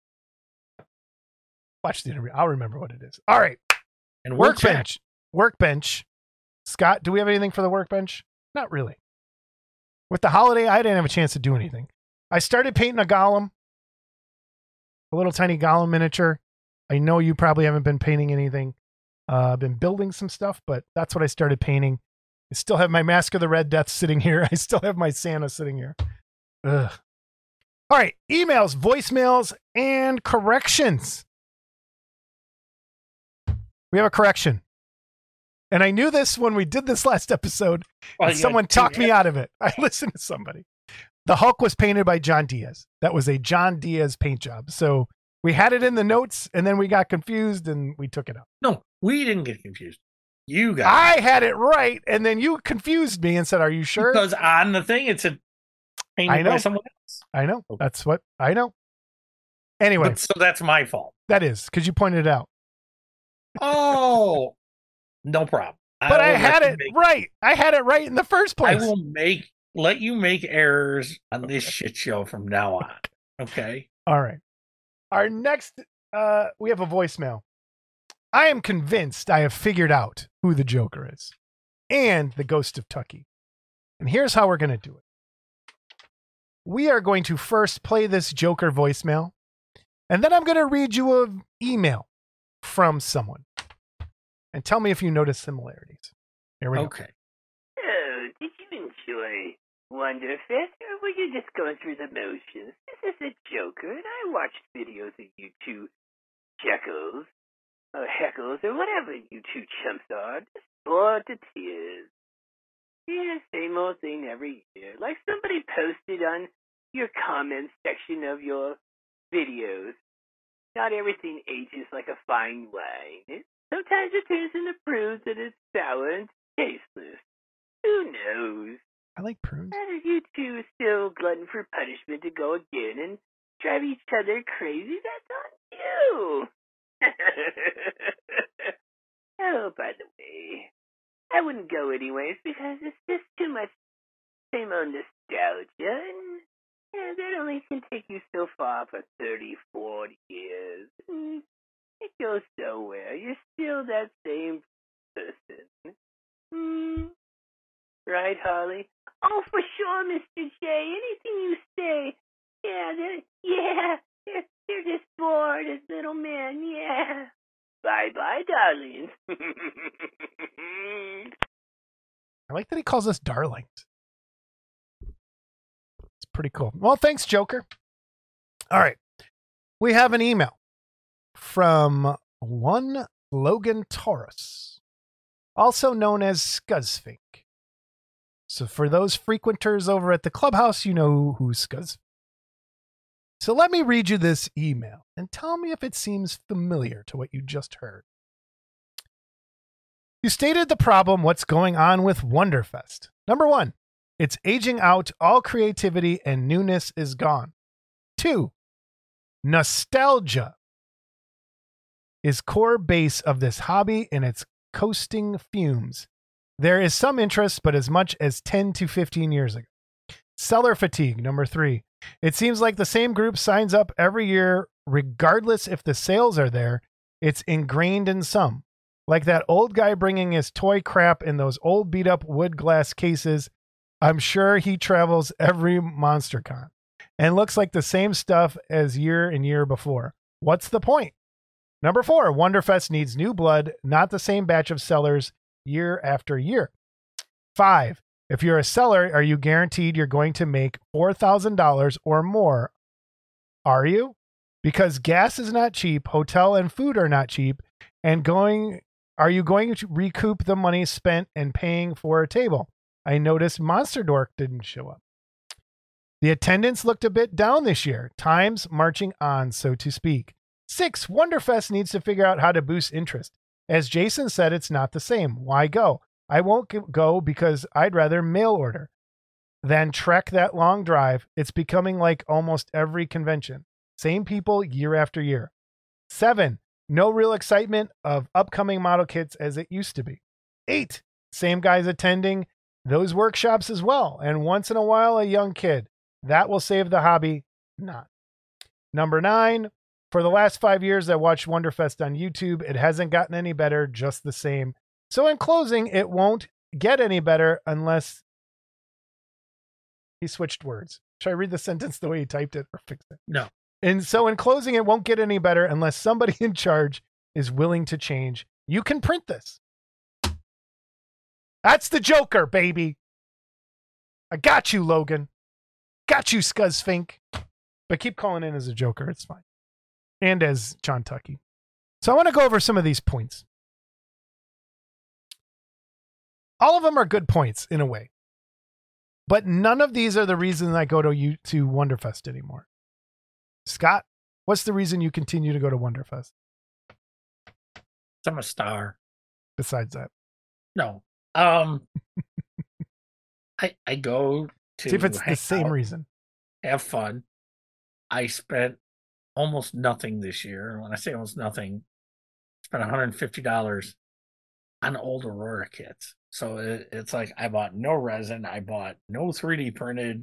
Watch the interview. I'll remember what it is. All right. and we'll check. Workbench. Workbench. Scott, do we have anything for the workbench? Not really. With the holiday, I didn't have a chance to do anything. I started painting a golem, a little tiny golem miniature. I know you probably haven't been painting anything. Uh, I've been building some stuff, but that's what I started painting. I still have my Mask of the Red Death sitting here. I still have my Santa sitting here. Ugh. All right. Emails, voicemails, and corrections. We have a correction. And I knew this when we did this last episode. Well, and you someone gotta do talked me that. out of it. I listened to somebody. The Hulk was painted by John Diaz. That was a John Diaz paint job. So we had it in the notes, and then we got confused, and we took it out. No, we didn't get confused. You got I had it right, and then you confused me and said, "Are you it. sure?" Because on the thing, it's a painted I know. by someone else. I know. That's what I know. Anyway, But, so that's my fault. that is because you pointed it out. Oh, no problem. But I, will had let it you make- right. I had it right in the first I place. will make let you make errors on this shit show from now on. Okay. All right. Our next, uh, we have a voicemail. I am convinced I have figured out who the Joker is and the Ghost of Tucky. And here's how we're going to do it. We are going to first play this Joker voicemail, and then I'm going to read you an email from someone. And tell me if you notice similarities. Here we go. Okay. Oh, did you enjoy Wonderfest, or were you just going through the motions? This is the Joker, and I watched videos of you two Jekyls, or Heckles, or whatever you two chumps are, just bored to tears. Yeah, same old thing every year. Like somebody posted on your comments section of your videos. Not everything ages like a fine wine. It, sometimes it turns into prudes and it's sour and tasteless. Who knows? I like prunes. How are you two still glutton for punishment to go again and drive each other crazy? That's on you. Oh, by the way, I wouldn't go anyways because it's just too much same old nostalgia, and yeah, that only can take you so far for thirty, forty years. And it goes nowhere. You're still that same person. Hmm. Right, Harley? Oh, for sure, Mister J. Anything you say. Yeah, they're, yeah, they're, they're just bored as little men, yeah. Bye-bye, darling. I like that he calls us darlings. It's pretty cool. Well, thanks, Joker. All right. We have an email from one Logan Taurus, also known as Scuzzfink. So for those frequenters over at the clubhouse, you know who's Scuzz. So let me read you this email and tell me if it seems familiar to what you just heard. You stated the problem, what's going on with Wonderfest. Number one, it's aging out, all creativity and newness is gone. Two, nostalgia is core base of this hobby and it's coasting fumes. There is some interest, but as much as ten to fifteen years ago. Seller fatigue, number three. It seems like the same group signs up every year, regardless if the sales are there. It's ingrained in some. Like that old guy bringing his toy crap in those old beat up wood glass cases. I'm sure he travels every MonsterCon and looks like the same stuff as year and year before. What's the point? Number four, Wonderfest needs new blood, not the same batch of sellers year after year. Five, if you're a seller, are you guaranteed you're going to make four thousand dollars or more? Are you? Because gas is not cheap, hotel and food are not cheap, and going, are you going to recoup the money spent and paying for a table? I noticed Monster Dork didn't show up. The attendance looked a bit down this year. Time's marching on, so to speak. Six, Wonderfest needs to figure out how to boost interest. As Jason said, it's not the same. Why go? I won't go because I'd rather mail order than trek that long drive. It's becoming like almost every convention. Same people year after year. Seven, no real excitement of upcoming model kits as it used to be. Eight, same guys attending those workshops as well. And once in a while, a young kid. That will save the hobby. Not. Number nine, for the last five years, I watched Wonderfest on YouTube. It hasn't gotten any better, just the same. So in closing, it won't get any better unless he switched words. Should I read the sentence the way he typed it or fix it? No. And so in closing, it won't get any better unless somebody in charge is willing to change. You can print this. That's the Joker, baby. I got you, Logan. Got you, Scuzzfink. But keep calling in as a Joker. It's fine. And as John Tucky. So I want to go over some of these points. All of them are good points in a way. But none of these are the reason I go to you to Wonderfest anymore. Scott, what's the reason you continue to go to Wonderfest? I'm a star. Besides that. No. Um I I go to see if it's the same out, reason. Have fun. I spent almost nothing this year. When I say almost nothing, I spent one hundred fifty dollars on old Aurora kits. So it, it's like I bought no resin, I bought no three D printed.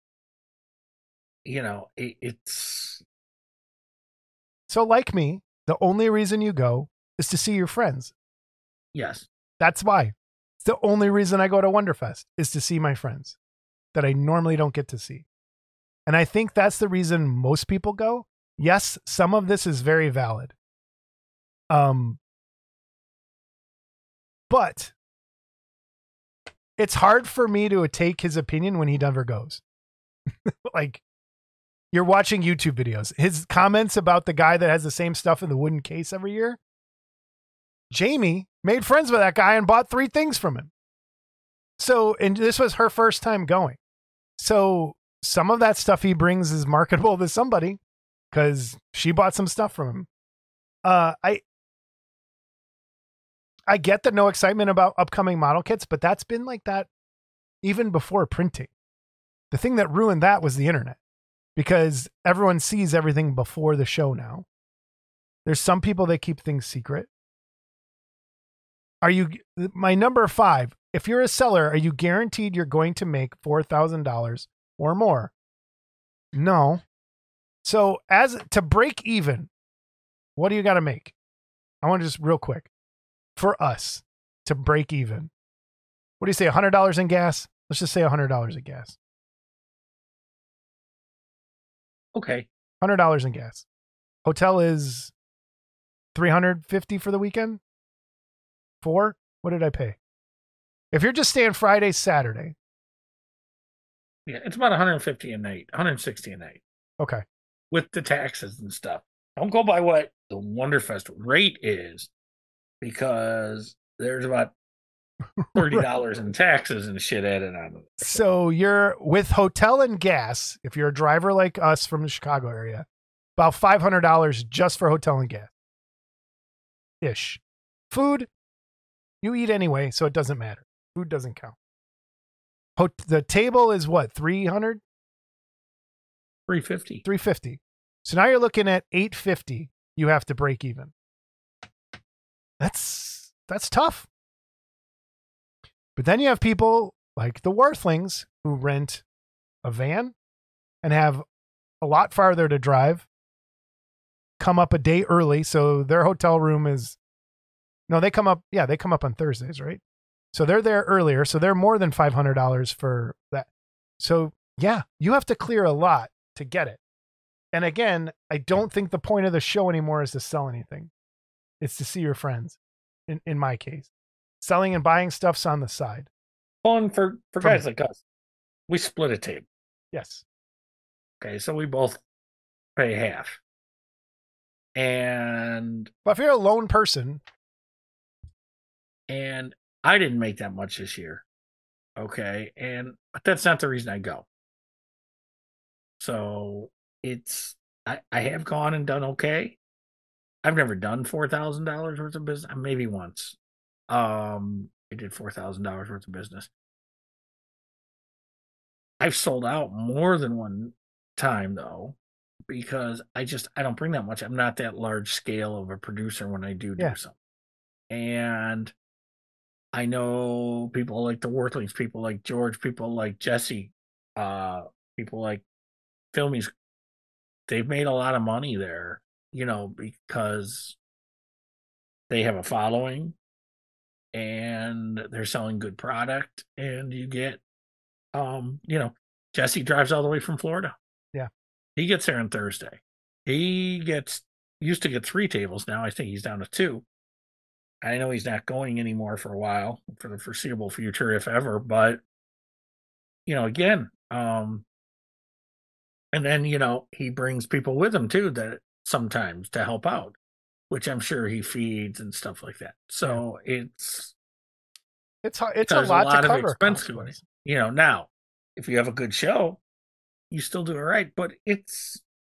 You know, it, it's so like me, the only reason you go is to see your friends. Yes. That's why. It's the only reason I go to Wonderfest is to see my friends that I normally don't get to see. And I think that's the reason most people go. Yes, some of this is very valid. Um, but it's hard for me to take his opinion when he never goes. Like, you're watching YouTube videos. His comments about the guy that has the same stuff in the wooden case every year. Jamie made friends with that guy and bought three things from him. So, and this was her first time going. So some of that stuff he brings is marketable to somebody because she bought some stuff from him. Uh, I, I get the no excitement about upcoming model kits, but that's been like that even before printing. The thing that ruined that was the internet, because everyone sees everything before the show now. There's some people that keep things secret. Are you, my number five, if you're a seller, are you guaranteed you're going to make four thousand dollars or more? No. So as to break even, what do you got to make? I want to just real quick for us to break even. What do you say? one hundred dollars in gas? Let's just say one hundred dollars in gas. Okay. one hundred dollars in gas. Hotel is three hundred fifty for the weekend. Four? What did I pay? If you're just staying Friday, Saturday. Yeah, it's about one hundred fifty a night, one hundred sixty a night. Okay. With the taxes and stuff. Don't go by what the Wonderfest rate is, because there's about thirty dollars right. in taxes and shit added on it. So you're with hotel and gas, if you're a driver like us from the Chicago area, about five hundred dollars just for hotel and gas. Ish. Food, you eat anyway, so it doesn't matter. Food doesn't count. Ho- the table is what, three hundred? three fifty. three fifty. So now you're looking at eight fifty. You have to break even. That's that's tough. But then you have people like the Worthlings who rent a van and have a lot farther to drive, come up a day early. So their hotel room is, no, they come up. Yeah, they come up on Thursdays, right? So they're there earlier. So they're more than five hundred dollars for that. So yeah, you have to clear a lot to get it. And again, I don't think the point of the show anymore is to sell anything. It's to see your friends, in, in my case. Selling and buying stuff's on the side. Well, and for, for guys like us, we split a table. Yes. Okay, so we both pay half. And... But if you're a lone person... And I didn't make that much this year. Okay, and but that's not the reason I go. So... It's I, I have gone and done okay. I've never done four thousand dollars worth of business. Maybe once. Um, I did four thousand dollars worth of business. I've sold out more than one time though, because I just I don't bring that much. I'm not that large scale of a producer when I do do yeah. something. And I know people like the Worthlings, people like George, people like Jesse, uh, people like Filmies. They've made a lot of money there, you know, because they have a following and they're selling good product, and you get, um, you know, Jesse drives all the way from Florida. Yeah. He gets there on Thursday. He gets, used to get three tables. Now I think he's down to two. I know he's not going anymore for a while, for the foreseeable future, if ever, but, you know, again, um, and then, you know, he brings people with him, too, that sometimes to help out, which I'm sure he feeds and stuff like that. So yeah. it's... It's hard, it's a lot, a lot to of cover. Expense to it. You know, now, if you have a good show, you still do it right. But it's...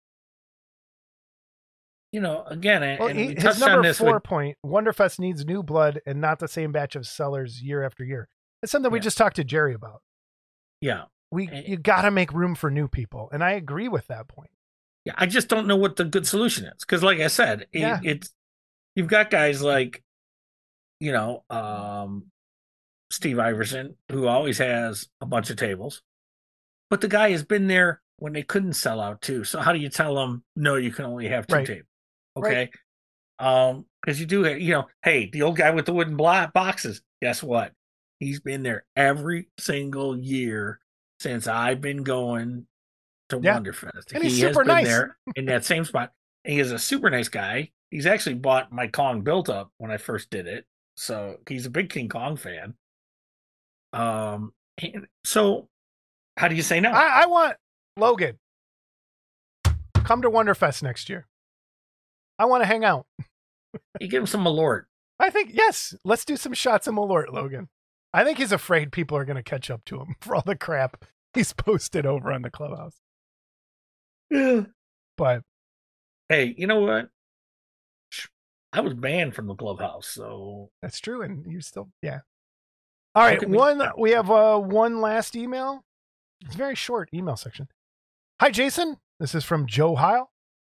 You know, again, well, and he, we his number on this four with, point, Wonderfest needs new blood and not the same batch of sellers year after year. It's something we yeah. just talked to Jerry about. Yeah. We you got to make room for new people, and I agree with that point. Yeah, I just don't know what the good solution is, because, like I said, it, yeah. it's you've got guys like, you know, um, Steve Iverson, who always has a bunch of tables, but the guy has been there when they couldn't sell out too. So how do you tell them no? You can only have two right. tables, okay? Right. Um, because you do, you know, hey, the old guy with the wooden block boxes. Guess what? He's been there every single year since I've been going to yeah. Wonderfest. And he he's has super been nice. there in that same spot. And he is a super nice guy. He's actually bought my Kong built up when I first did it. So he's a big King Kong fan. Um, so how do you say no? I, I want Logan. Come to Wonderfest next year. I want to hang out. You give him some Malort. I think, yes. Let's do some shots of Malort, Logan. I think he's afraid people are going to catch up to him for all the crap he's posted over on the Clubhouse. Yeah. But hey, you know what? I was banned from the Clubhouse, so that's true. And you still, yeah. All right, Look at me. one we have uh, one last email. It's very short email section. Hi, Jason. This is from Joe Heil.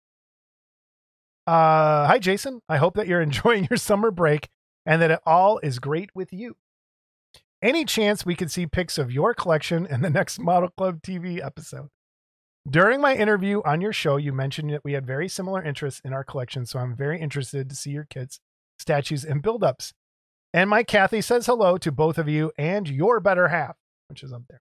Uh, hi, Jason. I hope that you're enjoying your summer break and that it all is great with you. Any chance we could see pics of your collection in the next Model Club T V episode? During my interview on your show, you mentioned that we had very similar interests in our collection, so I'm very interested to see your kits, statues, and build-ups. And my Kathy says hello to both of you and your better half, which is up there.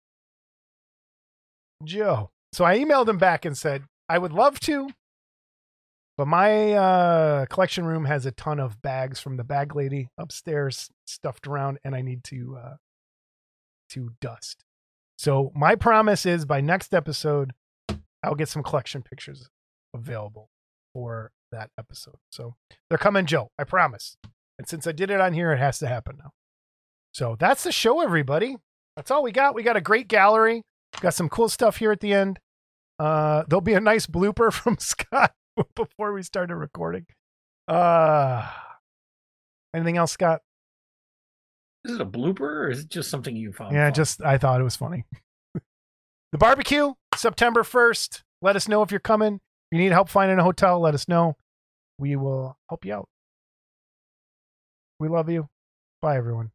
Joe. So I emailed him back and said, I would love to, but my uh, collection room has a ton of bags from the bag lady upstairs stuffed around, and I need to uh, to dust. So my promise is by next episode, I'll get some collection pictures available for that episode. So they're coming, Joe. I promise. And since I did it on here, it has to happen now. So that's the show, everybody. That's all we got. We got a great gallery. Got some cool stuff here at the end. Uh, there'll be a nice blooper from Scott before we started recording. Uh, anything else, Scott? Is it a blooper or is it just something you found? Yeah, fun? just I thought it was funny. The barbecue, September first. Let us know if you're coming. If you need help finding a hotel, let us know. We will help you out. We love you. Bye, everyone.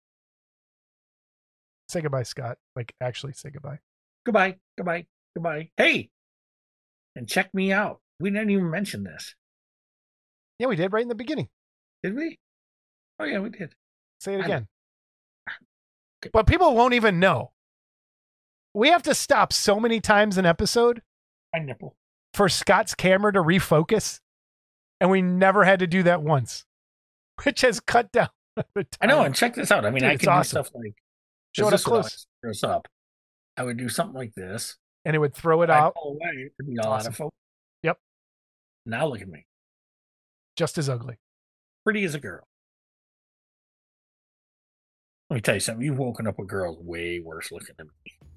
Say goodbye, Scott. Like, actually say goodbye. Goodbye, goodbye, goodbye. Hey, and check me out. We didn't even mention this. Yeah, we did right in the beginning. Did we? Oh, yeah, we did. Say it I again. Okay. But people won't even know. We have to stop so many times an episode My nipple. for Scott's camera to refocus. And we never had to do that once, which has cut down the time. I know, and check this out. I mean, Dude, I it's can awesome. do stuff like Show it up this would close. always screw us up. I would do something like this. And it would throw it I'd out pull away. It would be It's all awesome. out of focus. Yep. Now look at me. just as ugly. Pretty as a girl. Let me tell you something. You've woken up with girls way worse looking than me.